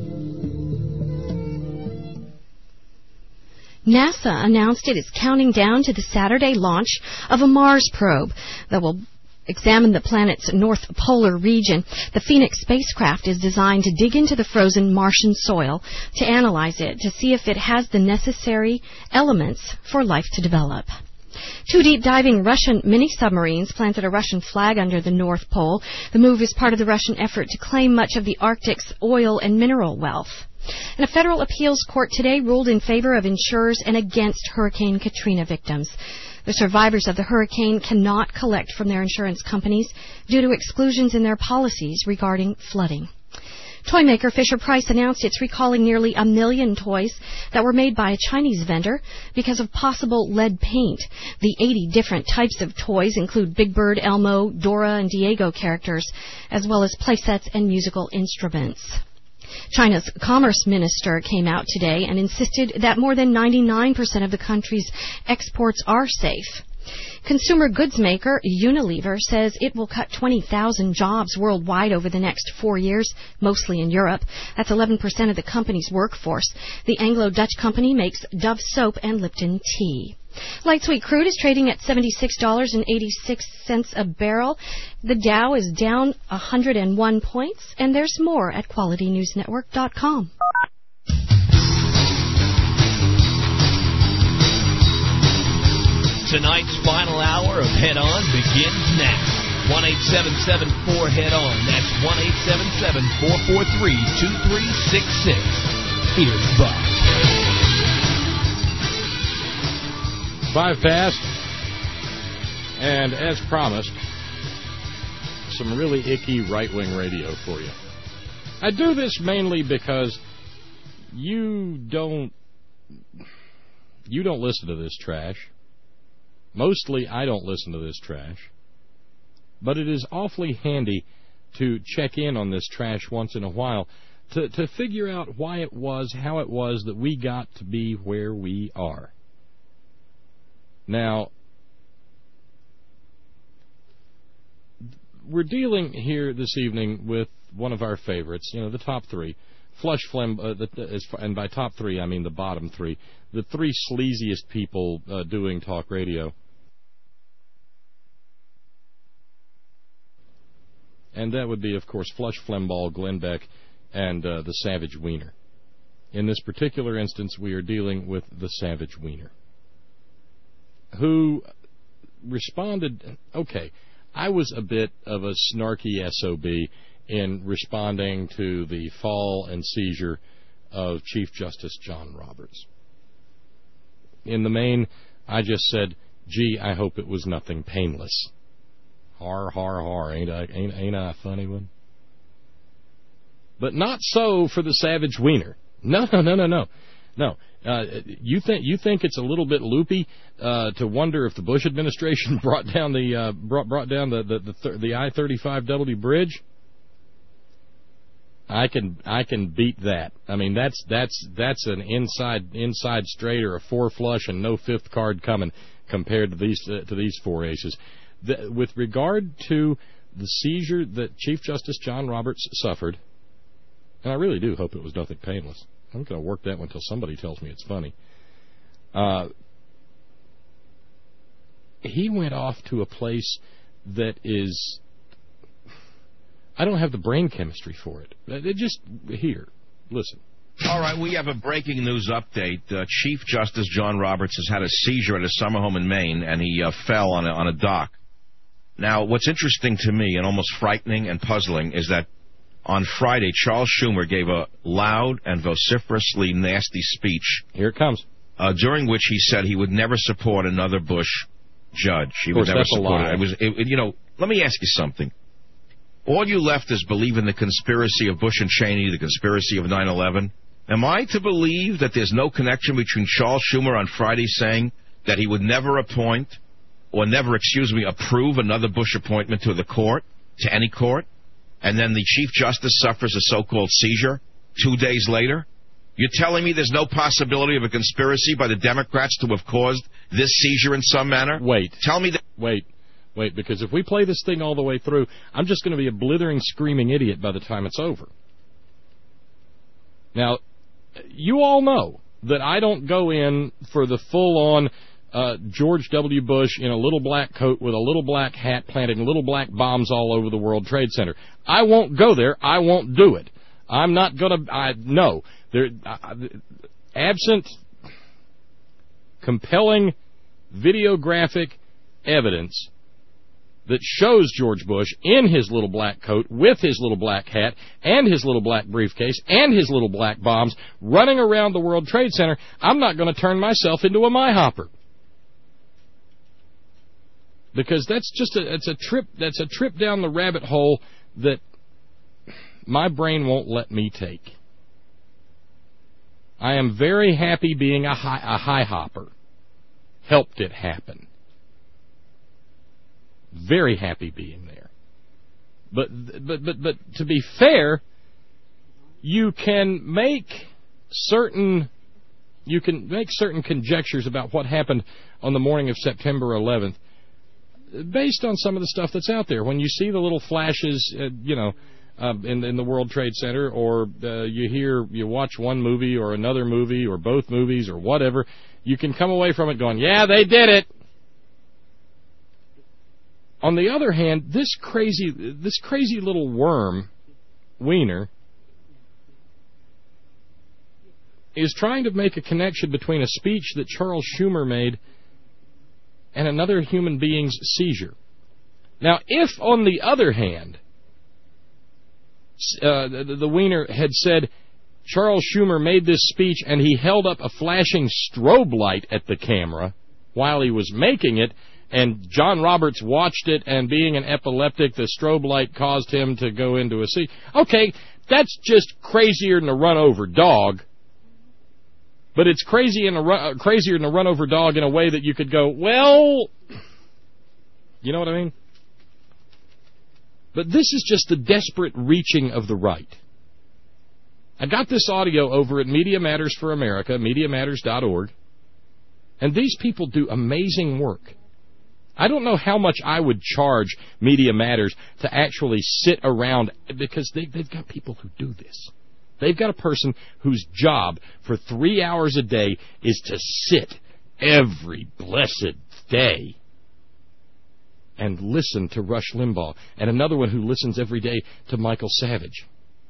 NASA announced it is counting down to the Saturday launch of a Mars probe that will examine the planet's north polar region. The Phoenix spacecraft is designed to dig into the frozen Martian soil to analyze it to see if it has the necessary elements for life to develop. 2 deep-diving Russian mini-submarines planted a Russian flag under the North Pole. The move is part of the Russian effort to claim much of the Arctic's oil and mineral wealth. And a federal appeals court today ruled in favor of insurers and against Hurricane Katrina victims. The survivors of the hurricane cannot collect from their insurance companies due to exclusions in their policies regarding flooding. Toy maker Fisher-Price announced it's recalling nearly 1 million toys that were made by a Chinese vendor because of possible lead paint. The 80 different types of toys include Big Bird, Elmo, Dora, and Diego characters, as well as playsets and musical instruments. China's commerce minister came out today and insisted that more than 99% of the country's exports are safe. Consumer goods maker Unilever says it will cut 20,000 jobs worldwide over the next 4 years, mostly in Europe. That's 11% of the company's workforce. The Anglo-Dutch company makes Dove soap and Lipton tea. Light sweet crude is trading at $76.86 a barrel. The Dow is down 101 points, and there's more at QualityNewsNetwork.com. Tonight's final hour of Head On begins now. 1-877-4HEAD-ON. That's 1-877-443-2366. Here's Buck. 5 past. And as promised, some really icky right-wing radio for you. I do this mainly because you don't listen to this trash. Mostly I don't listen to this trash. But it is awfully handy to check in on this trash once in a while to figure out why it was, how it was that we got to be where we are. Now, we're dealing here this evening with one of our favorites, the top 3. Flush Phlegm, and by top 3, I mean the bottom 3. The 3 sleaziest people doing talk radio. And that would be, of course, Flush Flemball, Glenn Beck, and the Savage Wiener. In this particular instance, we are dealing with the Savage Wiener, who responded, okay, I was a bit of a snarky SOB in responding to the fall and seizure of Chief Justice John Roberts. In the main, I just said, gee, I hope it was nothing painless. Har, har, har. Ain't I a funny one? But not so for the Savage Wiener. No. No, you think it's a little bit loopy to wonder if the Bush administration brought down the I-35W bridge? I can beat that. I mean, that's an inside straight or a 4 flush and no 5th card coming compared to these 4 aces. With regard to the seizure that Chief Justice John Roberts suffered, and I really do hope it was nothing painless. I'm going to work that one until somebody tells me it's funny. He went off to a place that is... I don't have the brain chemistry for it. Just here. Listen. All right, we have a breaking news update. Chief Justice John Roberts has had a seizure at a summer home in Maine, and he fell on a dock. Now, what's interesting to me and almost frightening and puzzling is that on Friday, Charles Schumer gave a loud and vociferously nasty speech. Here it comes. During which he said he would never support another Bush judge. He would never support it. Let me ask you something. All you leftists believe in the conspiracy of Bush and Cheney, the conspiracy of 9/11. Am I to believe that there's no connection between Charles Schumer on Friday saying that he would never approve another Bush appointment to the court, to any court, and then the Chief Justice suffers a so-called seizure 2 days later? You're telling me there's no possibility of a conspiracy by the Democrats to have caused this seizure in some manner? Wait. Tell me that. Wait, because if we play this thing all the way through, I'm just going to be a blithering, screaming idiot by the time it's over. Now, you all know that I don't go in for the full-on George W. Bush in a little black coat with a little black hat planting little black bombs all over the World Trade Center. I won't go there. I won't do it. I'm not going to... No. Absent compelling videographic evidence that shows George Bush in his little black coat with his little black hat and his little black briefcase and his little black bombs running around the World Trade Center, I'm not going to turn myself into a myhopper. Because that's just a trip down the rabbit hole that my brain won't let me take. I am very happy being a high hopper. Helped it happen. Very happy being there. But to be fair, you can make certain conjectures about what happened on the morning of September 11th based on some of the stuff that's out there. When you see the little flashes, in the World Trade Center, or you watch one movie or another movie or both movies or whatever, you can come away from it going, yeah, they did it. On the other hand, this crazy little worm, Wiener, is trying to make a connection between a speech that Charles Schumer made and another human being's seizure. Now, if, on the other hand, the Wiener had said Charles Schumer made this speech and he held up a flashing strobe light at the camera while he was making it, and John Roberts watched it, and being an epileptic, the strobe light caused him to go into a seat. Okay, that's just crazier than a run-over dog. But it's crazier than a run-over dog in a way that you could go, well, you know what I mean? But this is just the desperate reaching of the right. I got this audio over at Media Matters for America, MediaMatters.org, and these people do amazing work. I don't know how much I would charge Media Matters to actually sit around, because they've got people who do this. They've got a person whose job for 3 hours a day is to sit every blessed day and listen to Rush Limbaugh, and another one who listens every day to Michael Savage.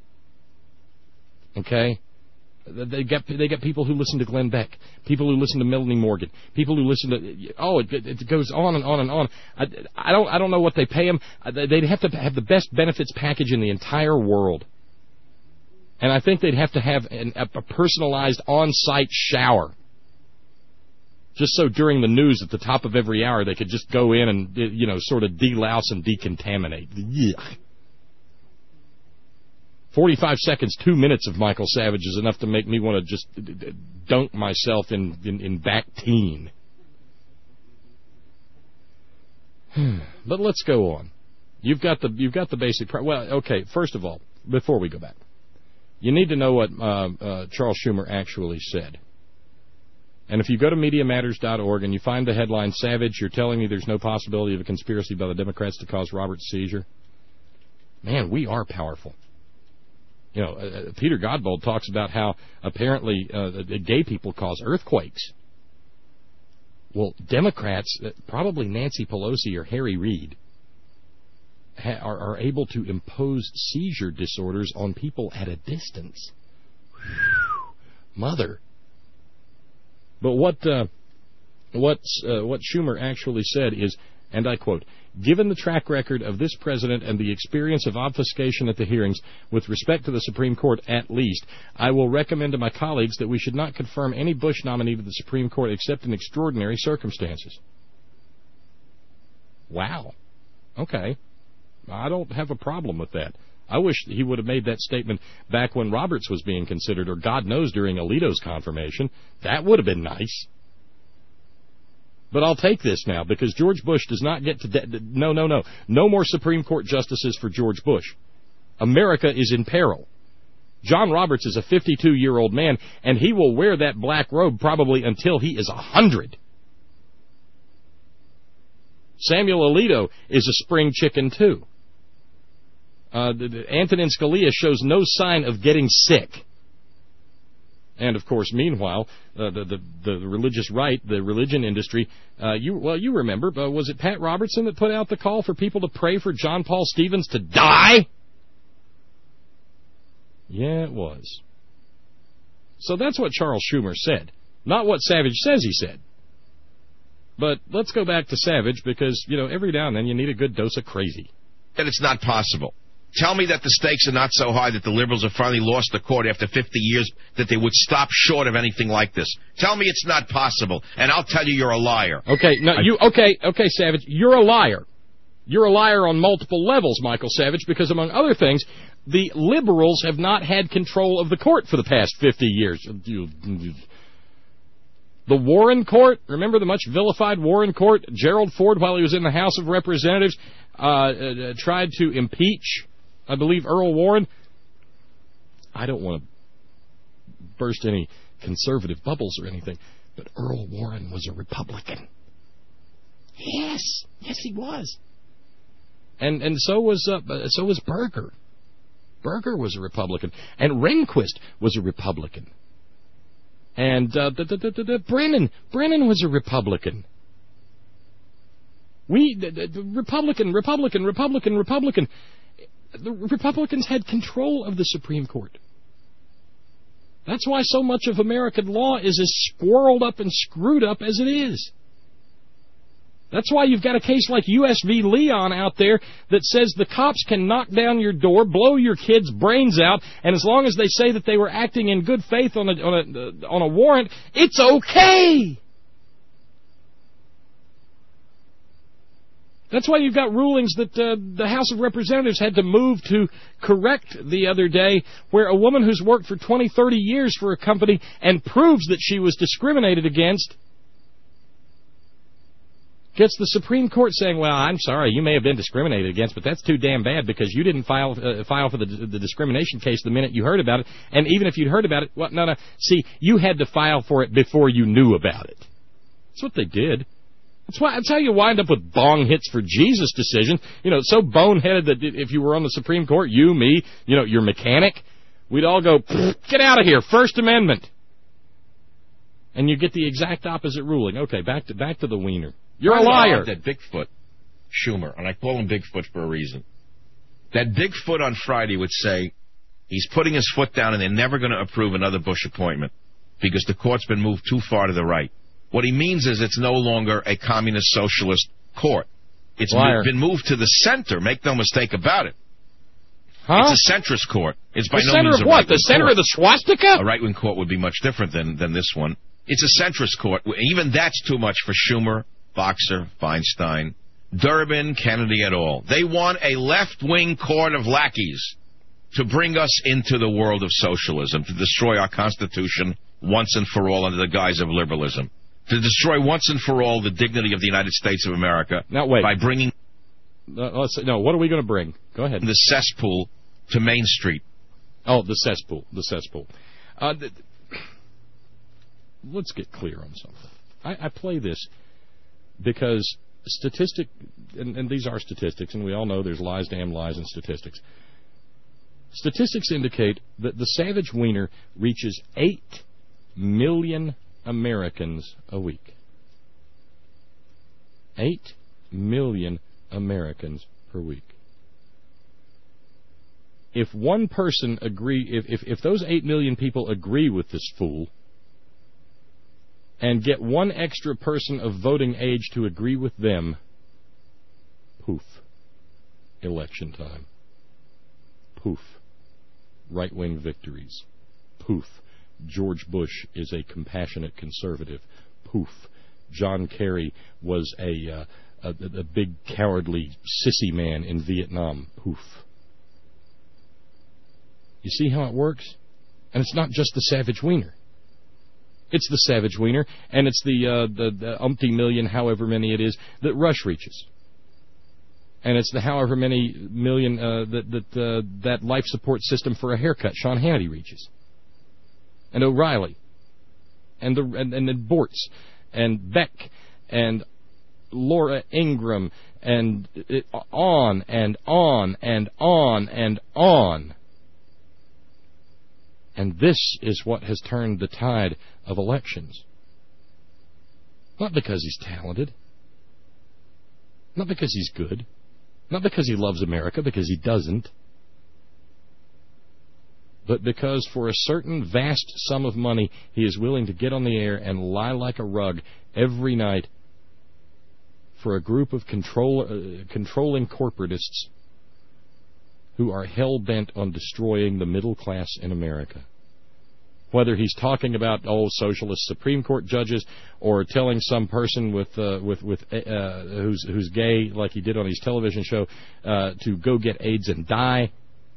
Okay? They got people who listen to Glenn Beck, people who listen to Melanie Morgan, people who listen to it goes on and on and on. I don't know what they pay them. They'd have to have the best benefits package in the entire world, and I think they'd have to have a personalized on-site shower, just so during the news at the top of every hour they could just go in and sort of delouse and decontaminate. Yuck. 45 seconds, 2 minutes of Michael Savage is enough to make me want to just dunk myself in Bactine. But let's go on. You've got the basic. Well, okay. First of all, before we go back, you need to know what Charles Schumer actually said. And if you go to MediaMatters.org and you find the headline, "Savage, you're telling me there's no possibility of a conspiracy by the Democrats to cause Robert's seizure," man, we are powerful. Peter Godbold talks about how apparently gay people cause earthquakes. Well, Democrats, probably Nancy Pelosi or Harry Reid, are able to impose seizure disorders on people at a distance. Whew, mother. But what Schumer actually said is, and I quote, "Given the track record of this president and the experience of obfuscation at the hearings, with respect to the Supreme Court at least, I will recommend to my colleagues that we should not confirm any Bush nominee to the Supreme Court except in extraordinary circumstances." Wow. Okay. I don't have a problem with that. I wish he would have made that statement back when Roberts was being considered, or God knows during Alito's confirmation. That would have been nice. But I'll take this now, because George Bush does not get to... No more Supreme Court justices for George Bush. America is in peril. John Roberts is a 52-year-old man, and he will wear that black robe probably until he is 100. Samuel Alito is a spring chicken, too. Antonin Scalia shows no sign of getting sick. And, of course, meanwhile, the religious right, the religion industry, you remember, was it Pat Robertson that put out the call for people to pray for John Paul Stevens to die? Yeah, it was. So that's what Charles Schumer said, not what Savage says he said. But let's go back to Savage, because, every now and then you need a good dose of crazy. That it's not possible. Tell me that the stakes are not so high that the liberals have finally lost the court after 50 years, that they would stop short of anything like this. Tell me it's not possible, and I'll tell you you're a liar. Okay, okay, Savage, you're a liar. You're a liar on multiple levels, Michael Savage, because among other things, the liberals have not had control of the court for the past 50 years. The Warren Court, remember the much vilified Warren Court? Gerald Ford, while he was in the House of Representatives, tried to impeach, I believe, Earl Warren. I don't want to burst any conservative bubbles or anything, but Earl Warren was a Republican. Yes, he was. And so was Berger. Berger was a Republican, and Rehnquist was a Republican. And Brennan was a Republican. Republican. The Republicans had control of the Supreme Court. That's why so much of American law is as swirled up and screwed up as it is. That's why you've got a case like U.S. v. Leon out there that says the cops can knock down your door, blow your kid's brains out, and as long as they say that they were acting in good faith on a warrant, it's okay. That's why you've got rulings that the House of Representatives had to move to correct the other day, where a woman who's worked for 20, 30 years for a company and proves that she was discriminated against gets the Supreme Court saying, well, I'm sorry, you may have been discriminated against, but that's too damn bad because you didn't file for the discrimination case the minute you heard about it. And even if you'd heard about it, well, no. See, you had to file for it before you knew about it. That's what they did. That's how you wind up with bong hits for Jesus decisions. You know, so boneheaded that if you were on the Supreme Court, you, me, your mechanic, we'd all go, get out of here, First Amendment. And you get the exact opposite ruling. Okay, back to the wiener. You're a liar. That Bigfoot, Schumer, and I call him Bigfoot for a reason. That Bigfoot on Friday would say he's putting his foot down and they're never going to approve another Bush appointment because the court's been moved too far to the right. What he means is it's no longer a communist socialist court. It's been moved to the center. Make no mistake about it. Huh? It's a centrist court. It's by the no center means of a what? right-wing The center court. of the swastika? A right-wing court would be much different than this one. It's a centrist court. Even that's too much for Schumer, Boxer, Feinstein, Durbin, Kennedy et al. They want a left-wing court of lackeys to bring us into the world of socialism, to destroy our Constitution once and for all under the guise of liberalism, to destroy once and for all the dignity of the United States of America by bringing... what are we going to bring? Go ahead. The cesspool to Main Street. Oh, the cesspool. Let's get clear on something. I play this because and these are statistics, and we all know there's lies, damn lies, and statistics. Statistics indicate that the Savage Wiener reaches 8 million Americans a week. 8 million Americans per week. If one person if those 8 million people agree with this fool and get one extra person of voting age to agree with them, poof, election time. Poof, right-wing victories. Poof, George Bush is a compassionate conservative. Poof, John Kerry was a big cowardly sissy man in Vietnam. Poof. You see how it works? And it's not just the Savage Wiener. It's the Savage Wiener, and it's the umpty million, however many it is, that Rush reaches. And it's the however many million that life support system for a haircut Sean Hannity reaches. And O'Reilly. And then Bortz. And Beck. And Laura Ingraham. And on and on and on and on. And this is what has turned the tide of elections. Not because he's talented. Not because he's good. Not because he loves America, because he doesn't. But because for a certain vast sum of money, he is willing to get on the air and lie like a rug every night for a group of controlling corporatists who are hell-bent on destroying the middle class in America. Whether he's talking about socialist Supreme Court judges, or telling some person who's gay, like he did on his television show, to go get AIDS and die.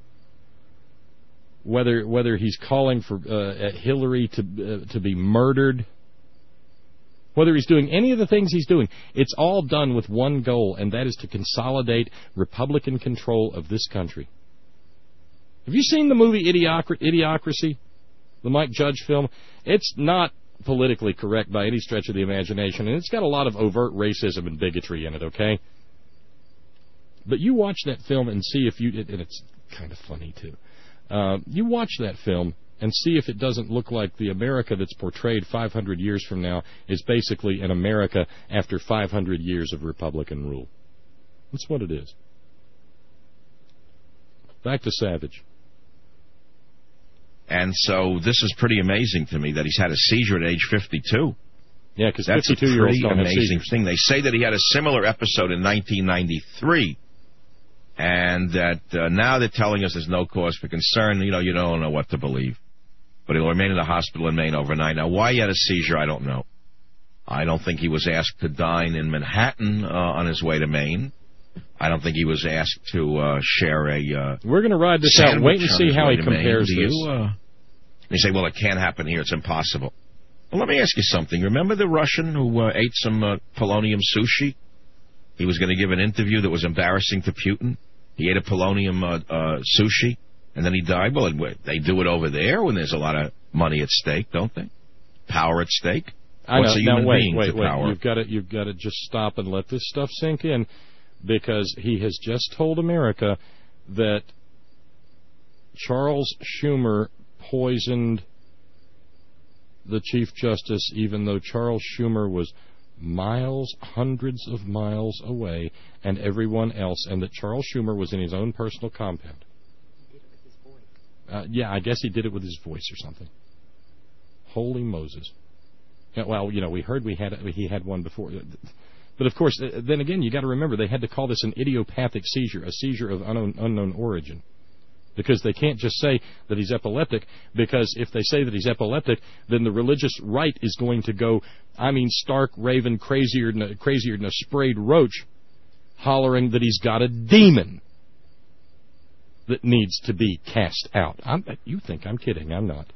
Whether he's calling for Hillary to be murdered. Whether he's doing any of the things he's doing, it's all done with one goal, and that is to consolidate Republican control of this country. Have you seen the movie Idiocracy? The Mike Judge film? It's not politically correct by any stretch of the imagination, and it's got a lot of overt racism and bigotry in it, okay? But you watch that film and see if you... And it's kind of funny, too. You watch that film and see if it doesn't look like the America that's portrayed 500 years from now is basically an America after 500 years of Republican rule. That's what it is. Back to Savage. And so this is pretty amazing to me that he's had a seizure at age 52. Yeah, because that's a 52-year-olds pretty don't have amazing seizures. thing. They say that he had a similar episode in 1993, and that now they're telling us there's no cause for concern. You don't know what to believe. But he'll remain in the hospital in Maine overnight. Now, why he had a seizure, I don't know. I don't think he was asked to dine in Manhattan on his way to Maine. I don't think he was asked to share a We're going to ride this out. Wait and see how he compares this. You say, well, it can't happen here. It's impossible. Well, let me ask you something. Remember the Russian who ate some polonium sushi? He was going to give an interview that was embarrassing to Putin. He ate a polonium sushi, and then he died. Well, they do it over there when there's a lot of money at stake, don't they? Power at stake. What's a human being to power? You've got to just stop and let this stuff sink in, because he has just told America that Charles Schumer poisoned the Chief Justice, even though Charles Schumer was hundreds of miles away, and everyone else, and that Charles Schumer was in his own personal compound. Yeah, I guess he did it with his voice or something. Holy Moses. Yeah, well, we heard he had one before. But, of course, then again, you got to remember, they had to call this an idiopathic seizure, a seizure of unknown origin. Because they can't just say that he's epileptic, because if they say that he's epileptic, then the religious right is going to go, stark raving crazier than a sprayed roach, hollering that he's got a demon that needs to be cast out. You think I'm kidding. I'm not.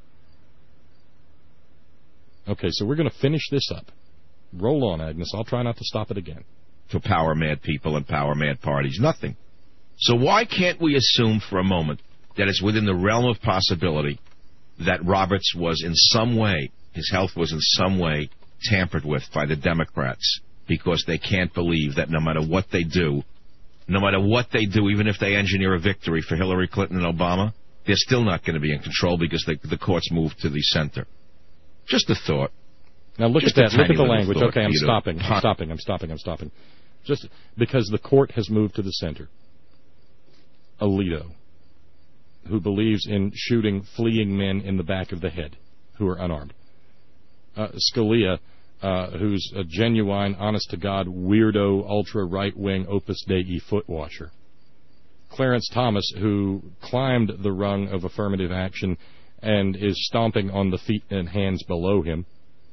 Okay, so we're going to finish this up. Roll on, Agnes. I'll try not to stop it again. To power-mad people and power-mad parties. Nothing. So why can't we assume for a moment that it's within the realm of possibility that Roberts was in some way, his health was in some way tampered with by the Democrats, because they can't believe that no matter what they do, even if they engineer a victory for Hillary Clinton and Obama, they're still not going to be in control because the courts moved to the center. Just a thought. Now look at that. Look at the language. Okay, I'm stopping. Just because the court has moved to the center. Alito, who believes in shooting fleeing men in the back of the head who are unarmed. Scalia, who's a genuine, honest-to-God, weirdo, ultra-right-wing Opus Dei foot washer. Clarence Thomas, who climbed the rung of affirmative action and is stomping on the feet and hands below him.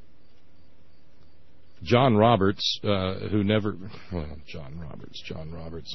John Roberts, John Roberts.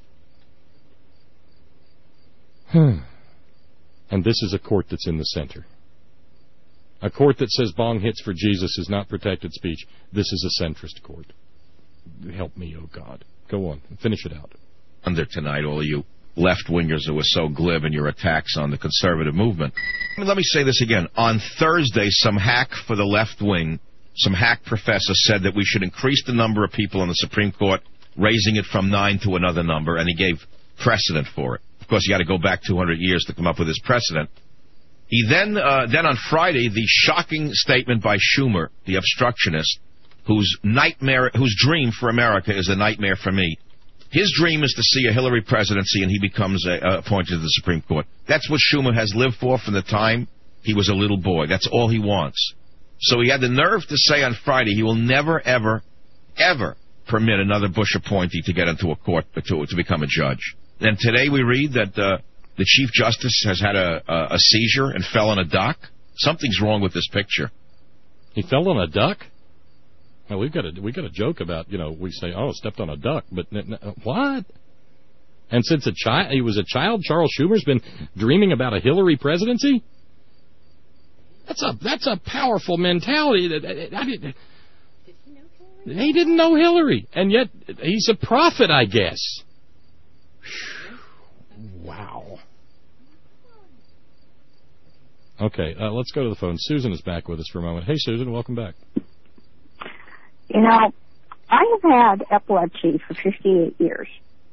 And this is a court that's in the center. A court that says bong hits for Jesus is not protected speech. This is a centrist court. Help me, oh God. Go on. Finish it out. Under tonight, all of you left-wingers who were so glib in your attacks on the conservative movement. Let me say this again. On Thursday, some hack for the left wing, some hack professor said that we should increase the number of people on the Supreme Court, raising it from 9 to another number, and he gave precedent for it. Of course, you got to go back 200 years to come up with his precedent. He then on Friday, the shocking statement by Schumer, the obstructionist, whose dream for America is a nightmare for me. His dream is to see a Hillary presidency, and he becomes appointed to the Supreme Court. That's what Schumer has lived for from the time he was a little boy. That's all he wants. So he had the nerve to say on Friday he will never, ever, ever permit another Bush appointee to get into a court to become a judge. And today we read that the Chief Justice has had a seizure and fell on a duck. Something's wrong with this picture. He fell on a duck? Well, we got a joke about, we say, stepped on a duck, but what? And since he was a child, Charles Schumer's been dreaming about a Hillary presidency? That's a powerful mentality. He didn't know Hillary, and yet he's a prophet, I guess. Wow. Okay, let's go to the phone. Susan is back with us for a moment. Hey, Susan, welcome back. I have had epilepsy for 58 years.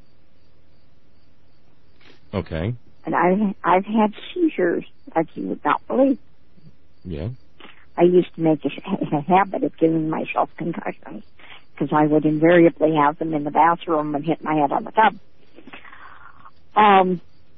Okay. And I've had seizures like you would not believe. Yeah. I used to make a habit of giving myself concussions because I would invariably have them in the bathroom and hit my head on the tub.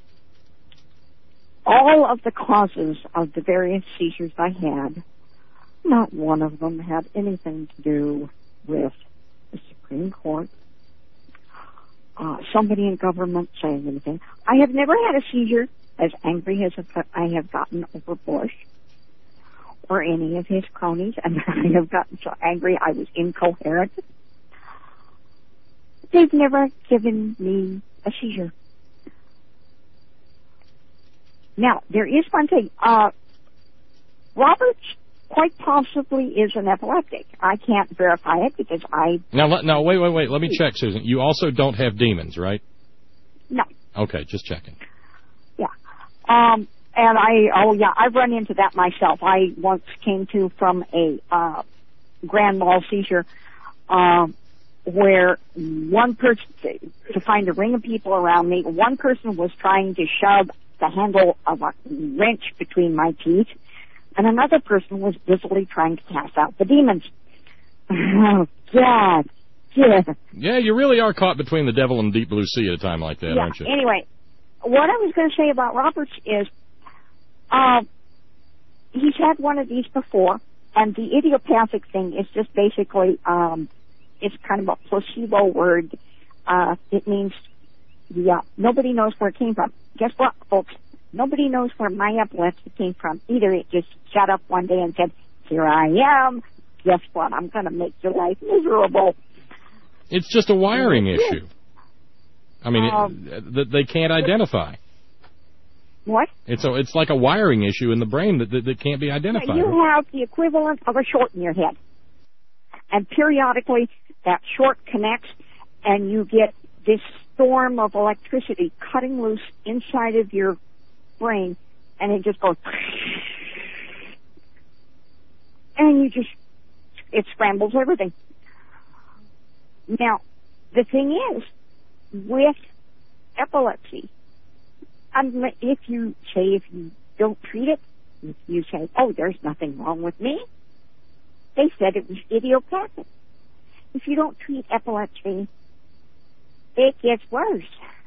All of the causes of the various seizures I had Not one of them had anything to do with the Supreme Court, somebody in government saying anything. I have never had a seizure as angry as I have gotten over Bush or any of his cronies, and I have gotten so angry I was incoherent. They've never given me a seizure. Now, there is one thing. Roberts quite possibly is an epileptic. I can't verify it because I... Now, wait. Let me check, Susan. You also don't have demons, right? No. Okay, just checking. Yeah. I've run into that myself. I once came to from a grand mal seizure where one person, to find a ring of people around me, one person was trying to shove the handle of a wrench between my teeth, and another person was busily trying to cast out the demons. Oh, God. Yeah. Yeah, you really are caught between the devil and deep blue sea at a time like that, aren't you? Anyway, what I was going to say about Roberts is he's had one of these before, and the idiopathic thing is just basically it's kind of a placebo word. It means nobody knows where it came from. Guess what, folks? Nobody knows where my epilepsy came from. Either it just shut up one day and said, here I am. Guess what? I'm going to make your life miserable. It's just a wiring issue. I mean, that they can't identify. What? It's like a wiring issue in the brain that can't be identified. You have the equivalent of a short in your head. And periodically, that short connects, and you get this storm of electricity cutting loose inside of your brain, and it just goes, and it scrambles everything. Now, the thing is, with epilepsy, if you don't treat it, if you say, oh, there's nothing wrong with me, they said it was idiopathic. If you don't treat epilepsy, it gets worse.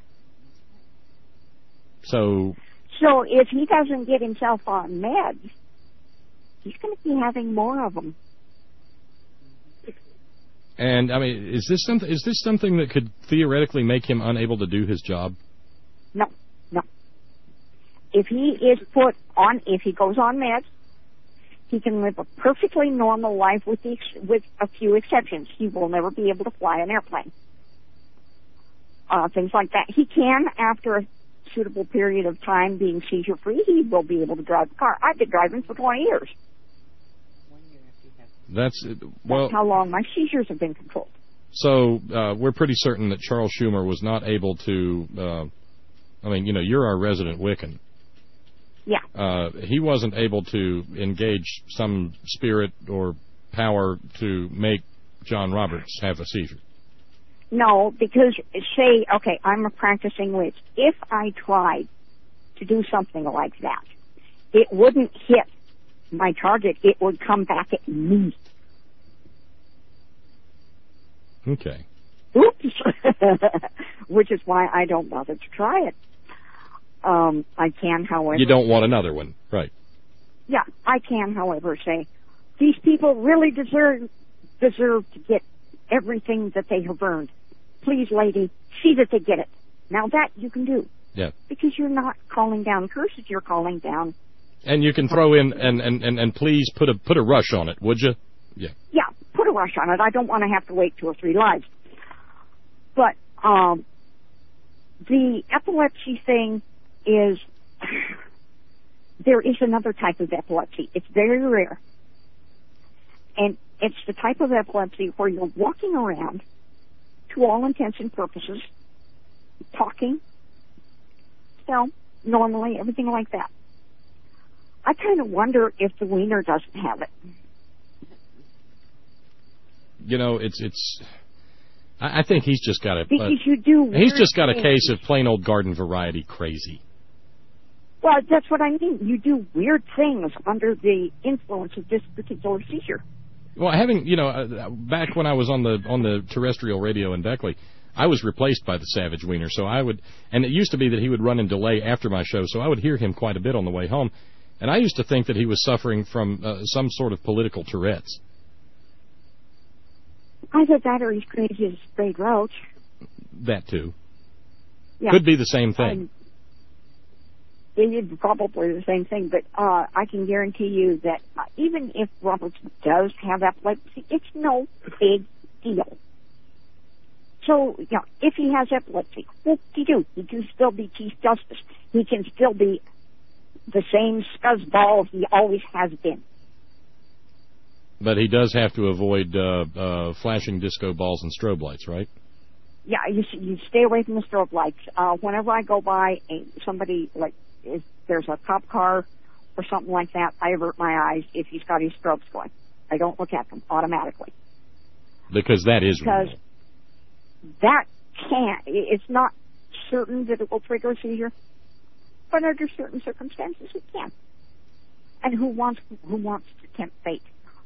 So if he doesn't get himself on meds, he's going to be having more of them. And I mean, is this something that could theoretically make him unable to do his job? No. If he goes on meds, he can live a perfectly normal life with a few exceptions. He will never be able to fly an airplane. Things like that. He can, after a suitable period of time being seizure-free, he will be able to drive a car. I've been driving for 20 years. That's how long my seizures have been controlled. So we're pretty certain that Charles Schumer was not able to, you're our resident Wiccan. Yeah. He wasn't able to engage some spirit or power to make John Roberts have a seizure. No, because I'm a practicing witch. If I tried to do something like that, it wouldn't hit my target. It would come back at me. Okay. Oops. Which is why I don't bother to try it. I can, however... You don't want another one, right? Yeah, I can, however, say, these people really deserve to get everything that they have earned. Please, lady, see that they get it. Now that you can do. Yeah. Because you're not calling down curses, you're calling down... And you can throw in, and please put a rush on it, would you? Yeah. Yeah, put a rush on it. I don't want to have to wait 2 or 3 lives. But the epilepsy thing is... there is another type of epilepsy. It's very rare. And it's the type of epilepsy where you're walking around, to all intents and purposes, talking, normally, everything like that. I kind of wonder if the wiener doesn't have it. I think he's just got because you do. He's just got a case of plain old garden variety crazy. Well, that's what I mean. You do weird things under the influence of this particular seizure. Well, back when I was on the terrestrial radio in Beckley, I was replaced by the Savage Wiener, and it used to be that he would run in delay after my show, so I would hear him quite a bit on the way home. And I used to think that he was suffering from some sort of political Tourette's. Either that or he's crazy as a sprayed roach. That, too. Yeah. Could be the same thing. It is probably the same thing, but I can guarantee you that even if Roberts does have epilepsy, it's no big deal. So, if he has epilepsy, whoop-de-doo, he can still be Chief Justice. He can still be the same scuzzball he always has been. But he does have to avoid flashing disco balls and strobe lights, right? Yeah, you stay away from the strobe lights. Whenever I go by somebody, like, if there's a cop car or something like that, I avert my eyes if he's got his strobes going. I don't look at them automatically. Because that is because real. That can't. It's not certain that it will trigger a seizure, but under certain circumstances it can. And who wants to tempt fate?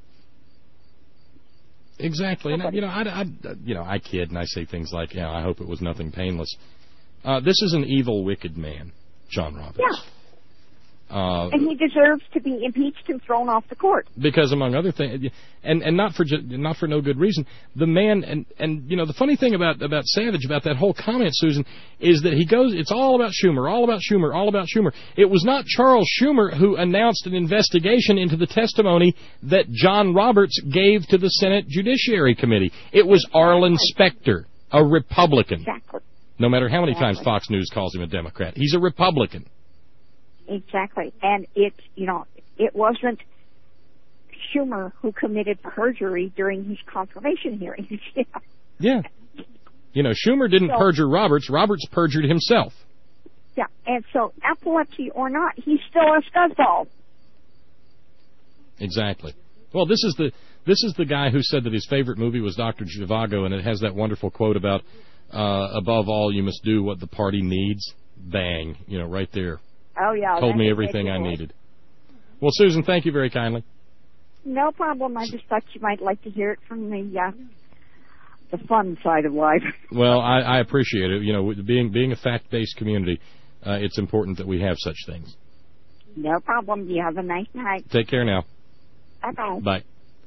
Exactly. And, I kid and I say things like, I hope it was nothing painless. This is an evil, wicked man, John Roberts. Yeah. And he deserves to be impeached and thrown off the court. Because, among other things, and not for no good reason, the man, and the funny thing about Savage, about that whole comment, Susan, is that he goes, it's all about Schumer, all about Schumer, all about Schumer. It was not Charles Schumer who announced an investigation into the testimony that John Roberts gave to the Senate Judiciary Committee. It was Arlen Specter, a Republican. Exactly. No matter how many times Fox News calls him a Democrat, he's a Republican. Exactly. And it wasn't Schumer who committed perjury during his confirmation hearings. Yeah. Schumer didn't perjure Roberts. Roberts perjured himself. Yeah. And so, epilepsy or not, he's still a scuzzball. Exactly. Well, this is the guy who said that his favorite movie was Dr. Zhivago, and it has that wonderful quote about, above all, you must do what the party needs. Bang. Right there. Oh, yeah. Told me everything I needed. Well, Susan, thank you very kindly. No problem. I just thought you might like to hear it from the fun side of life. Well, I appreciate it. Being a fact-based community, it's important that we have such things. No problem. You have a nice night. Take care now. Bye-bye. Bye.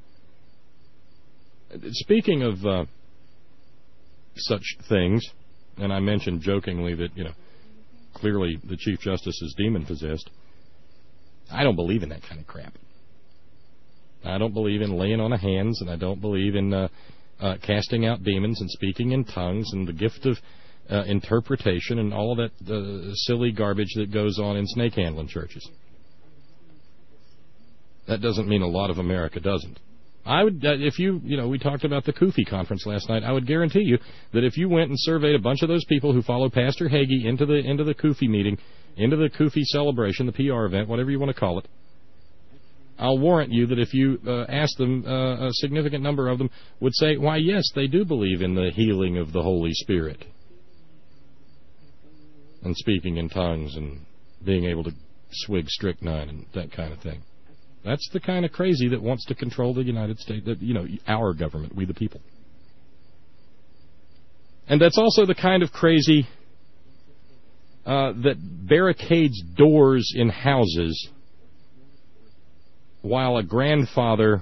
Speaking of such things, and I mentioned jokingly that, clearly the Chief Justice is demon-possessed. I don't believe in that kind of crap. I don't believe in laying on of hands, and I don't believe in casting out demons and speaking in tongues and the gift of interpretation and all of that silly garbage that goes on in snake-handling churches. That doesn't mean a lot of America doesn't. I would, if we talked about the Kufi conference last night, I would guarantee you that if you went and surveyed a bunch of those people who follow Pastor Hagee into the Kufi meeting, into the Kufi celebration, the PR event, whatever you want to call it, I'll warrant you that if you asked them, a significant number of them would say, why, yes, they do believe in the healing of the Holy Spirit and speaking in tongues and being able to swig strychnine and that kind of thing. That's the kind of crazy that wants to control the United States, our government, we the people. And that's also the kind of crazy that barricades doors in houses while a grandfather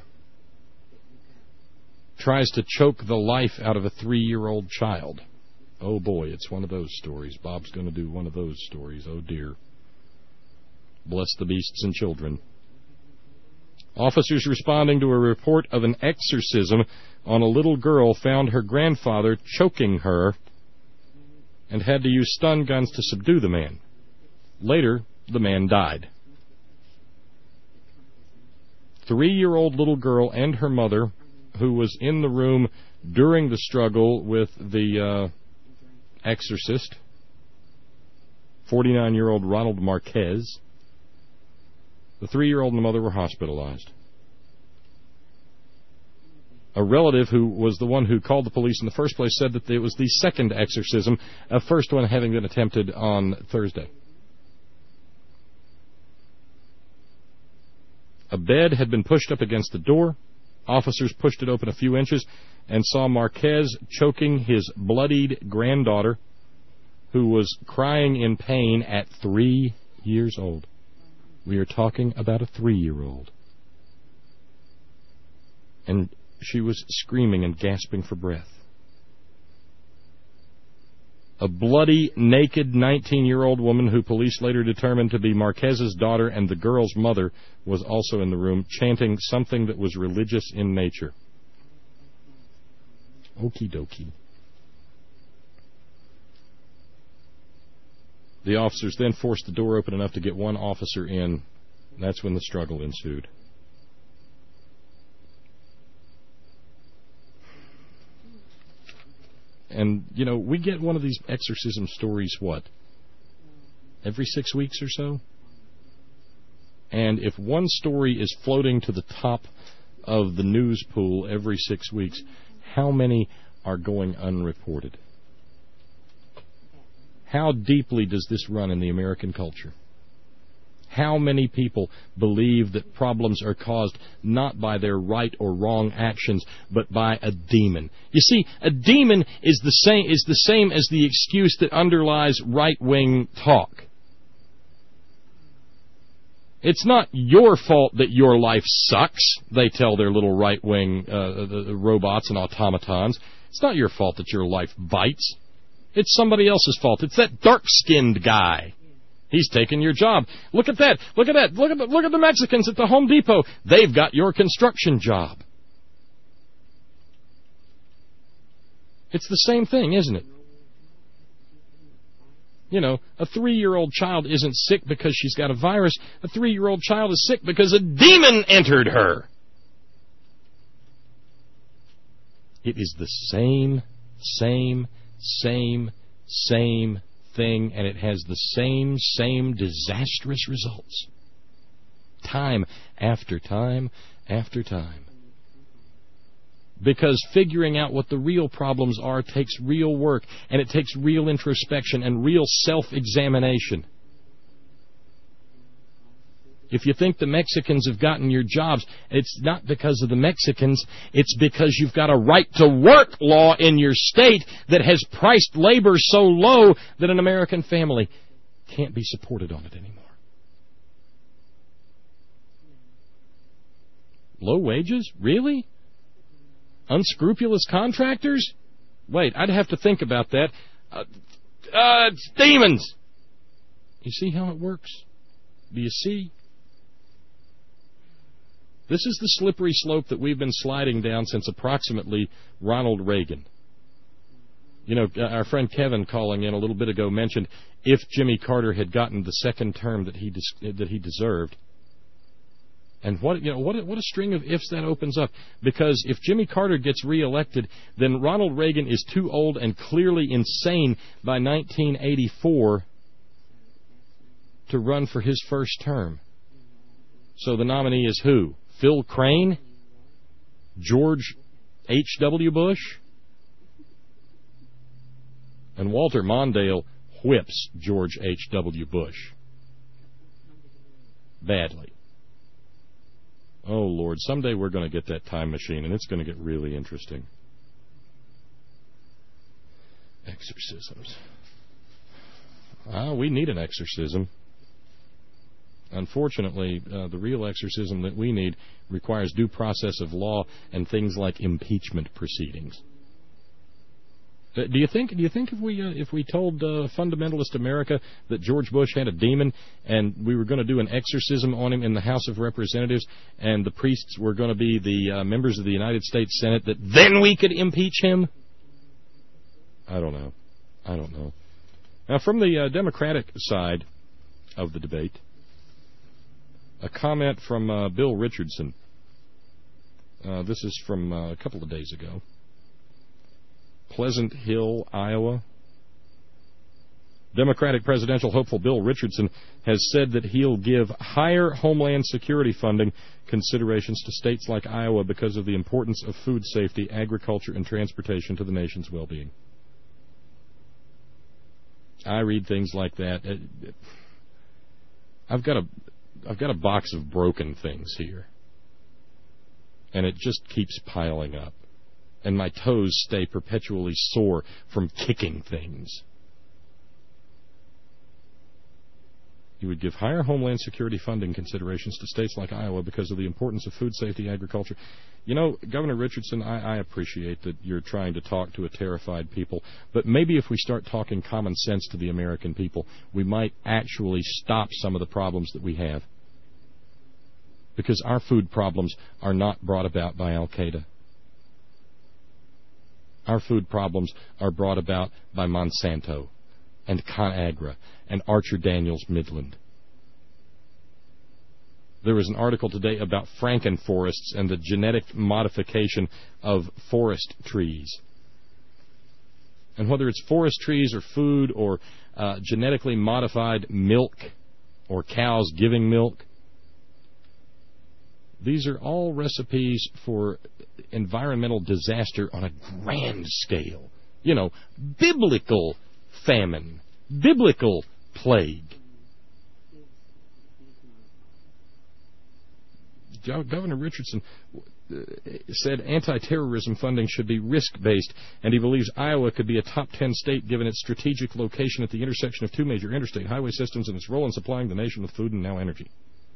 tries to choke the life out of a 3-year-old child. Oh boy, it's one of those stories. Bob's going to do one of those stories. Oh dear. Bless the beasts and children. Officers responding to a report of an exorcism on a little girl found her grandfather choking her and had to use stun guns to subdue the man. Later, the man died. 3-year-old little girl and her mother, who was in the room during the struggle with the exorcist, 49-year-old Ronald Marquez. The 3-year-old and the mother were hospitalized. A relative who was the one who called the police in the first place said that it was the second exorcism, a first one having been attempted on Thursday. A bed had been pushed up against the door. Officers pushed it open a few inches and saw Marquez choking his bloodied granddaughter, who was crying in pain at 3 years old. We are talking about a 3-year-old. And she was screaming and gasping for breath. A bloody, naked 19-year-old woman who police later determined to be Marquez's daughter and the girl's mother was also in the room, chanting something that was religious in nature. Okie dokie. The officers then forced the door open enough to get one officer in. That's when the struggle ensued. And, you know, we get one of these exorcism stories, what, every 6 weeks or so? And if one story is floating to the top of the news pool every 6 weeks, how many are going unreported? How deeply does this run in the American culture? How many people believe that problems are caused not by their right or wrong actions, but by a demon? You see, a demon is the same as the excuse that underlies right-wing talk. It's not your fault that your life sucks, they tell their little right-wing robots and automatons. It's not your fault that your life bites. It's somebody else's fault. It's that dark-skinned guy. He's taken your job. Look at that. Look at that. Look at the Mexicans at the Home Depot. They've got your construction job. It's the same thing, isn't it? You know, a 3-year-old child isn't sick because she's got a virus. A 3-year-old child is sick because a demon entered her. It is the same thing, and it has the same disastrous results. Time after time after time. Because figuring out what the real problems are takes real work, and it takes real introspection and real self-examination. If you think the Mexicans have gotten your jobs, it's not because of the Mexicans. It's because you've got a right-to-work law in your state that has priced labor so low that an American family can't be supported on it anymore. Low wages? Really? Unscrupulous contractors? Wait, I'd have to think about that. It's demons! You see how it works? Do you see? This is the slippery slope that we've been sliding down since approximately Ronald Reagan. You know, our friend Kevin calling in a little bit ago mentioned if Jimmy Carter had gotten the second term that he deserved. And what a string of ifs that opens up. Because if Jimmy Carter gets reelected, then Ronald Reagan is too old and clearly insane by 1984 to run for his first term. So the nominee is who? Phil Crane? George H.W. Bush? And Walter Mondale whips George H.W. Bush. Badly. Oh, Lord, someday we're going to get that time machine, and it's going to get really interesting. Exorcisms. We need an exorcism. Unfortunately, the real exorcism that we need requires due process of law and things like impeachment proceedings. Do you think if we told fundamentalist America that George Bush had a demon and we were going to do an exorcism on him in the House of Representatives and the priests were going to be the members of the United States Senate, that then we could impeach him? I don't know. Now, from the Democratic side of the debate, a comment from Bill Richardson. This is from a couple of days ago. Pleasant Hill, Iowa. Democratic presidential hopeful Bill Richardson has said that he'll give higher Homeland Security funding considerations to states like Iowa because of the importance of food safety, agriculture, and transportation to the nation's well-being. I read things like that. I've got a box of broken things here, and it just keeps piling up. And my toes stay perpetually sore from kicking things. He would give higher Homeland Security funding considerations to states like Iowa because of the importance of food safety, agriculture. You know, Governor Richardson, I appreciate that you're trying to talk to a terrified people, but maybe if we start talking common sense to the American people, we might actually stop some of the problems that we have. Because our food problems are not brought about by Al-Qaeda. Our food problems are brought about by Monsanto and ConAgra and Archer Daniels Midland. There was an article today about frankenforests and the genetic modification of forest trees. And whether it's forest trees or food or genetically modified milk or cows giving milk, these are all recipes for environmental disaster on a grand scale. You know, biblical famine, biblical plague. Governor Richardson said anti-terrorism funding should be risk-based, and he believes Iowa could be a top 10 state given its strategic location at the intersection of two major interstate highway systems and its role in supplying the nation with food and now energy.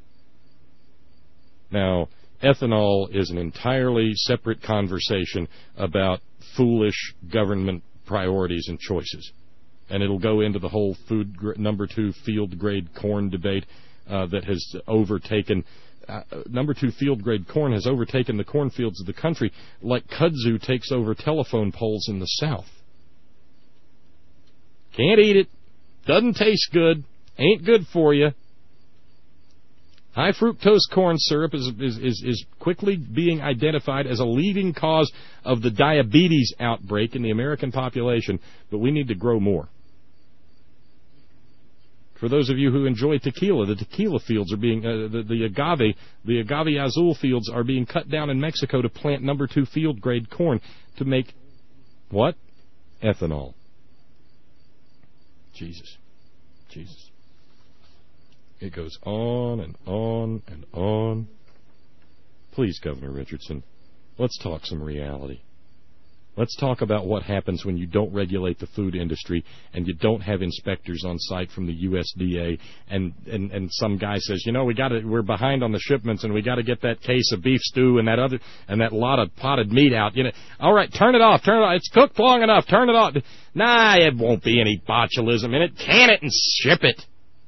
Now, ethanol is an entirely separate conversation about foolish government priorities and choices. And it'll go into the whole number 2 field-grade corn debate that has overtaken... number 2 field-grade corn has overtaken the cornfields of the country like kudzu takes over telephone poles in the South. Can't eat it. Doesn't taste good. Ain't good for you. High fructose corn syrup is quickly being identified as a leading cause of the diabetes outbreak in the American population, but we need to grow more. For those of you who enjoy tequila, the tequila fields are being, the agave azul fields are being cut down in Mexico to plant number 2 field-grade corn to make, what? Ethanol. Jesus. It goes on and on and on. Please, Governor Richardson, let's talk some reality. Let's talk about what happens when you don't regulate the food industry and you don't have inspectors on site from the USDA and some guy says, you know, we're behind on the shipments and we got to get that case of beef stew and that lot of potted meat out. You know, all right, turn it off. It's cooked long enough. Turn it off. Nah, it won't be any botulism in it. Can it and ship it.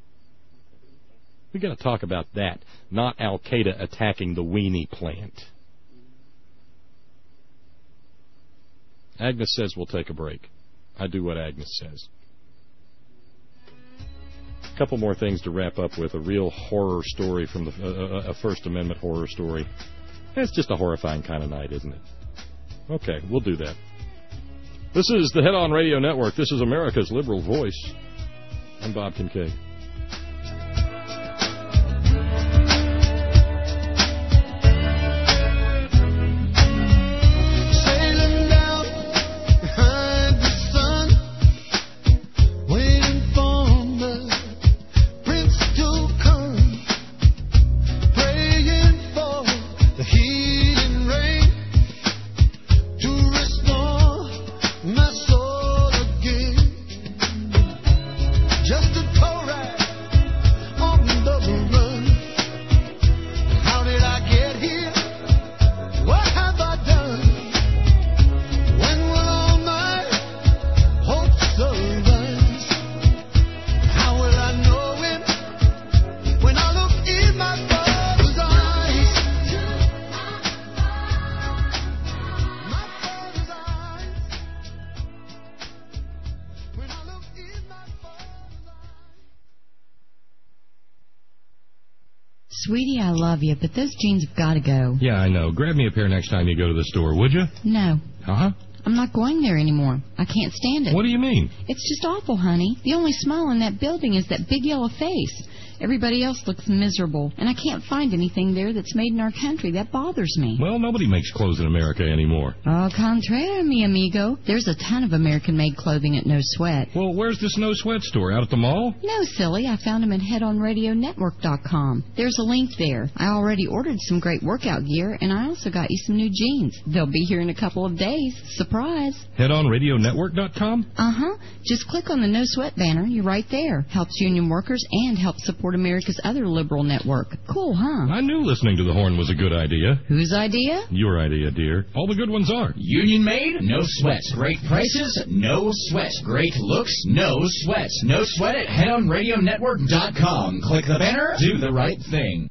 We got to talk about that, not Al-Qaeda attacking the weenie plant. Agnes says we'll take a break. I do what Agnes says. A couple more things to wrap up with. A real horror story from a First Amendment horror story. It's just a horrifying kind of night, isn't it? Okay, we'll do that. This is the Head On Radio Network. This is America's Liberal Voice. I'm Bob Kincaid. Sweetie, I love you, but those jeans have got to go. Yeah, I know. Grab me a pair next time you go to the store, would you? No. Huh? I'm not going there anymore. I can't stand it. What do you mean? It's just awful, honey. The only smile in that building is that big yellow face. Everybody else looks miserable, and I can't find anything there that's made in our country. That bothers me. Well, nobody makes clothes in America anymore. Au contraire, mi amigo. There's a ton of American-made clothing at No Sweat. Well, where's this No Sweat store? Out at the mall? No, silly. I found them at headonradionetwork.com. There's a link there. I already ordered some great workout gear, and I also got you some new jeans. They'll be here in a couple of days. Surprise. Headonradionetwork.com? Uh-huh. Just click on the No Sweat banner. You're right there. Helps union workers and helps support support America's other liberal network. Cool, huh? I knew listening to the Horn was a good idea. Whose idea? Your idea, dear. All the good ones are. Union made, no sweats. Great prices, no sweats. Great looks, no sweats. No sweat at headonradionetwork.com. Click the banner, do the right thing.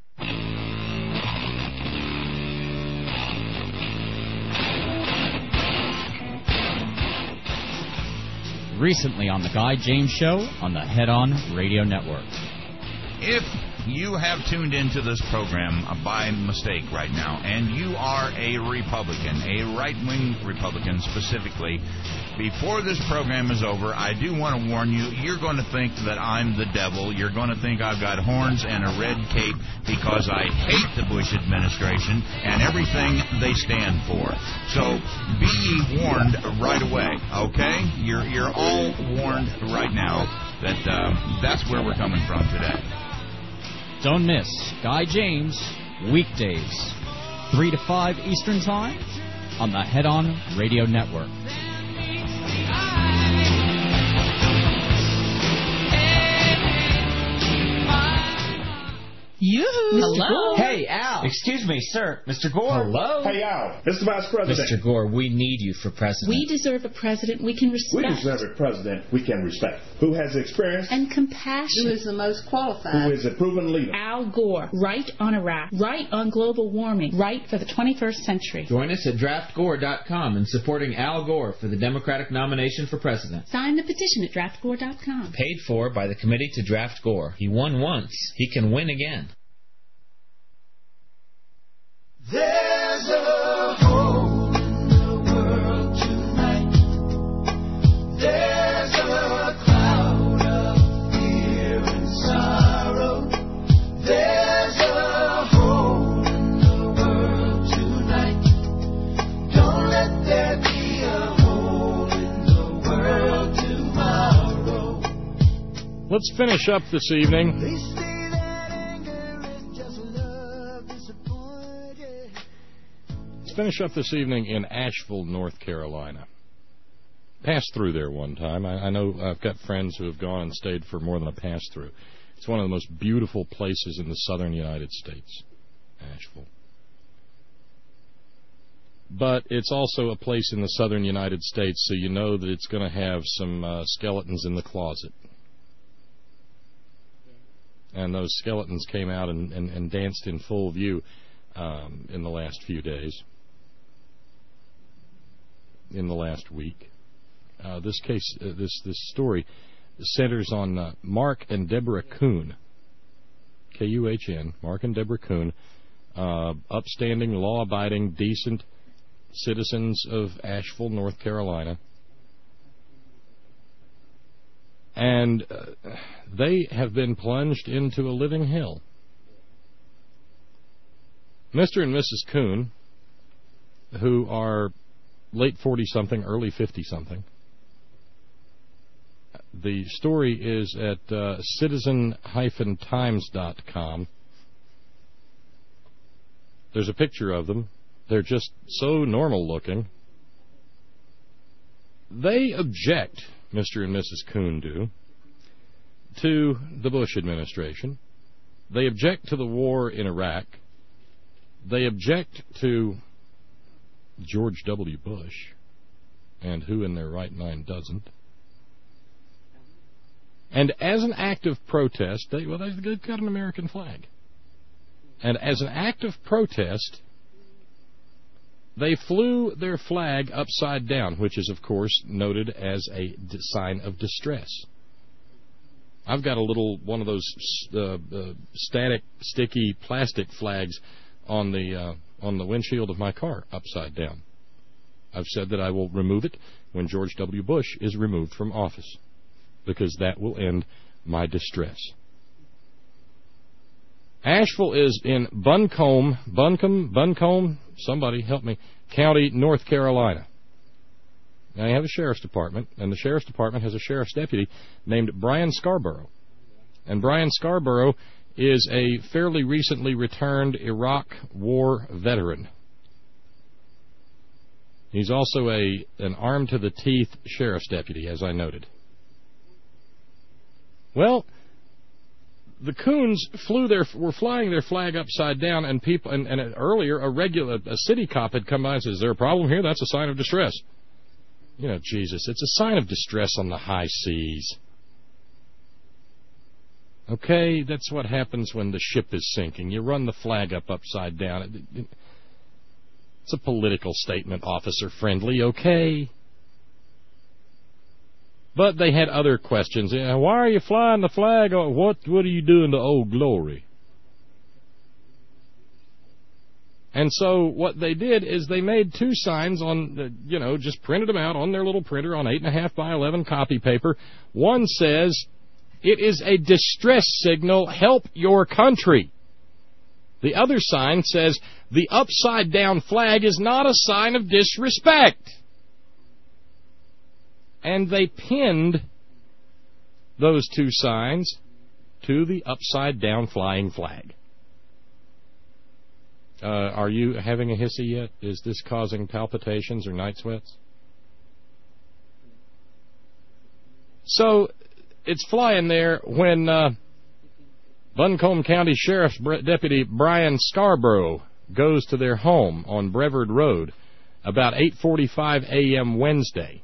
Recently on The Guy James Show on the Head On Radio Network. If you have tuned into this program by mistake right now, and you are a Republican, a right-wing Republican specifically, before this program is over, I do want to warn you, you're going to think that I'm the devil. You're going to think I've got horns and a red cape because I hate the Bush administration and everything they stand for. So be ye warned right away, okay? You're all warned right now that that's where we're coming from today. Don't miss Guy James, weekdays, 3 to 5 Eastern Time on the Head On Radio Network. Hello. Hey, Al. Excuse me, sir. Mr. Gore. Hello. Hey, Al. Mr. Vice President. Mr. Gore, we need you for president. We deserve a president we can respect. We deserve a president we can respect. Who has experience and compassion. Who is the most qualified. Who is a proven leader. Al Gore. Right on Iraq. Right on global warming. Right for the 21st century. Join us at draftgore.com in supporting Al Gore for the Democratic nomination for president. Sign the petition at draftgore.com. Paid for by the committee to draft Gore. He won once. He can win again. There's a hole in the world tonight. There's a cloud of fear and sorrow. There's a hole in the world tonight. Don't let there be a hole in the world tomorrow. Let's finish up this evening. Finish up this evening in Asheville, North Carolina. Passed through there one time. I know I've got friends who have gone and stayed for more than a pass-through. It's one of the most beautiful places in the southern United States, Asheville. But it's also a place in the southern United States, so you know that it's going to have some skeletons in the closet. And those skeletons came out and danced in full view in the last few days. In the last week. This case, this story centers on Mark and Deborah Kuhn, K-U-H-N, Mark and Deborah Kuhn, upstanding, law-abiding, decent citizens of Asheville, North Carolina. And they have been plunged into a living hell. Mr. and Mrs. Kuhn, who are late 40-something, early 50-something. The story is at citizen-times.com. There's a picture of them. They're just so normal-looking. They object, Mr. and Mrs. Kuhn do, to the Bush administration. They object to the war in Iraq. They object to George W. Bush, and who in their right mind doesn't? And as an act of protest, they've got an American flag. And as an act of protest, they flew their flag upside down, which is, of course, noted as a sign of distress. I've got a little one of those static, sticky plastic flags on the windshield of my car upside down. I've said that I will remove it when George W. Bush is removed from office, because that will end my distress. Asheville is in Buncombe, somebody help me, County, North Carolina. Now you have a sheriff's department, and the sheriff's department has a sheriff's deputy named Brian Scarborough. And Brian Scarborough is a fairly recently returned Iraq War veteran. He's also an armed-to-the-teeth sheriff's deputy, as I noted. Well, the Coons were flying their flag upside down, and people and earlier a city cop had come by and says, "Is there a problem here? That's a sign of distress." You know, Jesus, it's a sign of distress on the high seas. Okay, that's what happens when the ship is sinking. You run the flag upside down. It's a political statement, officer friendly, okay? But they had other questions. Why are you flying the flag? What are you doing to Old Glory? And so what they did is they made two signs on, just printed them out on their little printer on 8.5 by 11 copy paper. One says, "It is a distress signal. Help your country." The other sign says, "The upside-down flag is not a sign of disrespect." And they pinned those two signs to the upside-down flying flag. Are you having a hissy yet? Is this causing palpitations or night sweats? So it's flying there when Buncombe County Sheriff's Deputy Brian Scarborough goes to their home on Brevard Road about 8:45 a.m. Wednesday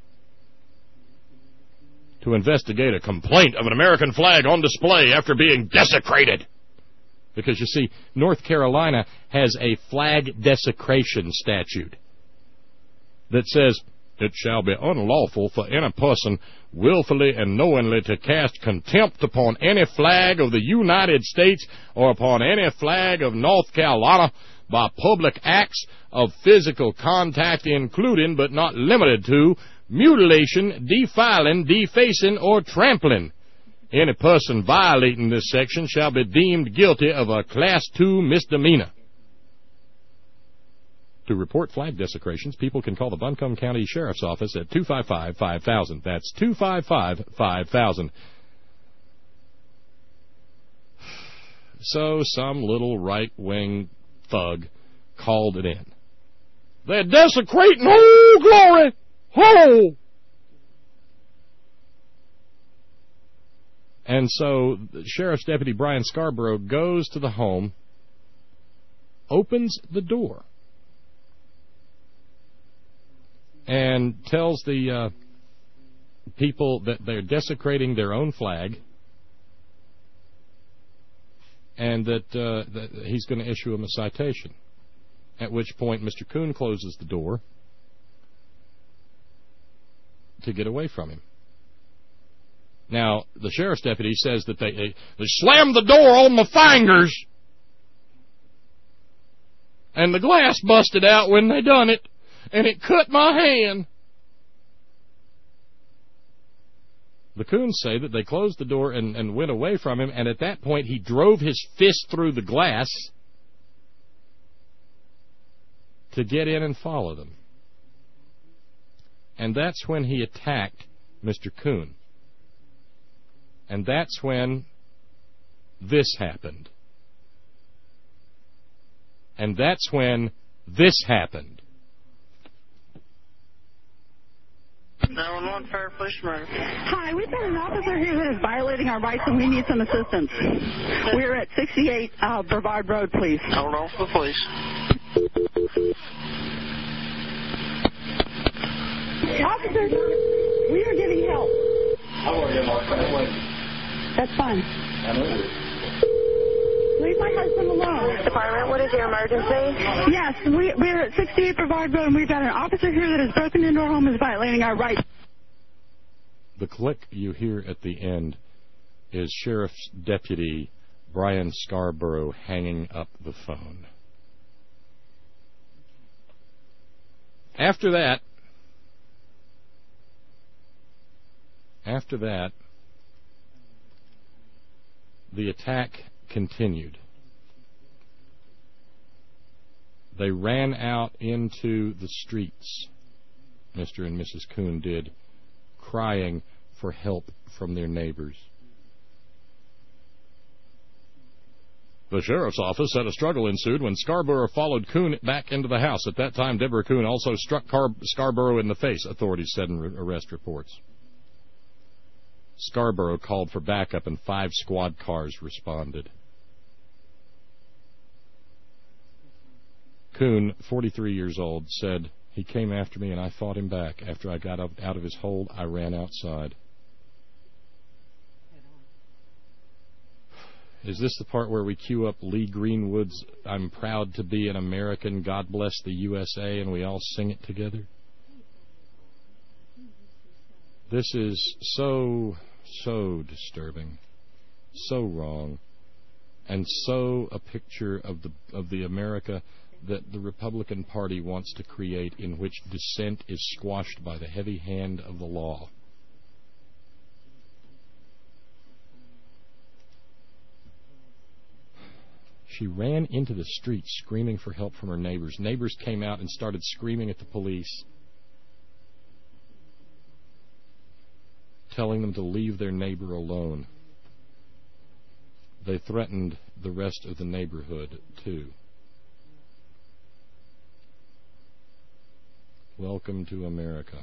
to investigate a complaint of an American flag on display after being desecrated. Because, you see, North Carolina has a flag desecration statute that says, "It shall be unlawful for any person willfully and knowingly to cast contempt upon any flag of the United States or upon any flag of North Carolina by public acts of physical contact, including but not limited to mutilation, defiling, defacing, or trampling. Any person violating this section shall be deemed guilty of a Class II misdemeanor." To report flag desecrations, people can call the Buncombe County Sheriff's Office at 255-5000. That's 255-5000. So some little right-wing thug called it in. "They're desecrating Old Glory! Ho!" And so Sheriff's Deputy Brian Scarborough goes to the home, opens the door, and tells the people that they're desecrating their own flag and that he's going to issue them a citation. At which point Mr. Coon closes the door to get away from him. Now, the sheriff's deputy says that they slammed the door on my fingers and the glass busted out when they done it, and it cut my hand. The Coons say that they closed the door and went away from him, and at that point he drove his fist through the glass to get in and follow them. And that's when he attacked Mr. Coon. And that's when this happened. And that's when this happened. 911 fire police murder. Hi, we've got an officer here that is violating our rights and we need some assistance. We're at 68 Brevard Road, please. Hold on for the police. Officers, we are getting help. I want to get my friend away. That's fine. I know it. Leave my husband alone. Department, what is your emergency? Yes, we're at 68 Brevard Road, and we've got an officer here that has broken into our home and is violating our rights. The click you hear at the end is Sheriff's Deputy Brian Scarborough hanging up the phone. After that, the attack continued. They ran out into the streets, Mr. and Mrs. Coon did, crying for help from their neighbors. The sheriff's office said a struggle ensued when Scarborough followed Coon back into the house. At that time, Deborah Coon also struck Scarborough in the face, authorities said in arrest reports. Scarborough called for backup, and 5 squad cars responded. Kuhn, 43 years old, said, "He came after me and I fought him back. After I got out of his hold, I ran outside." Is this the part where we cue up Lee Greenwood's "I'm proud to be an American, God bless the USA," and we all sing it together? This is so disturbing, so wrong, and so a picture of the America that the Republican Party wants to create, in which dissent is squashed by the heavy hand of the law. She ran into the street screaming for help from her neighbors. Neighbors came out and started screaming at the police, telling them to leave their neighbor alone. They threatened the rest of the neighborhood, too. Welcome to America.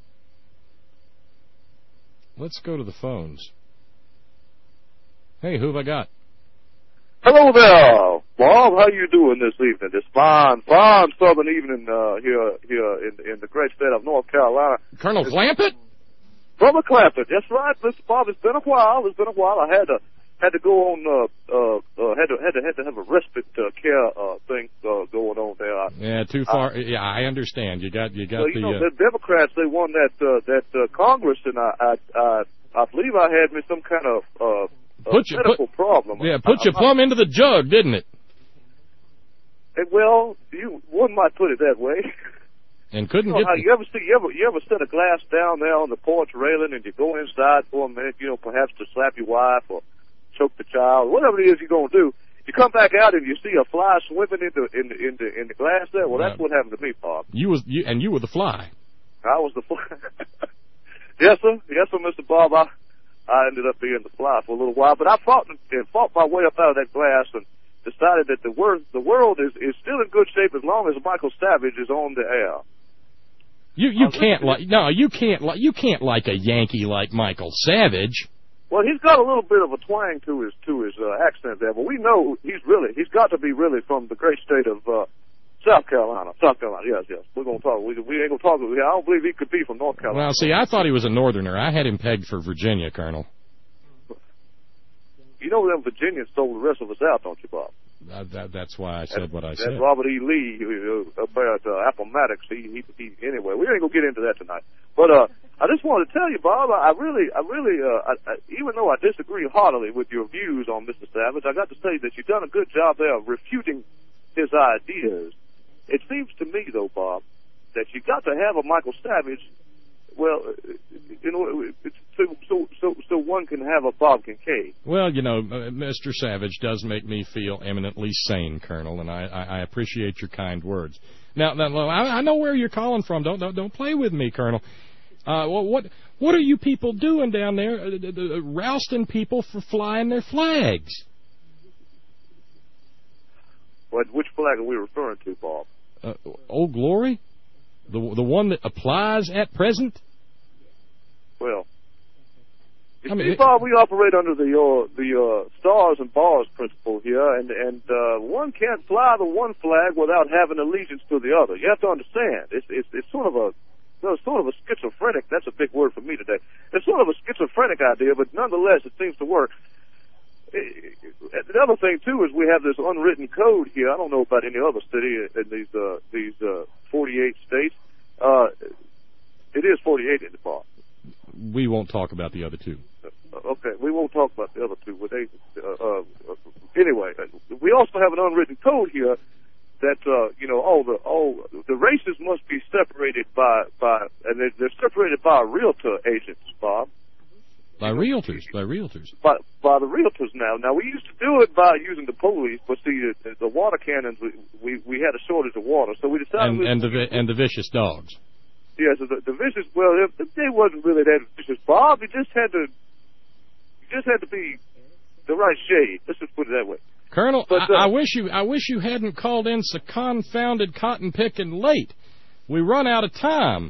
Let's go to the phones. Hey, who have I got? Hello there, Bob. How you doing this evening? This fine southern evening here in the great state of North Carolina. Colonel Clampett? Brother Clampett, that's right. Listen, Bob, it's been a while. I had to go on had to have a respite care thing going on there. Yeah, too far. Yeah, I understand. You got well, the Democrats, they won that Congress, and I believe I had me some kind of medical problem. Yeah, put you plumb into the jug, didn't it? Well, one might put it that way. And couldn't you ever set a glass down there on the porch railing, and you go inside for a minute, perhaps to slap your wife or choke the child, whatever it is you're gonna do. You come back out and you see a fly swimming in the glass there. Well, that's what happened to me, Bob. You were the fly. I was the fly. Yes, sir, Mr. Bob. I ended up being the fly for a little while, but I fought my way up out of that glass and decided that the world is still in good shape as long as Michael Savage is on the air. You can't like a Yankee like Michael Savage. Well, he's got a little bit of a twang to his accent there, but we know he's got to be really from the great state of South Carolina. Yes. We're gonna talk. We ain't gonna talk. I don't believe he could be from North Carolina. Well, see, I thought he was a Northerner. I had him pegged for Virginia, Colonel. You know them Virginians sold the rest of us out, don't you, Bob? That's why I said what I said. That's Robert E. Lee about Appomattox. He anyway. We ain't gonna get into that tonight. But I just wanted to tell you, Bob. I really, even though I disagree heartily with your views on Mr. Savage, I got to say that you've done a good job there of refuting his ideas. It seems to me, though, Bob, that you got to have a Michael Savage. Well, so one can have a Bob Kincaid. Well, Mr. Savage does make me feel eminently sane, Colonel, and I appreciate your kind words. Now, I know where you're calling from. Don't play with me, Colonel. What are you people doing down there, rousting people for flying their flags? Which flag are we referring to, Bob? Old Glory? The one that applies at present? Well, Bob, we operate under the stars and bars principle here, and one can't fly the one flag without having allegiance to the other. You have to understand, it's sort of a schizophrenic. That's a big word for me today. It's sort of a schizophrenic idea, but nonetheless, it seems to work. The other thing too is we have this unwritten code here. I don't know about any other city in these 48 states. It is 48 in the bar. We won't talk about the other two. Okay, we won't talk about the other two. Anyway, we also have an unwritten code here that all the races must be separated by and they're separated by realtor agents, Bob. By realtors. By the realtors now. Now, we used to do it by using the police, but see, the water cannons, we had a shortage of water, so we decided... And the vicious dogs. Yes, the vicious, well, they wasn't really that vicious, Bob. You just had to be the right shade. Let's just put it that way. Colonel, but, I wish you hadn't called in so confounded cotton picking late. We run out of time.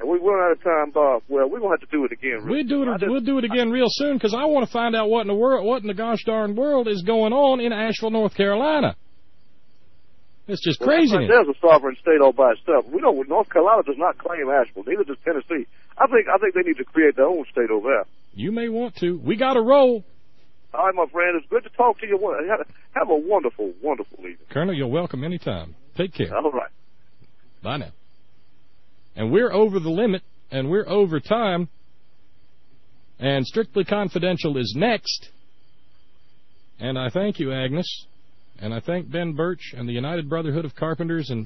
And we run out of time, Bob. Well, we're going to have to do it again. We'll do it again real soon, because I want to find out what in the gosh darn world is going on in Asheville, North Carolina. It's just crazy. There's a sovereign state all by itself. North Carolina does not claim Asheville. Neither does Tennessee. I think they need to create their own state over there. You may want to. We got to roll. All right, my friend. It's good to talk to you. Have a wonderful, wonderful evening. Colonel, you're welcome anytime. Take care. All right. Bye now. And we're over the limit, and we're over time. And Strictly Confidential is next. And I thank you, Agnes. And I thank Ben Birch and the United Brotherhood of Carpenters and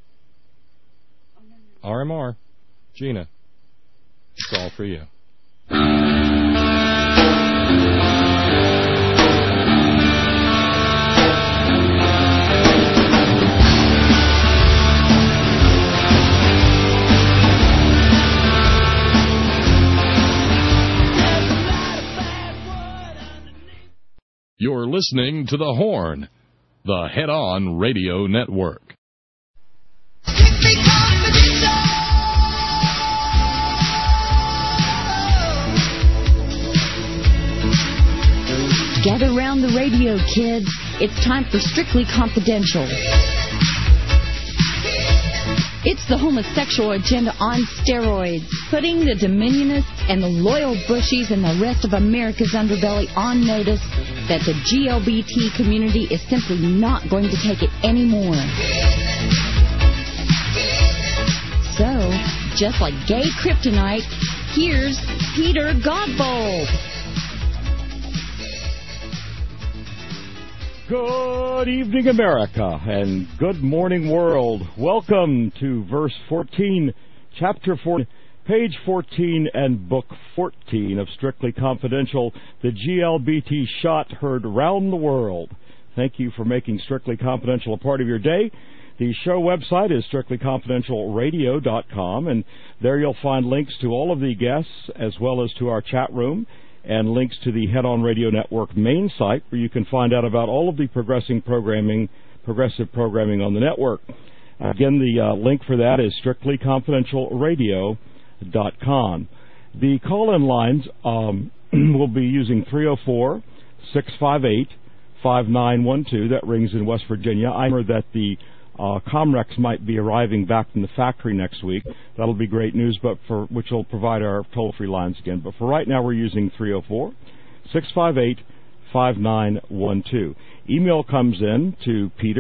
RMR. Gina, it's all for you. You're listening to The Horn, the Head-On Radio Network. Gather round the radio, kids. It's time for Strictly Confidential. It's the homosexual agenda on steroids, putting the Dominionists and the loyal Bushies and the rest of America's underbelly on notice that the GLBT community is simply not going to take it anymore. So, just like gay kryptonite, here's Peter Godbold. Good evening, America, and good morning, world. Welcome to verse 14, chapter 4, page 14, and book 14 of Strictly Confidential, the GLBT shot heard round the world. Thank you for making Strictly Confidential a part of your day. The show website is strictlyconfidentialradio.com, and there you'll find links to all of the guests as well as to our chat room, and links to the Head-On Radio Network main site, where you can find out about all of the progressive programming on the network. Again, the link for that is strictlyconfidentialradio.com. The call-in lines will be using 304-658-5912. That rings in West Virginia. I heard that the Comrex might be arriving back from the factory next week. That'll be great news, which will provide our toll-free lines again. But for right now, we're using 304-658-5912. Email comes in to Peter